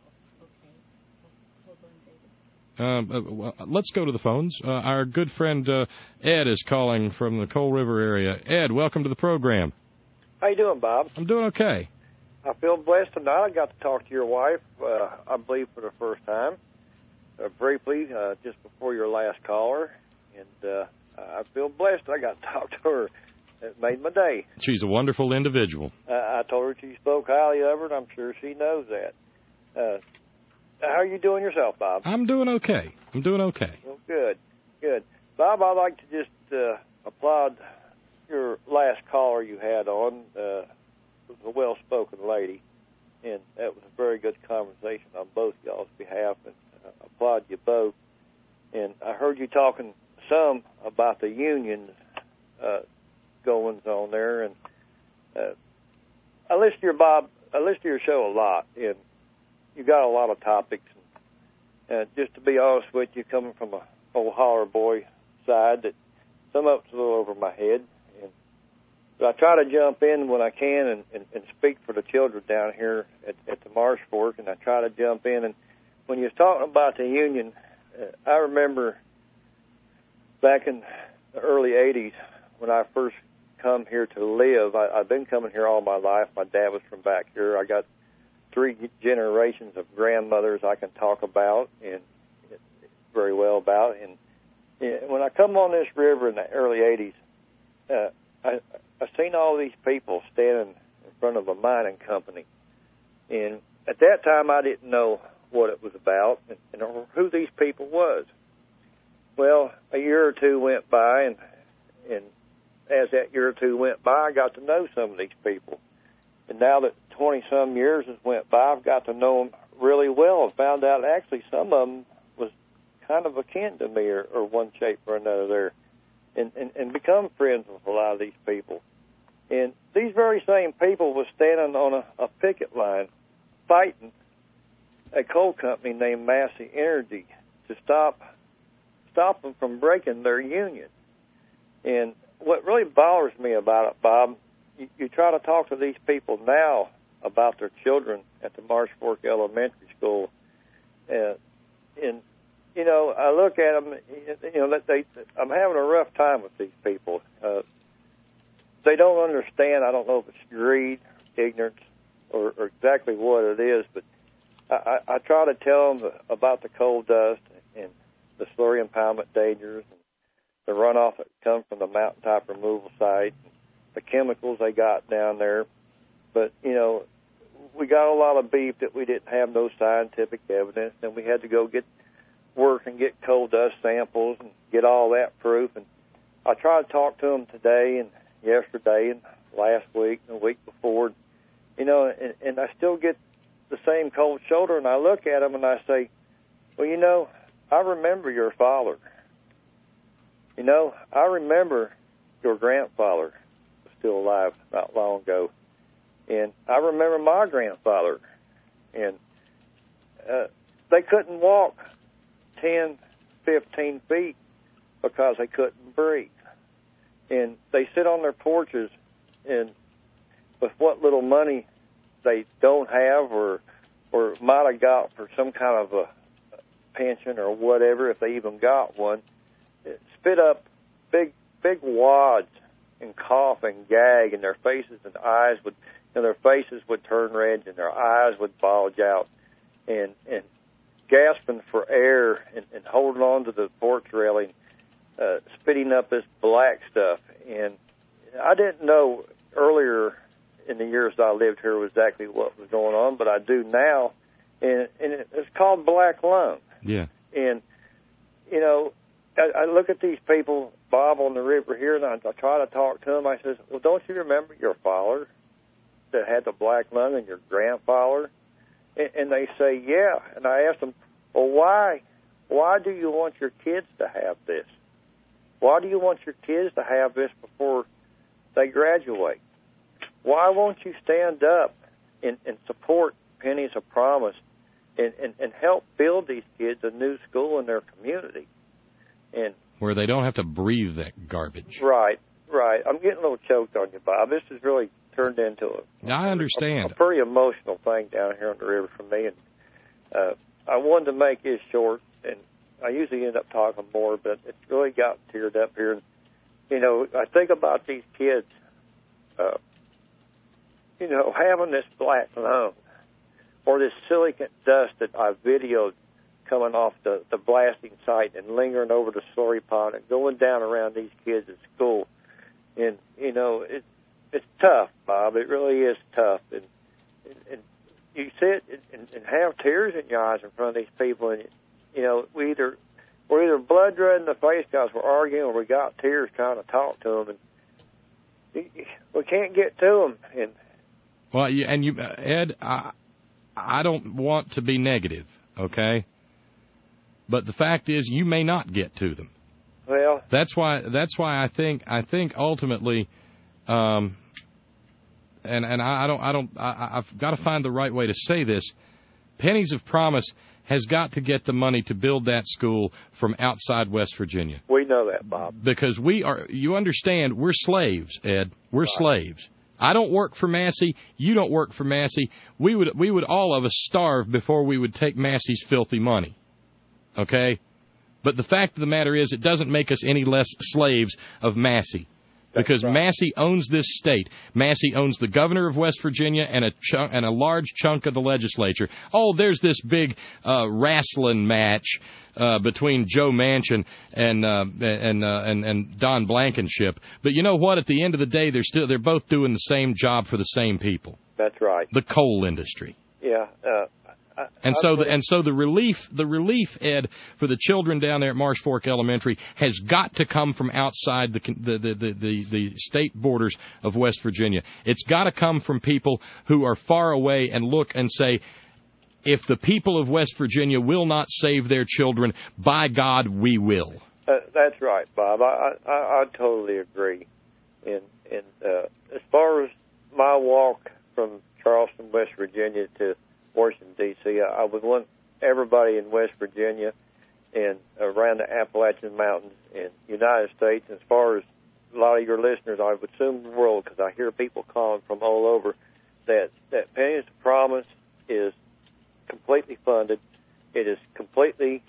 Um, uh, well, let's go to the phones. Uh, our good friend uh, Ed is calling from the Coal River area. Ed, welcome to the program. How you doing, Bob? I'm doing okay. I feel blessed tonight. I got to talk to your wife, uh, I believe, for the first time. uh, briefly uh, just before your last caller, and uh, I feel blessed I got to talk to her. It made my day. She's a wonderful individual. Uh, I told her she spoke highly of her, and I'm sure she knows that. Uh, how are you doing yourself, Bob? I'm doing okay. I'm doing okay. Well, good, good. Bob, I'd like to just uh, applaud your last caller you had on. Uh, it was a well-spoken lady, and that was a very good conversation on both y'all's behalf, and I uh, applaud you both. And I heard you talking some about the unions uh, goings on there, and uh, I listen to your Bob. I listen to your show a lot, and you got a lot of topics. And uh, just to be honest with you, coming from a old holler boy side, that some of it's a little over my head. And, but I try to jump in when I can and, and, and speak for the children down here at, at the Marsh Fork, and I try to jump in. And when you was talking about the union, uh, I remember back in the early eighties when I first come here to live. I, I've been coming here all my life. My dad was from back here. I got three generations of grandmothers I can talk about and very well about. And, and when I come on this river in the early eighties, uh, I, I seen all these people standing in front of a mining company. And at that time, I didn't know what it was about and, and or who these people was. Well, a year or two went by, and and as that year or two went by, I got to know some of these people. And now that twenty-some years has went by, I've got to know them really well and found out actually some of them was kind of akin to me or, or one shape or another there, and, and, and become friends with a lot of these people. And these very same people was standing on a, a picket line fighting a coal company named Massey Energy to stop stop them from breaking their union. And what really bothers me about it, Bob, you, you try to talk to these people now about their children at the Marsh Fork Elementary School, uh, and you know, I look at them, you know, that they, I'm having a rough time with these people. Uh, they don't understand. I don't know if it's greed, ignorance, or, or exactly what it is, but I, I, I try to tell them about the coal dust and the slurry impoundment dangers, and the runoff that comes from the mountaintop removal site, the chemicals they got down there. But, you know, we got a lot of beef that we didn't have no scientific evidence, and we had to go get work and get coal dust samples and get all that proof. And I tried to talk to them today and yesterday and last week and the week before, you know, and, and I still get the same cold shoulder, and I look at them and I say, well, you know, I remember your father. You know, I remember your grandfather was still alive not long ago. And I remember my grandfather. And uh, they couldn't walk ten, fifteen feet because they couldn't breathe. And they sit on their porches, and with what little money they don't have or or might have got for some kind of a pension or whatever, if they even got one, spit up big big wads and cough and gag, and their faces and eyes would, and their faces would turn red and their eyes would bulge out, and and gasping for air and, and holding on to the porch railing, uh, spitting up this black stuff. And I didn't know earlier in the years that I lived here exactly what was going on, but I do now, and, and it's called black lung. Yeah. And, you know, I, I look at these people, Bob, on the river here, and I, I try to talk to them. I says, well, don't you remember your father that had the black lung and your grandfather? And, and they say, yeah. And I asked them, well, why? Why do you want your kids to have this? Why do you want your kids to have this before they graduate? Why won't you stand up and, and support Pennies of Promise and, and, and help build these kids a new school in their community? And where they don't have to breathe that garbage. Right, right. I'm getting a little choked on you, Bob. This has really turned into a, I understand. a, a pretty emotional thing down here on the river for me. And uh, I wanted to make this short, and I usually end up talking more, but it's really got teared up here. And, you know, I think about these kids, uh, you know, having this black lung or this silicate dust that I videoed coming off the, the blasting site and lingering over the slurry pond and going down around these kids at school. And, you know, it, it's tough, Bob. It really is tough. And, and, and you sit and, and have tears in your eyes in front of these people, and, you know, we either, we're either blood red in the face because we're arguing, or we got tears trying to talk to them, and we can't get to them. And, well, you, and you, Ed, I, I don't want to be negative, okay? But the fact is, you may not get to them. Well, that's why. That's why I think. I think ultimately, um, and and I, I don't. I don't. I, I've got to find the right way to say this. Pennies of Promise has got to get the money to build that school from outside West Virginia. We know that, Bob. Because we are. You understand? We're slaves, Ed. We're right. slaves. I don't work for Massey. You don't work for Massey. We would. We would all of us starve before we would take Massey's filthy money. Okay. But the fact of the matter is, it doesn't make us any less slaves of Massey. Because right. Massey owns this state. Massey owns the governor of West Virginia and a chunk, and a large chunk of the legislature. Oh, there's this big uh, wrestling match uh, between Joe Manchin and uh, and, uh, and and Don Blankenship. But you know what? At the end of the day, they're still they're both doing the same job for the same people. That's right. The coal industry. Yeah. Uh And so, the, and so the relief, the relief, Ed, for the children down there at Marsh Fork Elementary has got to come from outside the the the the, the state borders of West Virginia. It's got to come from people who are far away and look and say, if the people of West Virginia will not save their children, by God, we will. Uh, that's right, Bob. I, I I totally agree. And and uh, as far as my walk from Charleston, West Virginia to Washington, D C, I would want everybody in West Virginia and around the Appalachian Mountains and United States, as far as a lot of your listeners, I would assume the world, because I hear people calling from all over, that, that Pennies of Promise is completely funded. It is completely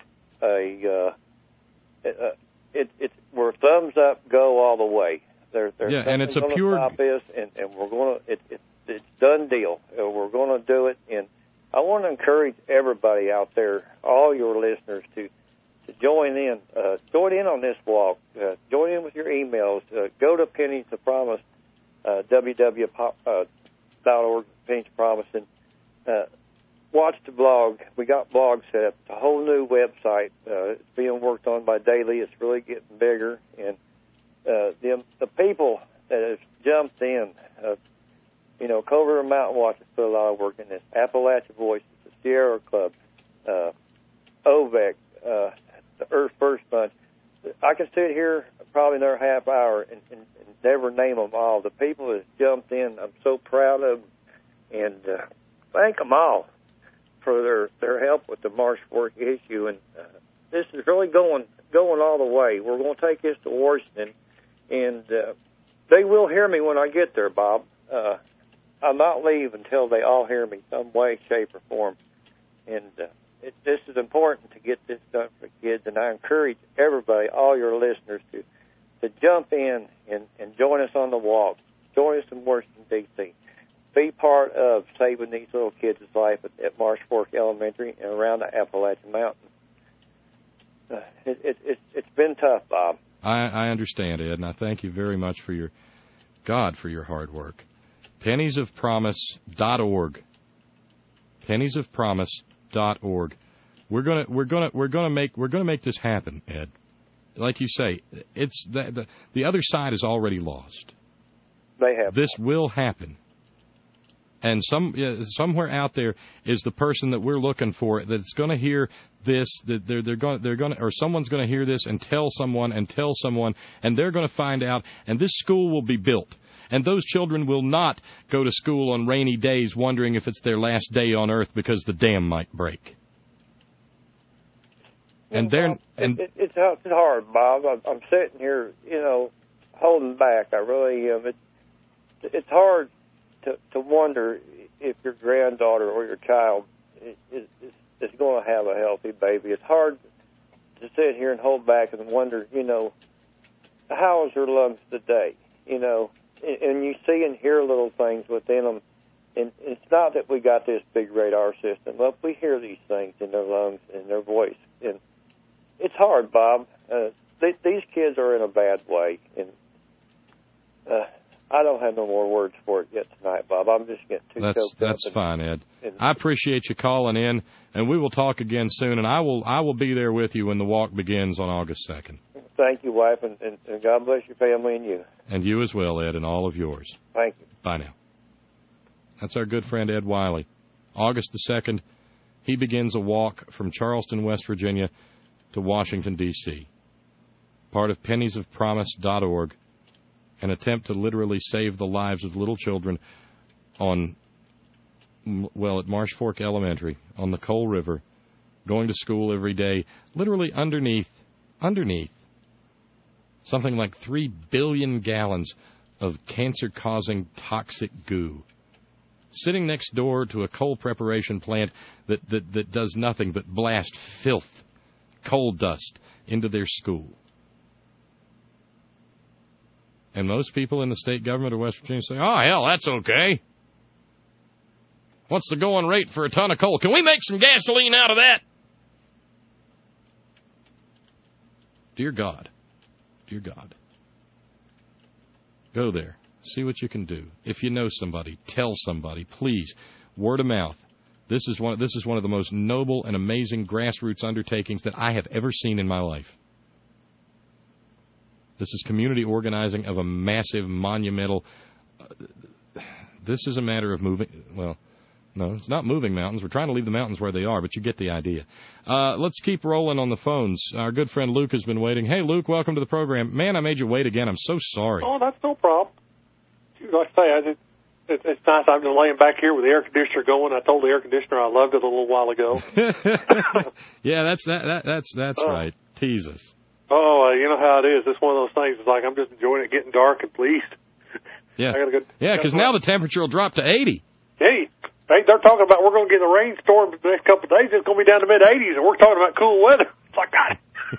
a, uh, uh, it, it's, we're thumbs up, go all the way. There, there's yeah, and it's a pure... stop this, and, and we're going to, it, it, it's done deal. Uh, we're going to do it, and I want to encourage everybody out there, all your listeners, to to join in. Uh, join in on this walk. Uh, join in with your emails. Uh, go to Pennies of Promise, uh, w w w dot org, Pennies of Promise, and uh, watch the blog. We got blog set up. It's a whole new website. Uh, it's being worked on by daily. It's really getting bigger. And uh, the, the people that have jumped in, uh, You know, Coal River Mountain Watch has put a lot of work in this. Appalachia Voices, the Sierra Club, uh, O V E C, uh, the Earth First Bunch. I could sit here probably another half hour and, and, and never name them all. The people that jumped in, I'm so proud of them, and uh, thank them all for their, their help with the Marsh Fork issue. And uh, this is really going going all the way. We're going to take this to Washington, and uh, they will hear me when I get there, Bob. Uh, I'll not leave until they all hear me some way, shape, or form. And uh, it, this is important to get this done for kids, and I encourage everybody, all your listeners, to to jump in and, and join us on the walk. Join us in Washington, D C Be part of saving these little kids' life at, at Marsh Fork Elementary and around the Appalachian Mountains. Uh, it, it, it, it's been tough, Bob. I, I understand, Ed, and I thank you very much for your, God, for your hard work. pennies of promise dot org. pennies of promise dot org. We're gonna we're gonna we're gonna make we're gonna make this happen, Ed. Like you say, it's the the, the other side is already lost. They have. This will happen. And some yeah, somewhere out there is the person that we're looking for that's going to hear this. That they're they're going they're going or someone's going to hear this and tell someone and tell someone, and they're going to find out. And this school will be built. And those children will not go to school on rainy days wondering if it's their last day on earth because the dam might break. And well, they're and it, it, it's hard, Bob. I'm, I'm sitting here, you know, holding back. I really am. It, it's hard to to wonder if your granddaughter or your child is, is, is going to have a healthy baby. It's hard to sit here and hold back and wonder, you know, how is her lungs today? You know. And you see and hear little things within them, And it's not that we got this big radar system. Look, we hear these things in their lungs and their voice. And it's hard, Bob. Uh, they, these kids are in a bad way. And uh, I don't have no more words for it yet tonight, Bob. I'm just getting too That's choked that's up. fine, Ed. and- I appreciate you calling in, and we will talk again soon. And I will I will be there with you when the walk begins on August second. Thank you, wife, and, and, and God bless your family and you. And you as well, Ed, and all of yours. Thank you. Bye now. That's our good friend Ed Wiley. August the second, he begins a walk from Charleston, West Virginia to Washington, D C Part of pennies of promise dot org, an attempt to literally save the lives of little children on, well, at Marsh Fork Elementary, on the Coal River, going to school every day, literally underneath, underneath, something like three billion gallons of cancer-causing toxic goo, sitting next door to a coal preparation plant that, that, that does nothing but blast filth, coal dust, into their school. And most people in the state government of West Virginia say, oh, hell, that's okay. What's the going rate for a ton of coal? Can we make some gasoline out of that? Dear God, dear God, go there. See what you can do. If you know somebody, tell somebody, please. Word of mouth. This is one. This is one of the most noble and amazing grassroots undertakings that I have ever seen in my life. This is community organizing of a massive, monumental. Uh, this is a matter of moving. Well, no, it's not moving mountains. We're trying to leave the mountains where they are, but you get the idea. Uh, let's keep rolling on the phones. Our good friend Luke has been waiting. Hey, Luke, welcome to the program. Man, I made you wait again. I'm so sorry. Oh, that's no problem. Like I say, I just, it, it's nice. I'm just laying back here with the air conditioner going. I told the air conditioner I loved it a little while ago. Yeah, that's that, that that's that's Oh. right. Tease us. Oh, uh, you know how it is. It's one of those things. It's like I'm just enjoying it getting dark at least. Yeah, I gotta go, yeah, because now the temperature will drop to eighty. Hey, hey, they're talking about we're going to get a rainstorm the next couple of days. It's going to be down to mid eighties, and we're talking about cool weather. It's like God.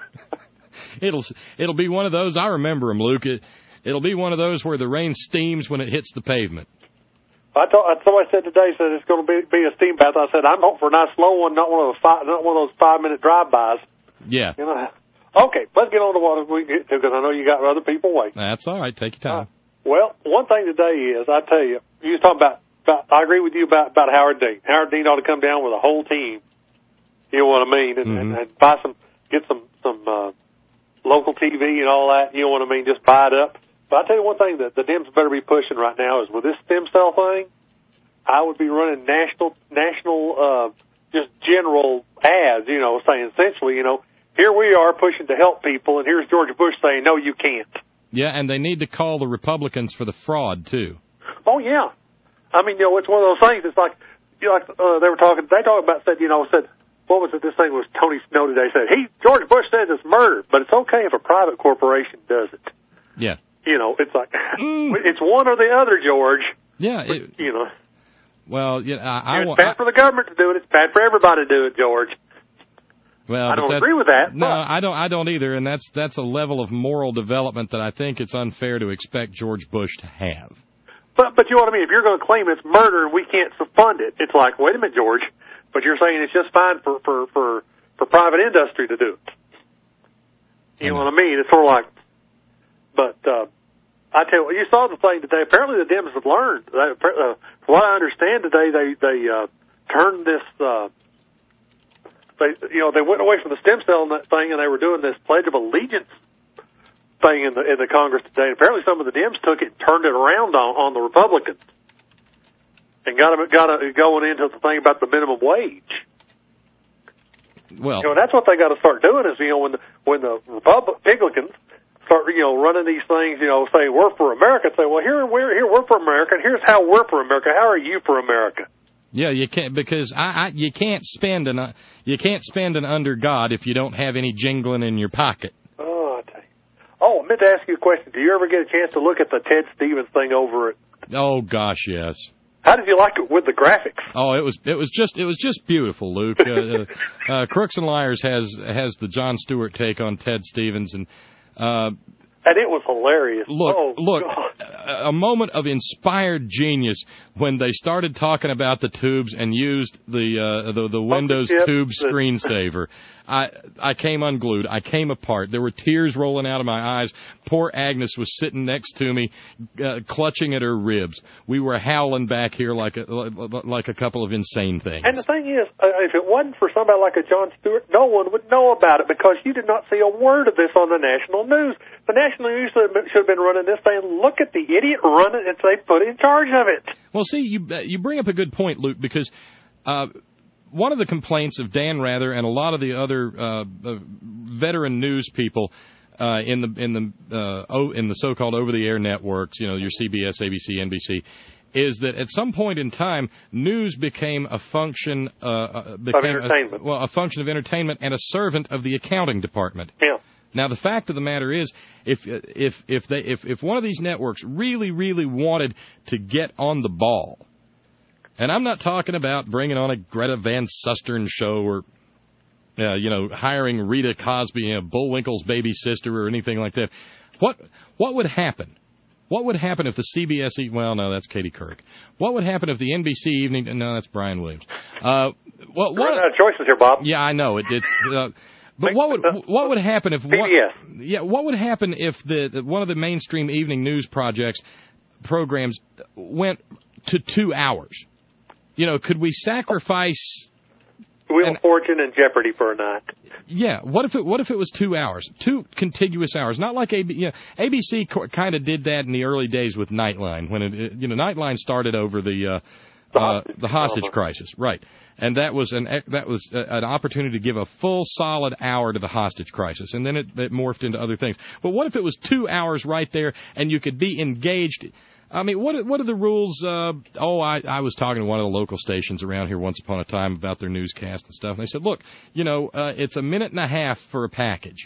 It'll it'll be one of those. I remember them, Luke. It, it'll be one of those where the rain steams when it hits the pavement. I told somebody said today said it's going to be be a steam bath. I said I'm hoping for a nice slow one, not one of those five, not one of those five minute drive bys. Yeah, You know. Okay, let's get on to what we can get to because I know you got other people waiting. that's all right. Take your time. Well, one thing today is, I tell you, you was talking about, about I agree with you about, about Howard Dean. Howard Dean ought to come down with a whole team, you know what I mean, and, Mm-hmm. and, and buy some, get some, some uh, local T V and all that, you know what I mean, just buy it up. But I tell you one thing that the Dems better be pushing right now is with this stem cell thing, I would be running national, national, uh, just general ads, you know, saying essentially, you know, here we are pushing to help people, and here's George Bush saying, no, you can't. Yeah, and they need to call the Republicans for the fraud too. Oh yeah, I mean, you know, it's one of those things. It's like, you know, like uh, they were talking. They talked about said, you know, said what was it? This thing was Tony Snow today. Said he George Bush says it's murder, but it's okay if a private corporation does it. Yeah, You know, it's like it's one or the other, George. yeah. It, You know, well, yeah, I, I it's want. bad for the government to do it. It's bad for everybody to do it, George. Well, I but don't that's- agree with that, No, but- I don't. I don't either. And that's that's a level of moral development that I think it's unfair to expect George Bush to have. But but you know what I mean? If you're going to claim it's murder and we can't fund it, it's like, wait a minute, George. But you're saying it's just fine for for for, for private industry to do it. You know what I mean? It's sort of like, but uh, I tell you, you saw the thing today. Apparently, the Dems have learned. They, uh, from what I understand today, they they uh, turned this. Uh, they you know they went away from the stem cell thing, and they were doing this Pledge of Allegiance thing in the in the Congress today. And apparently, some of the Dems took it and turned it around on, on the Republicans, and got them got a, going into the thing about the minimum wage. Well, You know, that's what they got to start doing is, you know, when the, when the Republicans start, you know, running these things, you know, say we're for America, say, well, here we're, here we're for America, and here's how we're for America. How are you for America? yeah, you can't because I, I you can't spend an uh, you can't spend an under God if you don't have any jingling in your pocket. Oh, I tell you. Oh, I meant to ask you a question. Do you ever get a chance to look at the Ted Stevens thing over at? Oh gosh, yes. How did you like it with the graphics? Oh, it was it was just it was just beautiful, Luke. Uh, uh, Crooks and Liars has has the Jon Stewart take on Ted Stevens, and uh, And it was hilarious. look, oh, look, God. a, a moment of inspired genius when they started talking about the tubes and used the uh, the, the Windows Yep. tube screensaver. I I came unglued. I came apart. There were tears rolling out of my eyes. Poor Agnes was sitting next to me, uh, clutching at her ribs. We were howling back here like a like a couple of insane things. And the thing is, uh, if it wasn't for somebody like a Jon Stewart, no one would know about it because you did not see a word of this on the national news. The national news should have been, should have been running this thing. Look at the idiot running it they put in charge of it. Well, see, you uh, you bring up a good point, Luke, because uh, one of the complaints of Dan Rather and a lot of the other uh, uh, veteran news people uh, in the in the uh, oh, in the so-called over-the-air networks, you know, your C B S, A B C, N B C, is that at some point in time, news became a function uh, uh, became of entertainment. A, well, a function of entertainment and a servant of the accounting department. Yeah. Now, the fact of the matter is, if if if they if, if one of these networks really really wanted to get on the ball, and I'm not talking about bringing on a Greta Van Susteren show or uh, you know hiring Rita Cosby, you know, Bullwinkle's baby sister or anything like that, what what would happen? What would happen if the C B S? E- well, no, that's Katie Couric. What would happen if the N B C Evening? No, that's Brian Williams. Uh, what, what, Running out of choices here, Bob. Yeah, I know it, it's. Uh, But what would what would happen if one, yeah what would happen if the, the one of the mainstream evening news projects programs went to two hours? You know, could we sacrifice Wheel an, of Fortune and Jeopardy for a night? Yeah. What if it what if it was two hours, two contiguous hours? Not like A B, you know, A B C kind of did that in the early days with Nightline when it, it you know Nightline started over the. Uh, The uh, hostage, the hostage crisis, right? And that was an that was a, an opportunity to give a full solid hour to the hostage crisis, and then it, it morphed into other things. But what if it was two hours right there, and you could be engaged? I mean, what what are the rules? Uh, oh, I, I was talking to one of the local stations around here once upon a time about their newscast and stuff, and they said, look, you know, uh, it's a minute and a half for a package.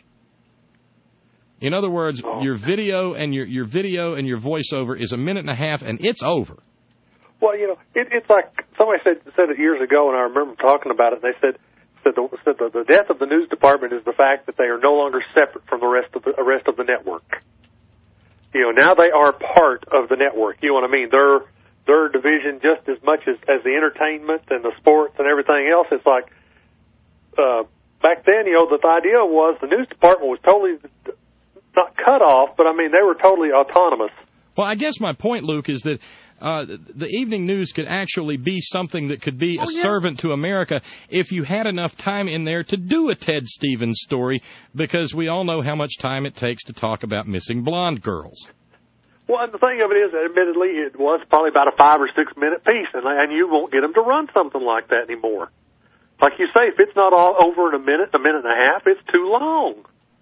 In other words, oh. your video and your your video and your voiceover is a minute and a half, and it's over. Well, you know, it, it's like somebody said said it years ago, and I remember talking about it. And they said said, the, said the, the death of the news department is the fact that they are no longer separate from the rest of the rest of the network. You know, now they are part of the network. You know what I mean? They're they're a division just as much as as the entertainment and the sports and everything else. It's like uh, back then, you know, the, the idea was the news department was totally not cut off, but I mean they were totally autonomous. Well, I guess my point, Luke, is that uh, the evening news could actually be something that could be oh, a yeah. servant to America if you had enough time in there to do a Ted Stevens story, because we all know how much time it takes to talk about missing blonde girls. Well, and the thing of it is, admittedly, it was probably about a five or six minute piece, and, and you won't get them to run something like that anymore. Like you say, if it's not all over in a minute, a minute and a half, it's too long.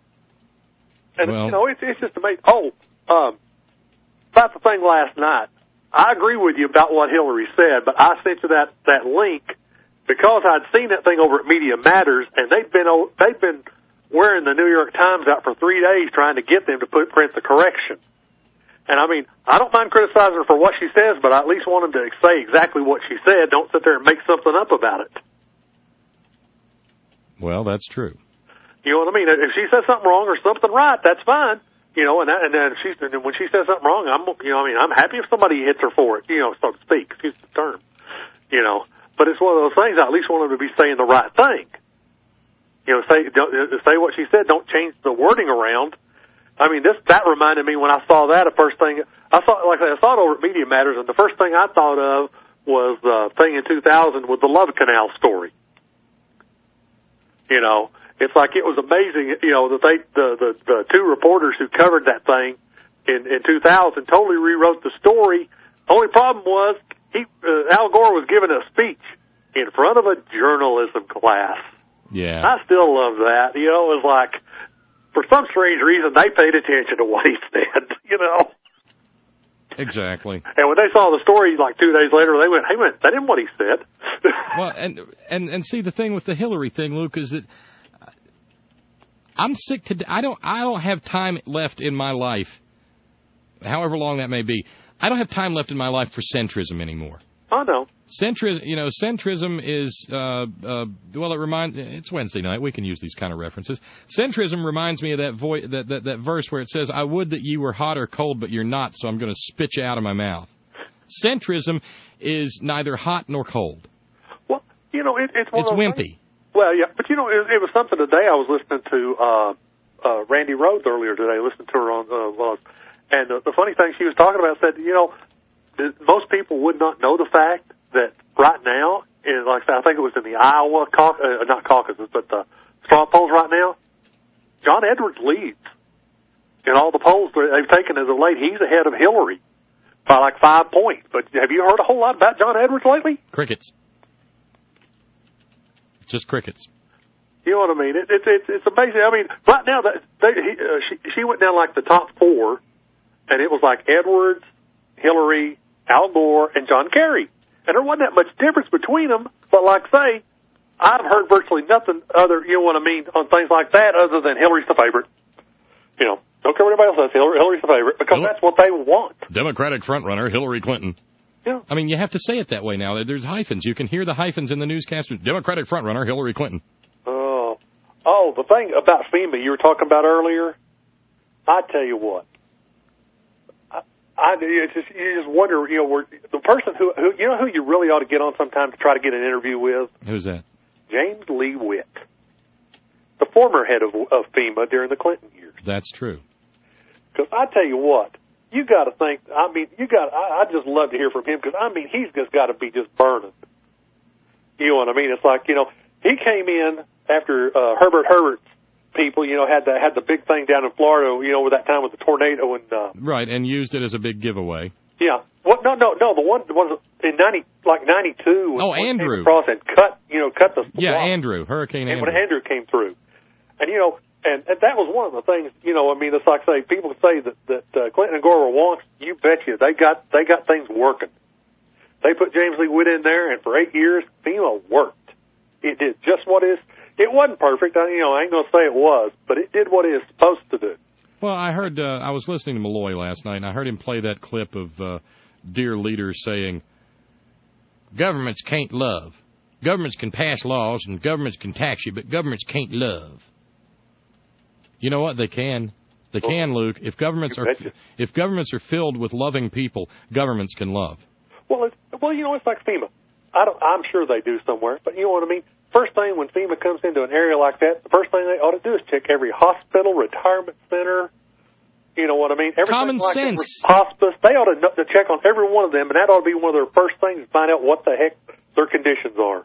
And, well, you know, it's, it's just amazing. Oh, um, about the thing last night, I agree with you about what Hillary said, but I sent you that, that link because I'd seen that thing over at Media Matters, and they've been they've been wearing the New York Times out for three days trying to get them to put print the correction. And I mean, I don't mind criticizing her for what she says, but I at least want them to say exactly what she said. Don't sit there and make something up about it. Well, that's true. You know what I mean? If she says something wrong or something right, that's fine. You know, and, that, and then she's, and when she says something wrong, I'm, you know, I mean, I'm happy if somebody hits her for it, you know, so to speak. Excuse the term. You know, but it's one of those things. I at least want them to be saying the right thing. You know, say don't, say what she said. Don't change the wording around. I mean, this that reminded me when I saw that. The first thing I saw, like I saw it over at Media Matters, and the first thing I thought of was the thing in two thousand with the Love Canal story. You know. It's like it was amazing, you know, that they the, the, the two reporters who covered that thing in, in two thousand totally rewrote the story. Only problem was he uh, Al Gore was giving a speech in front of a journalism class. Yeah, I still love that. You know, it was like for some strange reason they paid attention to what he said. You know, exactly. And when they saw the story like two days later, they went, "Hey, man, that isn't what he said." Well, and and and see the thing with the Hillary thing, Luke, is that. I'm sick to. I don't. I don't have time left in my life, however long that may be. I don't have time left in my life for centrism anymore. I know. Centrism, you know, centrism is, uh, uh, well, it reminds, it's Wednesday night, we can use these kind of references. Centrism reminds me of that, vo- that, that, that verse where it says, I would that you were hot or cold, but you're not, so I'm going to spit you out of my mouth. Centrism is neither hot nor cold. Well, you know, it, it's one It's of those wimpy. things. Well, yeah, but you know, it, it was something today. I was listening to uh, uh, Randy Rhodes earlier today, listening to her on, uh, well, and uh, the funny thing she was talking about said, you know, th- most people would not know the fact that right now, in, like I think it was in the Iowa, cau- uh, not caucuses, but the straw polls right now, John Edwards leads in all the polls that they've taken as of late. He's ahead of Hillary by like five points. But have you heard a whole lot about John Edwards lately? Crickets. Just crickets. You know what I mean? It, it, it, it's amazing. I mean, right now, that they, he, uh, she, she went down like the top four, and it was like Edwards, Hillary, Al Gore, and John Kerry. And there wasn't that much difference between them, but like say, I've heard virtually nothing other, you know what I mean, on things like that other than Hillary's the favorite. You know, don't care what anybody else says, Hillary, Hillary's the favorite, because Well, that's what they want. Democratic frontrunner Hillary Clinton. Yeah. I mean, you have to say it that way now. There's hyphens. You can hear the hyphens in the newscasters. Democratic frontrunner Hillary Clinton. Oh, oh, the thing about FEMA you were talking about earlier, I tell you what, I, I it's just, you just wonder, you know, where, the person who, who, you know who you really ought to get on sometime to try to get an interview with? Who's that? James Lee Witt, the former head of, of FEMA during the Clinton years. That's true. Because I tell you what, you got to think, I mean, you got, I, I just love to hear from him, because, I mean, he's just got to be just burning. You know what I mean? It's like, you know, he came in after uh, Herbert Herbert's people, you know, had the, had the big thing down in Florida, you know, with that time with the tornado and... Uh, Right, and used it as a big giveaway. yeah. What? No, no, no, the one was in ninety, like ninety-two. Oh, Andrew. Across and cut, you know, cut the... Yeah, swamp. Andrew, Hurricane And Andrew. when Andrew came through. And, you know, and, and that was one of the things, you know, I mean, it's like, say, people say that, that uh, Clinton and Gore were wonks. You bet you, they got, they got things working. They put James Lee Witt in there, and for eight years, FEMA worked. It did just what is, it wasn't perfect, I, you know, I ain't going to say it was, but it did what it is supposed to do. Well, I heard, uh, I was listening to Malloy last night, and I heard him play that clip of uh, dear leaders saying, governments can't love. Governments can pass laws, and governments can tax you, but governments can't love. You know what? They can. They can, Luke. If governments are if governments are filled with loving people, governments can love. Well, it's, well, you know, it's like FEMA. I don't, I'm sure they do somewhere, but you know what I mean? First thing when FEMA comes into an area like that, the first thing they ought to do is check every hospital, retirement center, you know what I mean? Everything Common like sense. Every hospice, they ought to, know, to check on every one of them, and that ought to be one of their first things to find out what the heck their conditions are.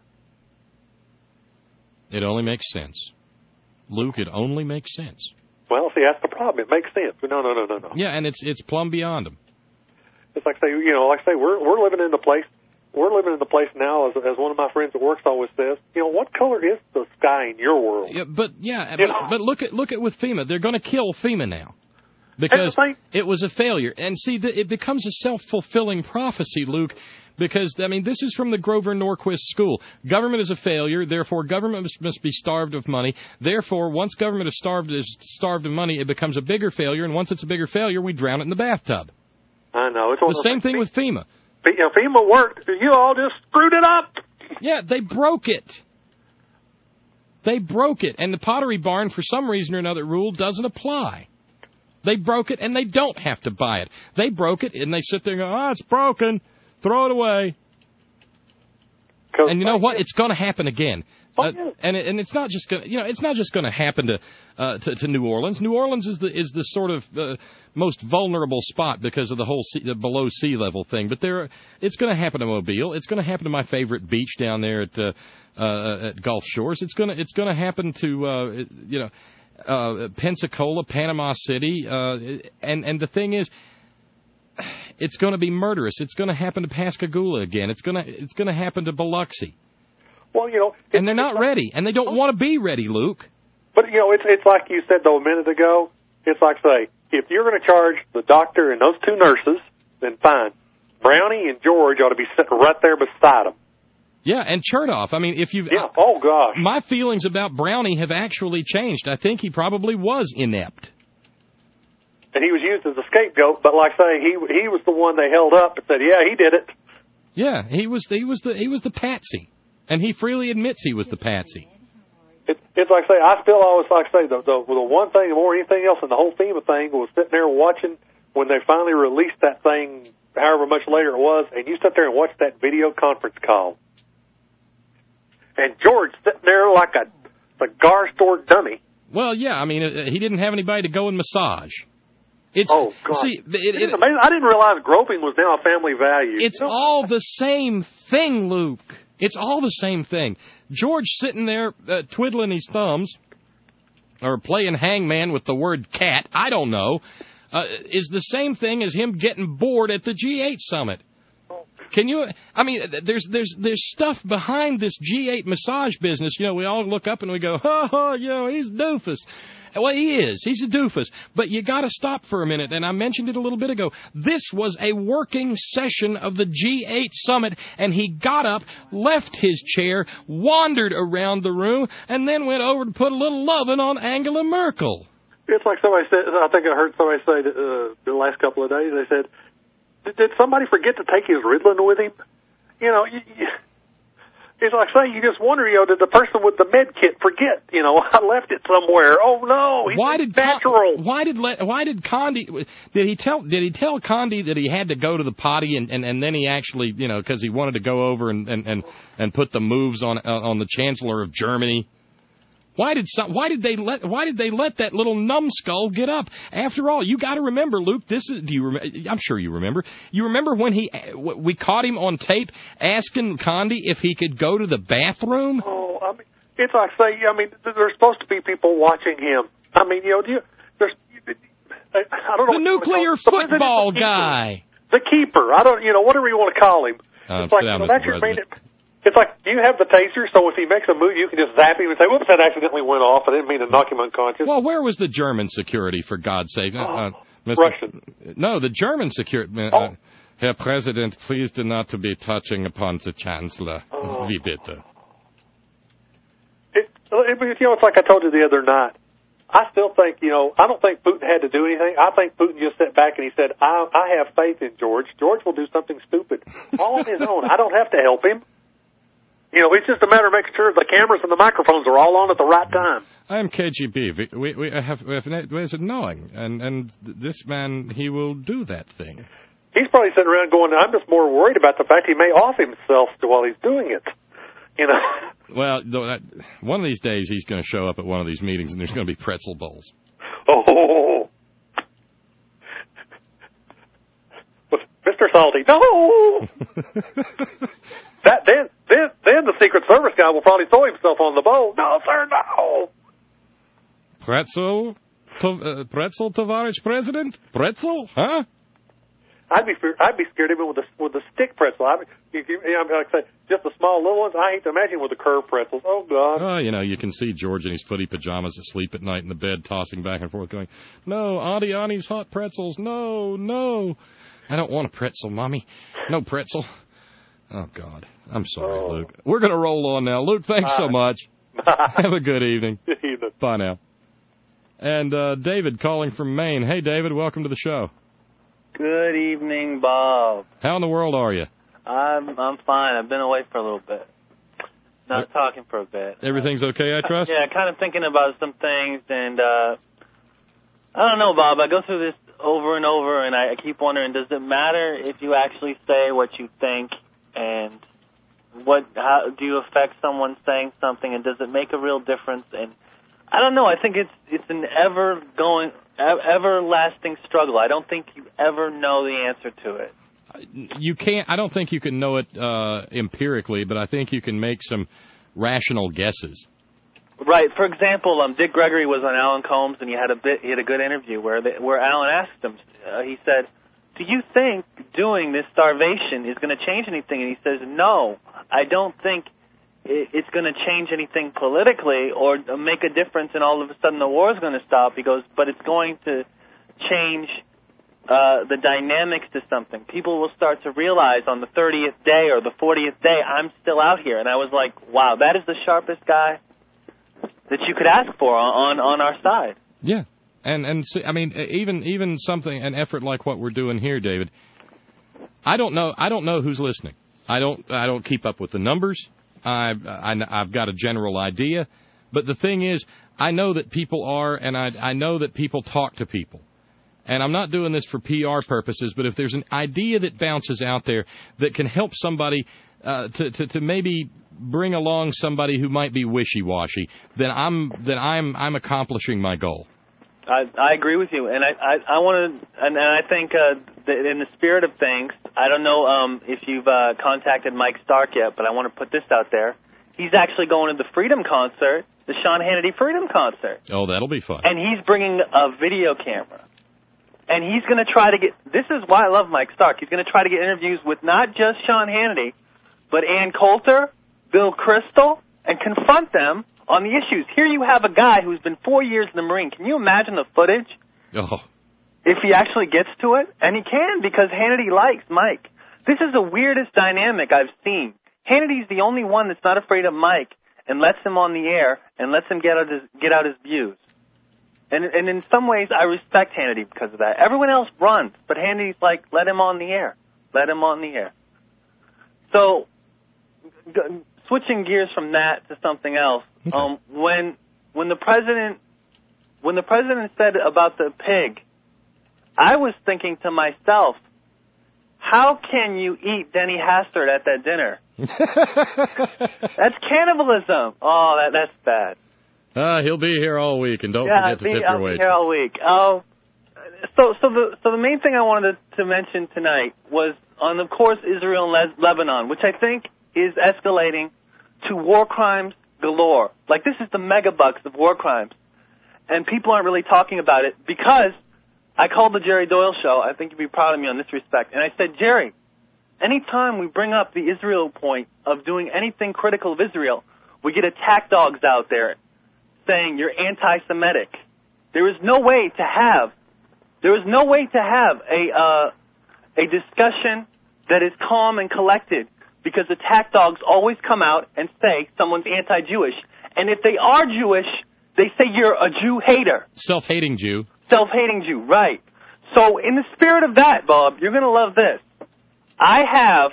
It only makes sense. Luke, it only makes sense. Well, see, that's the problem. It makes sense. But no, no, no, no, no. Yeah, and it's it's plumb beyond them. It's like say, you know, like I say, we're we're living in the place. We're living in the place now, as as one of my friends at work always says. You know, what color is the sky in your world? Yeah, but yeah, You but, know? but look at look at with FEMA. They're going to kill FEMA now because it was a failure. And see, the, it becomes a self-fulfilling prophecy, Luke. Because, I mean, this is from the Grover Norquist school. Government is a failure, therefore government must, must be starved of money. Therefore, once government is starved, is starved of money, it becomes a bigger failure, and once it's a bigger failure, we drown it in the bathtub. I know. It's one The of those same things. thing with FEMA. You know, FEMA worked. You all just screwed it up. Yeah, they broke it. They broke it, and the Pottery Barn, for some reason or another, rule doesn't apply. They broke it, and they don't have to buy it. They broke it, and they sit there and go, oh, it's broken. Throw it away. And you know what? It's going to happen again. Uh, and it, and it's not just going you know it's not just going to happen to, uh, to to New Orleans. New Orleans is the is the sort of uh, most vulnerable spot because of the whole sea, the below sea level thing. But there, it's going to happen to Mobile. It's going to happen to my favorite beach down there at uh, uh, at Gulf Shores. It's going to it's going to happen to uh, you know uh, Pensacola, Panama City, uh, and and the thing is, it's going to be murderous. It's going to happen to Pascagoula again. It's going to it's going to happen to Biloxi. Well, you know, and they're not ready, and they don't want to be ready, Luke. But you know, it's it's like you said though a minute ago. It's like say, if you're going to charge the doctor and those two nurses, then fine. Brownie and George ought to be sitting right there beside them. Yeah, and Chertoff. I mean, if you've yeah, oh gosh, my feelings about Brownie have actually changed. I think he probably was inept. And he was used as a scapegoat, but like I say, he he was the one they held up and said, yeah, he did it. Yeah, he was he was the he was the patsy, and he freely admits he was the patsy. It, it's like I say, I still always like to say the, the the one thing more than anything else in the whole FEMA thing was sitting there watching when they finally released that thing, however much later it was, and you sit there and watch that video conference call, and George sitting there like a cigar store dummy. Well, yeah, I mean, uh, he didn't have anybody to go and massage. It's, oh, God. See, it, it, amazing. I didn't realize groping was now a family value. It's you know? all the same thing, Luke. It's all the same thing. George sitting there uh, twiddling his thumbs or playing hangman with the word cat, I don't know, uh, is the same thing as him getting bored at the G eight summit. Can you, I mean, there's there's there's stuff behind this G eight massage business. You know, we all look up and we go, ha ha, you know, he's doofus. Well, he is. He's a doofus. But you got to stop for a minute, and I mentioned it a little bit ago. This was a working session of the G eight summit, and he got up, left his chair, wandered around the room, and then went over to put a little loving on Angela Merkel. It's like somebody said, I think I heard somebody say that, uh, the last couple of days, they said, did, did somebody forget to take his Ritalin with him? You know, you, you, it's like saying you just wonder, you know, did the person with the med kit forget? You know, I left it somewhere. Oh no, he's why did natural. Con- why did why did Condi did he tell did he tell Condi that he had to go to the potty and, and, and then he actually, you know, because he wanted to go over and, and, and, and put the moves on uh, on the Chancellor of Germany? Why did some, why did they let why did they let that little numbskull get up? After all, you got to remember, Luke. This is do you? Rem- I'm sure you remember. You remember when he we caught him on tape asking Condi if he could go to the bathroom? Oh, I mean, it's like say, I mean, there's supposed to be people watching him. I mean, you know, do you, there's I, I don't know. The nuclear football the guy, the keeper. I don't, you know, whatever you want to call him. Uh, it's like, down, well, that's your main. It's like, do you have the taser, so if he makes a move, you can just zap him and say, whoops, that accidentally went off. I didn't mean to knock him unconscious. Well, where was the German security, for God's sake? Oh, uh, Russian. No, the German security. Uh, oh. Herr President, please do not to be touching upon the Chancellor. Oh. Wie bitte? It, it, you know, it's like I told you the other night. I still think, you know, I don't think Putin had to do anything. I think Putin just sat back and he said, I, I have faith in George. George will do something stupid all on his own. I don't have to help him. You know, it's just a matter of making sure the cameras and the microphones are all on at the right time. I am K G B. We, we, we have, we have ways of knowing, and, and this man, he will do that thing. He's probably sitting around going, I'm just more worried about the fact he may off himself while he's doing it. You know? Well, one of these days he's going to show up at one of these meetings and there's going to be pretzel bowls. Oh. Mister Salty, no! that then, then, then the Secret Service guy will probably throw himself on the bowl. No, sir, no! Pretzel? To, uh, pretzel, Tavares President? Pretzel? Huh? I'd be I'd be scared even with a with a stick pretzel. I mean, you, you, you know, like I say, just the small little ones. I hate to imagine with the curved pretzels. Oh God! Oh, you know, you can see George in his footy pajamas asleep at night in the bed, tossing back and forth, going, "No, Auntie Annie's hot pretzels. No, no, I don't want a pretzel, Mommy. No pretzel." Oh God, I'm sorry, oh. Luke. We're gonna roll on now. Luke, thanks Bye. so much. Bye. Have a good evening. Good evening. Bye now. And uh, David calling from Maine. Hey, David, welcome to the show. Good evening, Bob. How in the world are you? I'm I'm fine. I've been away for a little bit. Not uh, talking for a bit. Everything's okay, I trust? Yeah, kind of thinking about some things, and uh, I don't know, Bob. I go through this over and over, and I, I keep wondering, does it matter if you actually say what you think, and what? How do you affect someone saying something, and does it make a real difference? And I don't know. I think it's it's an ever going. everlasting struggle. I don't think you ever know the answer to it. You can't. I don't think you can know it uh, empirically, but I think you can make some rational guesses. Right. For example, um, Dick Gregory was on Alan Combs, and he had a bit. He had a good interview where they, where Alan asked him. Uh, he said, "Do you think doing this starvation is going to change anything?" And he says, "No, I don't think it's going to change anything politically or make a difference and all of a sudden the war is going to stop." He goes, but it's going to change uh, the dynamics to something. People will start to realize on the thirtieth day or the fortieth day, I'm still out here. And I was like, wow, that is the sharpest guy that you could ask for on, on our side. Yeah. And, and see, I mean, even even something, an effort like what we're doing here, David, I don't know, I don't know who's listening. I don't I don't keep up with the numbers. I, I I've got a general idea, but the thing is, I know that people are, and I I know that people talk to people. And I'm not doing this for P R purposes, but if there's an idea that bounces out there that can help somebody uh, to, to to maybe bring along somebody who might be wishy-washy, then I'm then I'm I'm accomplishing my goal. I, I agree with you, and I I, I want to, and, and I think uh, that in the spirit of things, I don't know um, if you've uh, contacted Mike Stark yet, but I want to put this out there. He's actually going to the Freedom concert, the Sean Hannity Freedom concert. Oh, that'll be fun. And he's bringing a video camera. And he's going to try to get, this is why I love Mike Stark, he's going to try to get interviews with not just Sean Hannity, but Ann Coulter, Bill Kristol, and confront them on the issues. Here you have a guy who's been four years in the Marine. Can you imagine the footage? Oh. If he actually gets to it? And he can, because Hannity likes Mike. This is the weirdest dynamic I've seen. Hannity's the only one that's not afraid of Mike and lets him on the air and lets him get out his, get out his views. And, and in some ways, I respect Hannity because of that. Everyone else runs, but Hannity's like, let him on the air. Let him on the air. So, g- switching gears from that to something else, okay. um, when when the president when the president said about the pig, I was thinking to myself, how can you eat Denny Hastert at that dinner? That's cannibalism. Oh, that that's bad. Uh, he'll be here all week, and don't yeah, forget to be, tip I'll your waitress. Be here all week. Oh, so so the so the main thing I wanted to, to mention tonight was on, of course, Israel and Le- Lebanon, which I think is escalating to war crimes galore. Like, this is the megabucks of war crimes, and people aren't really talking about it because I called the Jerry Doyle show. I think you'd be proud of me on this respect. And I said, Jerry, anytime we bring up the Israel point of doing anything critical of Israel, we get attack dogs out there saying you're anti-Semitic. There is no way to have, there is no way to have a uh, a discussion that is calm and collected, because attack dogs always come out and say someone's anti-Jewish. And if they are Jewish, they say you're a Jew hater. Self-hating Jew. Self-hating Jew, right. So in the spirit of that, Bob, you're going to love this. I have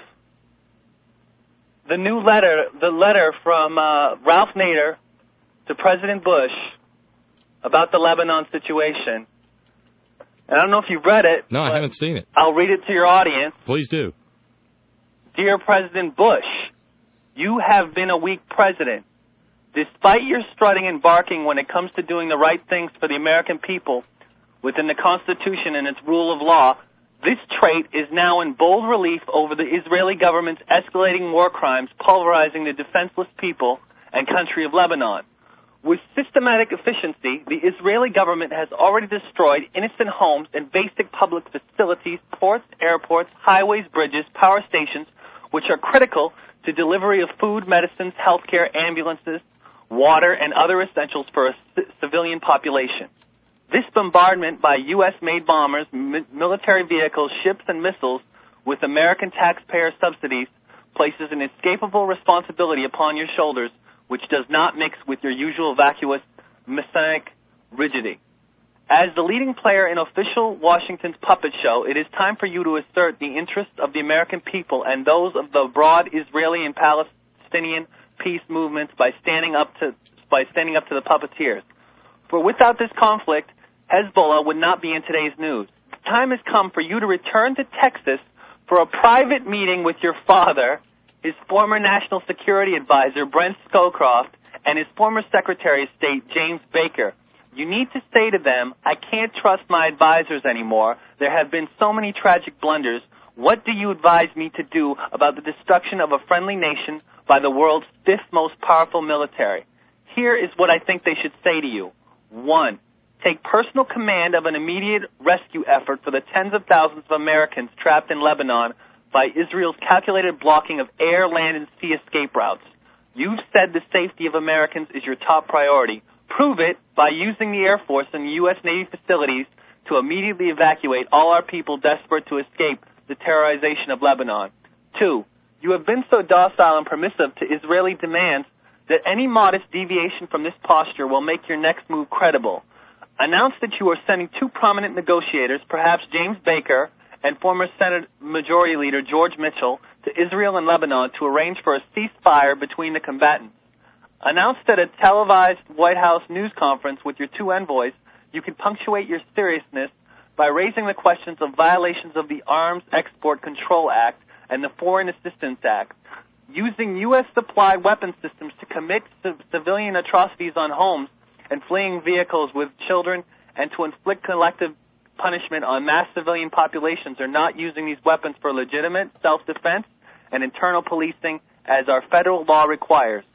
the new letter, the letter from uh, Ralph Nader to President Bush about the Lebanon situation. And I don't know if you've read it. No, I haven't seen it. I'll read it to your audience. Please do. Dear President Bush, you have been a weak president. Despite your strutting and barking when it comes to doing the right things for the American people within the Constitution and its rule of law, this trait is now in bold relief over the Israeli government's escalating war crimes, pulverizing the defenseless people and country of Lebanon. With systematic efficiency, the Israeli government has already destroyed innocent homes and basic public facilities, ports, airports, highways, bridges, power stations, which are critical to delivery of food, medicines, healthcare, ambulances, water, and other essentials for a c- civilian population. This bombardment by U S-made bombers, mi- military vehicles, ships, and missiles with American taxpayer subsidies places an inescapable responsibility upon your shoulders, which does not mix with your usual vacuous, messianic rigidity. As the leading player in official Washington's puppet show, it is time for you to assert the interests of the American people and those of the broad Israeli and Palestinian peace movements by standing up to by standing up to the puppeteers. For without this conflict, Hezbollah would not be in today's news. The time has come for you to return to Texas for a private meeting with your father, his former National Security Advisor, Brent Scowcroft, and his former Secretary of State, James Baker. You need to say to them, I can't trust my advisors anymore. There have been so many tragic blunders. What do you advise me to do about the destruction of a friendly nation by the world's fifth most powerful military? Here is what I think they should say to you. One, take personal command of an immediate rescue effort for the tens of thousands of Americans trapped in Lebanon by Israel's calculated blocking of air, land, and sea escape routes. You've said the safety of Americans is your top priority. Prove it by using the Air Force and U S Navy facilities to immediately evacuate all our people desperate to escape the terrorization of Lebanon. Two, you have been so docile and permissive to Israeli demands that any modest deviation from this posture will make your next move credible. Announce that you are sending two prominent negotiators, perhaps James Baker and former Senate Majority Leader George Mitchell, to Israel and Lebanon to arrange for a ceasefire between the combatants. Announced at a televised White House news conference with your two envoys, you can punctuate your seriousness by raising the questions of violations of the Arms Export Control Act and the Foreign Assistance Act, using U S supplied weapon systems to commit c- civilian atrocities on homes and fleeing vehicles with children, and to inflict collective punishment on mass civilian populations, are not using these weapons for legitimate self-defense and internal policing as our federal law requires.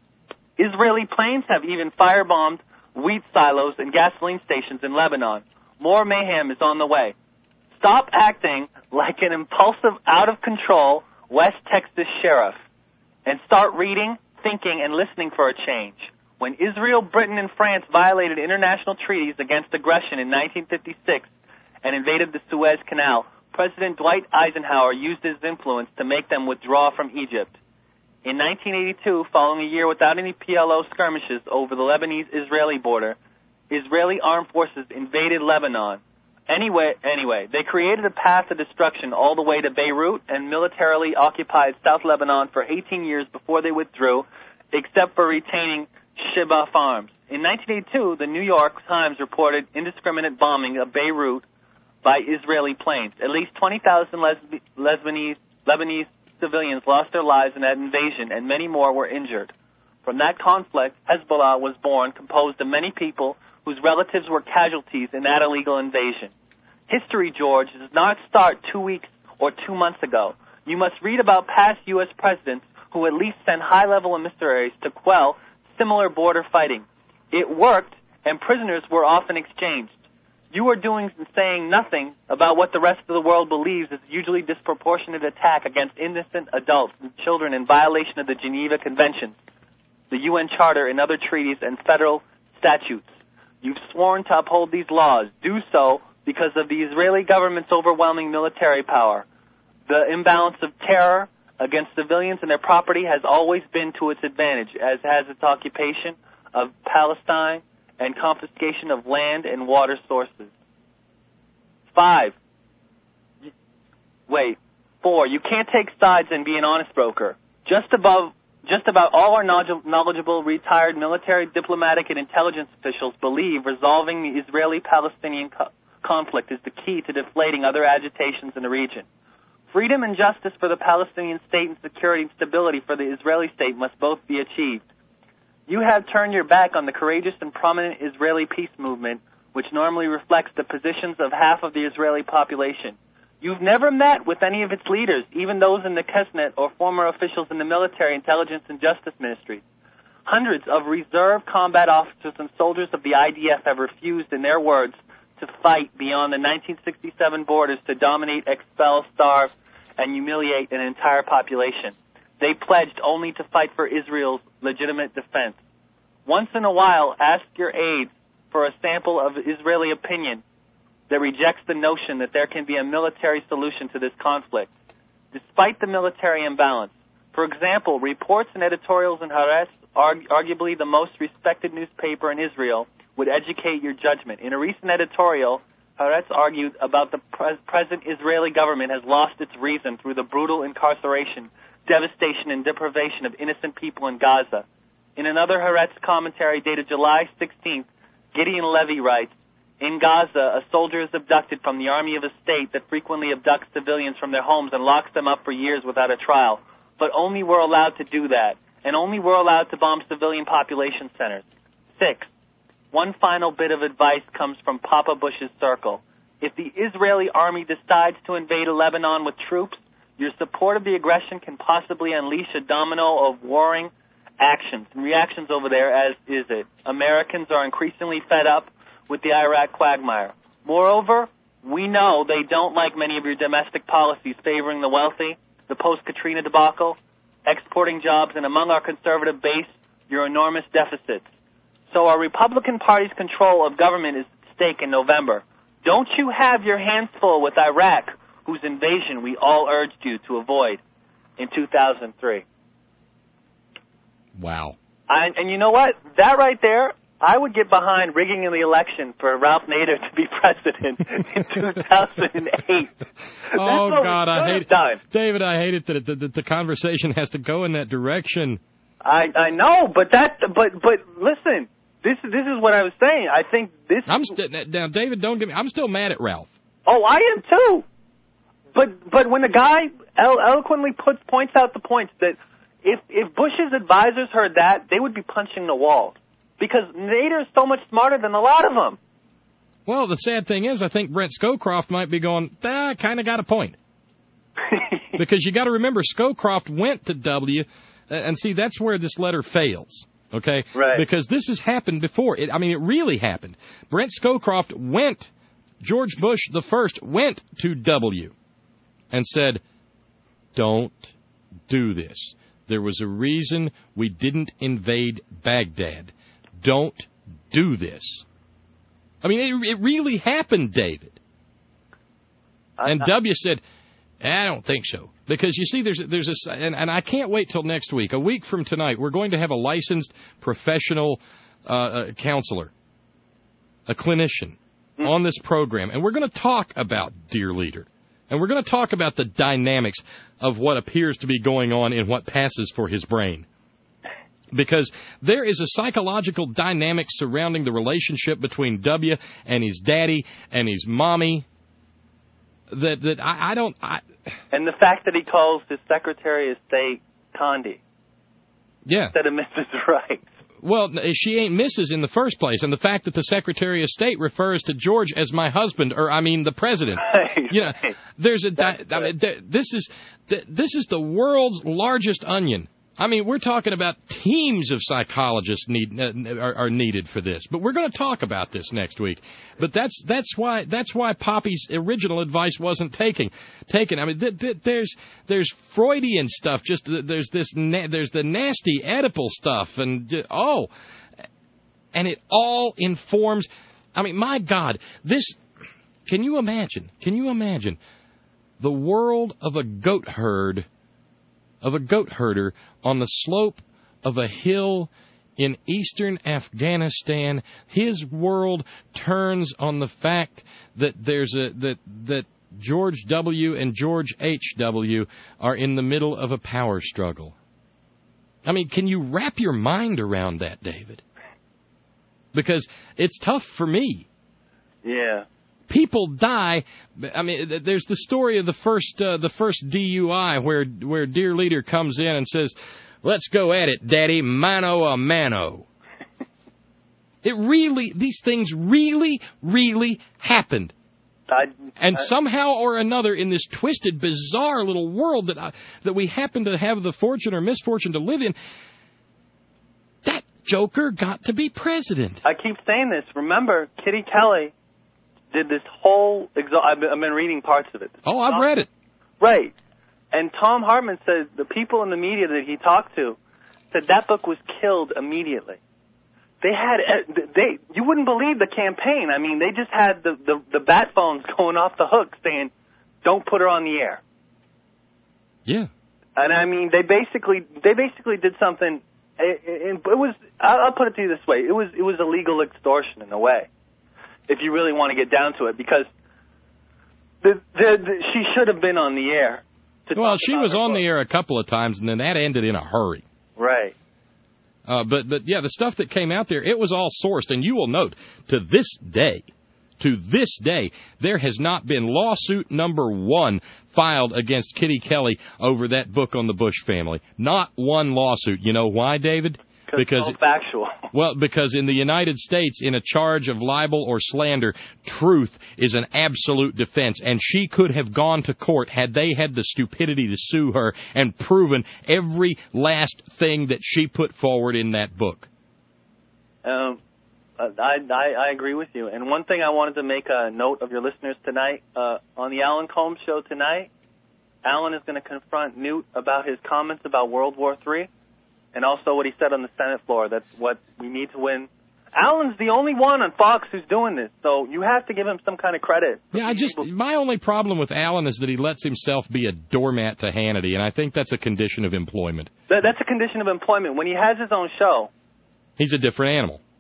Israeli planes have even firebombed wheat silos and gasoline stations in Lebanon. More mayhem is on the way. Stop acting like an impulsive, out-of-control West Texas sheriff and start reading, thinking, and listening for a change. When Israel, Britain, and France violated international treaties against aggression in nineteen fifty-six and invaded the Suez Canal, President Dwight Eisenhower used his influence to make them withdraw from Egypt. In nineteen eighty-two, following a year without any P L O skirmishes over the Lebanese-Israeli border, Israeli armed forces invaded Lebanon. Anyway, anyway, they created a path of destruction all the way to Beirut and militarily occupied South Lebanon for eighteen years before they withdrew, except for retaining Sheba Farms. In nineteen eighty-two, the New York Times reported indiscriminate bombing of Beirut by Israeli planes. At least twenty thousand Lesb- Lebanese, Lebanese civilians lost their lives in that invasion, and many more were injured. From that conflict, Hezbollah was born, composed of many people whose relatives were casualties in that illegal invasion. History, George, does not start two weeks or two months ago. You must read about past U S presidents who at least sent high-level emissaries to quell similar border fighting. It worked, and prisoners were often exchanged. You are doing and saying nothing about what the rest of the world believes is a usually disproportionate attack against innocent adults and children in violation of the Geneva Conventions, the U N Charter, and other treaties and federal statutes. You've sworn to uphold these laws. Do so because of the Israeli government's overwhelming military power. The imbalance of terror against civilians and their property has always been to its advantage, as has its occupation of Palestine and confiscation of land and water sources. Five. Wait. Four. You can't take sides and be an honest broker. Just above Just about all our knowledgeable retired military, diplomatic, and intelligence officials believe resolving the Israeli-Palestinian co- conflict is the key to deflating other agitations in the region. Freedom and justice for the Palestinian state and security and stability for the Israeli state must both be achieved. You have turned your back on the courageous and prominent Israeli peace movement, which normally reflects the positions of half of the Israeli population. You've never met with any of its leaders, even those in the Knesset or former officials in the military, intelligence, and justice ministries. Hundreds of reserve combat officers and soldiers of the I D F have refused, in their words, to fight beyond the nineteen sixty-seven borders to dominate, expel, starve, and humiliate an entire population. They pledged only to fight for Israel's legitimate defense. Once in a while, ask your aides for a sample of Israeli opinion that rejects the notion that there can be a military solution to this conflict, despite the military imbalance. For example, reports and editorials in Haaretz, arg- arguably the most respected newspaper in Israel, would educate your judgment. In a recent editorial, Haaretz argued about the pre- present Israeli government has lost its reason through the brutal incarceration, devastation, and deprivation of innocent people in Gaza. In another Haaretz commentary dated July sixteenth, Gideon Levy writes, "In Gaza, a soldier is abducted from the army of a state that frequently abducts civilians from their homes and locks them up for years without a trial. But only we're allowed to do that, and only we're allowed to bomb civilian population centers." Six. One final bit of advice comes from Papa Bush's circle. If the Israeli army decides to invade Lebanon with troops, your support of the aggression can possibly unleash a domino of warring actions and reactions over there, as is it. Americans are increasingly fed up with the Iraq quagmire. Moreover, we know they don't like many of your domestic policies favoring the wealthy, the post-Katrina debacle, exporting jobs, and among our conservative base, your enormous deficits. So our Republican Party's control of government is at stake in November. Don't you have your hands full with Iraq, whose invasion we all urged you to avoid in two thousand three. Wow. I, and you know what? That right there I would get behind rigging in the election for Ralph Nader to be president in two thousand eight. Oh, That's God, I hate it. Done. David, I hate it that, it, that the conversation has to go in that direction. I I know, but that but but listen, this this is what I was saying. I think this. I'm st- now, David, don't get me. I'm still mad at Ralph. Oh, I am too. But but when the guy elo- eloquently puts points out the points that if if Bush's advisors heard that, they would be punching the walls because Nader is so much smarter than a lot of them. Well, the sad thing is, I think Brent Scowcroft might be going, ah, kind of got a point. Because you got to remember, Scowcroft went to W, and see, that's where this letter fails. Okay? Right. Because this has happened before. It, I mean, it really happened. Brent Scowcroft went, George Bush the first went to W and said, don't do this. There was a reason we didn't invade Baghdad. Don't do this. I mean, it, it really happened, David. And W said, I don't think so. Because, you see, there's there's a, and, and I can't wait till next week. A week from tonight, we're going to have a licensed professional uh, uh, counselor, a clinician, mm. on this program. And we're going to talk about Dear Leader. And we're going to talk about the dynamics of what appears to be going on in what passes for his brain. Because there is a psychological dynamic surrounding the relationship between W and his daddy and his mommy that that I, I don't... I, and the fact that he calls his Secretary of State Condi. Yeah. Instead of Missus Right. Well, she ain't Missus in the first place, and the fact that the Secretary of State refers to George as my husband, or I mean the president. Right, you know, right. there's a di- I mean, there, this is this is the world's largest onion. I mean, we're talking about teams of psychologists need uh, are, are needed for this, but we're going to talk about this next week. But that's that's why that's why Poppy's original advice wasn't taken. Taken. I mean, th- th- there's there's Freudian stuff. Just uh, there's this na- there's the nasty Oedipal stuff, and uh, oh, and it all informs. I mean, my God, this. Can you imagine? Can you imagine the world of a goat herd? Of a goat herder on the slope of a hill in eastern Afghanistan. His world turns on the fact that there's a that that George W. and George H W are in the middle of a power struggle. I mean, can you wrap your mind around that, David? Because it's tough for me. Yeah. People die. I mean, there's the story of the first uh, the first D U I where where Dear Leader comes in and says, "Let's go at it, Daddy, mano a mano." It really, these things really, really happened. I, and I, somehow or another, in this twisted, bizarre little world that I, that we happen to have the fortune or misfortune to live in, that joker got to be president. I keep saying this. Remember, Kitty Kelly did this whole... Exo- I've, been, I've been reading parts of it. Oh, I've read it. Right. And Tom Hartman said the people in the media that he talked to said that book was killed immediately. They had... they You wouldn't believe the campaign. I mean, they just had the, the, the bat phones going off the hook saying, don't put her on the air. Yeah. And I mean, they basically they basically did something... It, it, it was... I'll put it to you this way. It was It was illegal extortion in a way, if you really want to get down to it, because the, the, the, she should have been on the air. Well, she was on the air a couple of times, and then that ended in a hurry. Right. Uh, but, but yeah, the stuff that came out there, it was all sourced. And you will note, to this day, to this day, there has not been lawsuit number one filed against Kitty Kelly over that book on the Bush family. Not one lawsuit. You know why, David? Because it's factual. Well, because in the United States, in a charge of libel or slander, truth is an absolute defense. And she could have gone to court had they had the stupidity to sue her and proven every last thing that she put forward in that book. Um, I, I, I agree with you. And one thing I wanted to make a note of your listeners tonight, uh, on the Alan Colmes show tonight, Alan is going to confront Newt about his comments about World War Three. And also what he said on the Senate floor, that's what we need to win. Alan's the only one on Fox who's doing this, so you have to give him some kind of credit. Yeah, I just my only problem with Alan is that he lets himself be a doormat to Hannity, and I think that's a condition of employment. That, that's a condition of employment. When he has his own show, he's a different animal.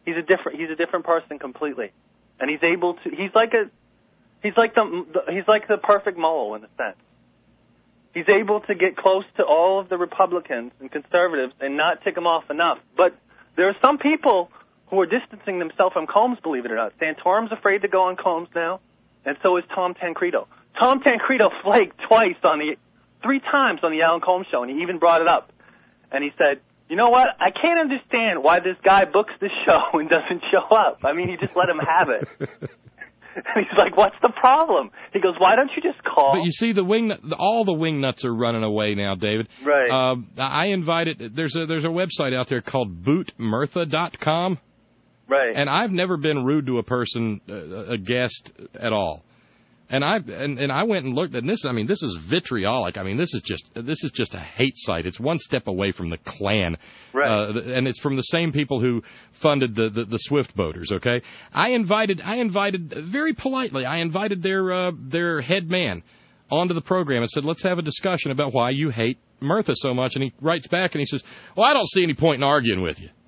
He's a different he's a different person completely, and he's able to. He's like a he's like the, the he's like the perfect mole in a sense. He's able to get close to all of the Republicans and conservatives and not tick them off enough. But there are some people who are distancing themselves from Combs, believe it or not. Santorum's afraid to go on Combs now, and so is Tom Tancredo. Tom Tancredo flaked twice on the, three times on the Alan Combs show, and he even brought it up. And he said, you know what, I can't understand why this guy books this show and doesn't show up. I mean, he just let him have it. And he's like, what's the problem? He goes, why don't you just call? But you see, the wing, all the wing nuts are running away now, David. Right. Uh, I invited, there's a, there's a website out there called boot mirtha dot com. Right. And I've never been rude to a person, uh, a guest at all. And I and, and I went and looked, and this, I mean, this is vitriolic. I mean, this is just this is just a hate site. It's one step away from the Klan, right? Uh, and it's from the same people who funded the, the, the Swift boaters. Okay, I invited I invited very politely. I invited their uh, their head man onto the program and said, let's have a discussion about why you hate Mirtha so much. And he writes back and he says, well, I don't see any point in arguing with you.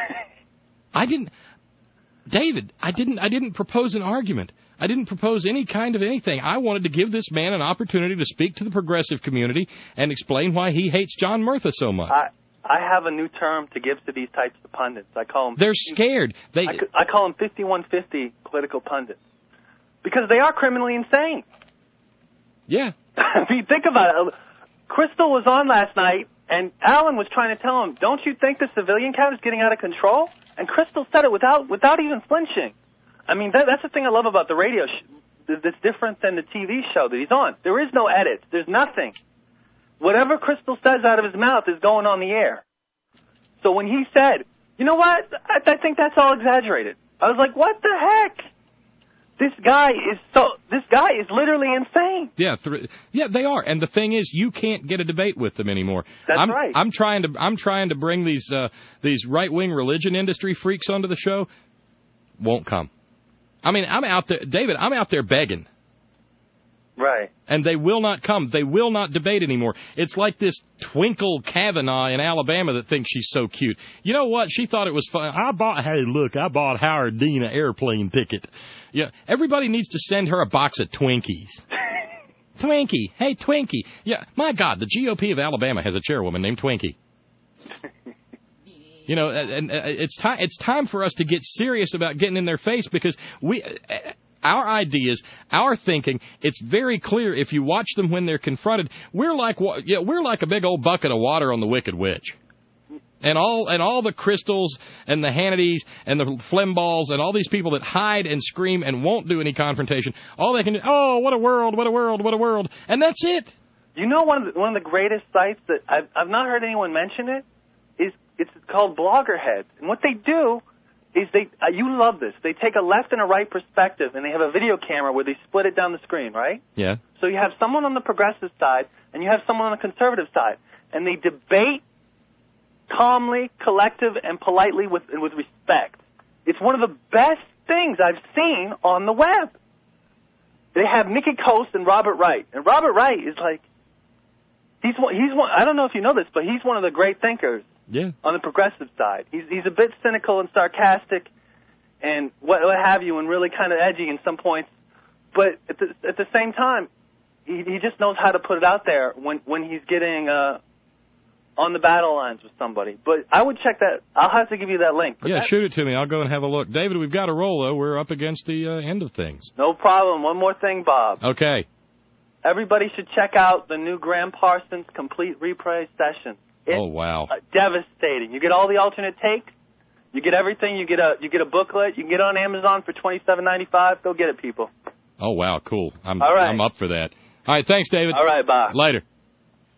I didn't, David. I didn't I didn't propose an argument. I didn't propose any kind of anything. I wanted to give this man an opportunity to speak to the progressive community and explain why he hates John Mirtha so much. I, I have a new term to give to these types of pundits. I call them... They're scared. They. I, I call them fifty-one fifty political pundits. Because they are criminally insane. Yeah. I mean, think about it. Crystal was on last night, and Alan was trying to tell him, don't you think the civilian count is getting out of control? And Crystal said it without without even flinching. I mean, that, that's the thing I love about the radio show that's different than the T V show that he's on. There is no edits. There's nothing. Whatever Crystal says out of his mouth is going on the air. So when he said, you know what, I, I think that's all exaggerated, I was like, what the heck? This guy is so. This guy is literally insane. Yeah, th- yeah, they are. And the thing is, you can't get a debate with them anymore. That's I'm, right. I'm trying to. I'm trying to bring these uh, these right wing religion industry freaks onto the show. Won't come. I mean, I'm out there, David. I'm out there begging. Right. And they will not come. They will not debate anymore. It's like this Twinkle Kavanaugh in Alabama that thinks she's so cute. You know what? She thought it was fun. I bought, hey, look, I bought Howard Dean an airplane ticket. Yeah, everybody needs to send her a box of Twinkies. Twinkie. Hey, Twinkie. Yeah, my God, the G O P of Alabama has a chairwoman named Twinkie. You know, and it's time. It's time for us to get serious about getting in their face because we, our ideas, our thinking. It's very clear if you watch them when they're confronted. We're like, yeah, we're like a big old bucket of water on the Wicked Witch, and all and all the Crystals and the Hannitys and the Flimballs and all these people that hide and scream and won't do any confrontation. All they can do, oh, what a world, what a world, what a world, and that's it. You know, one of the, one of the greatest sites that I've I've not heard anyone mention it is. It's called Bloggerheads. And what they do is they, uh, you love this, they take a left and a right perspective, and they have a video camera where they split it down the screen, right? Yeah. So you have someone on the progressive side, and you have someone on the conservative side, and they debate calmly, collective, and politely with, and with respect. It's one of the best things I've seen on the web. They have Nikki Coast and Robert Wright. And Robert Wright is like, he's one, he's one, I don't know if you know this, but he's one of the great thinkers. Yeah. On the progressive side. He's he's a bit cynical and sarcastic and what, what have you, and really kind of edgy in some points. But at the, at the same time, he, he just knows how to put it out there when, when he's getting uh, on the battle lines with somebody. But I would check that. I'll have to give you that link. But yeah, that, shoot it to me. I'll go and have a look. David, we've got to roll, though. We're up against the uh, end of things. No problem. One more thing, Bob. Okay. Everybody should check out the new Graham Parsons complete replay session. It's oh wow! Uh, devastating. You get all the alternate takes. You get everything. You get a you get a booklet. You can get it on Amazon for twenty-seven ninety-five. Go get it, people. Oh wow, cool. I'm all right. I'm up for that. All right, thanks, David. All right, bye. Later.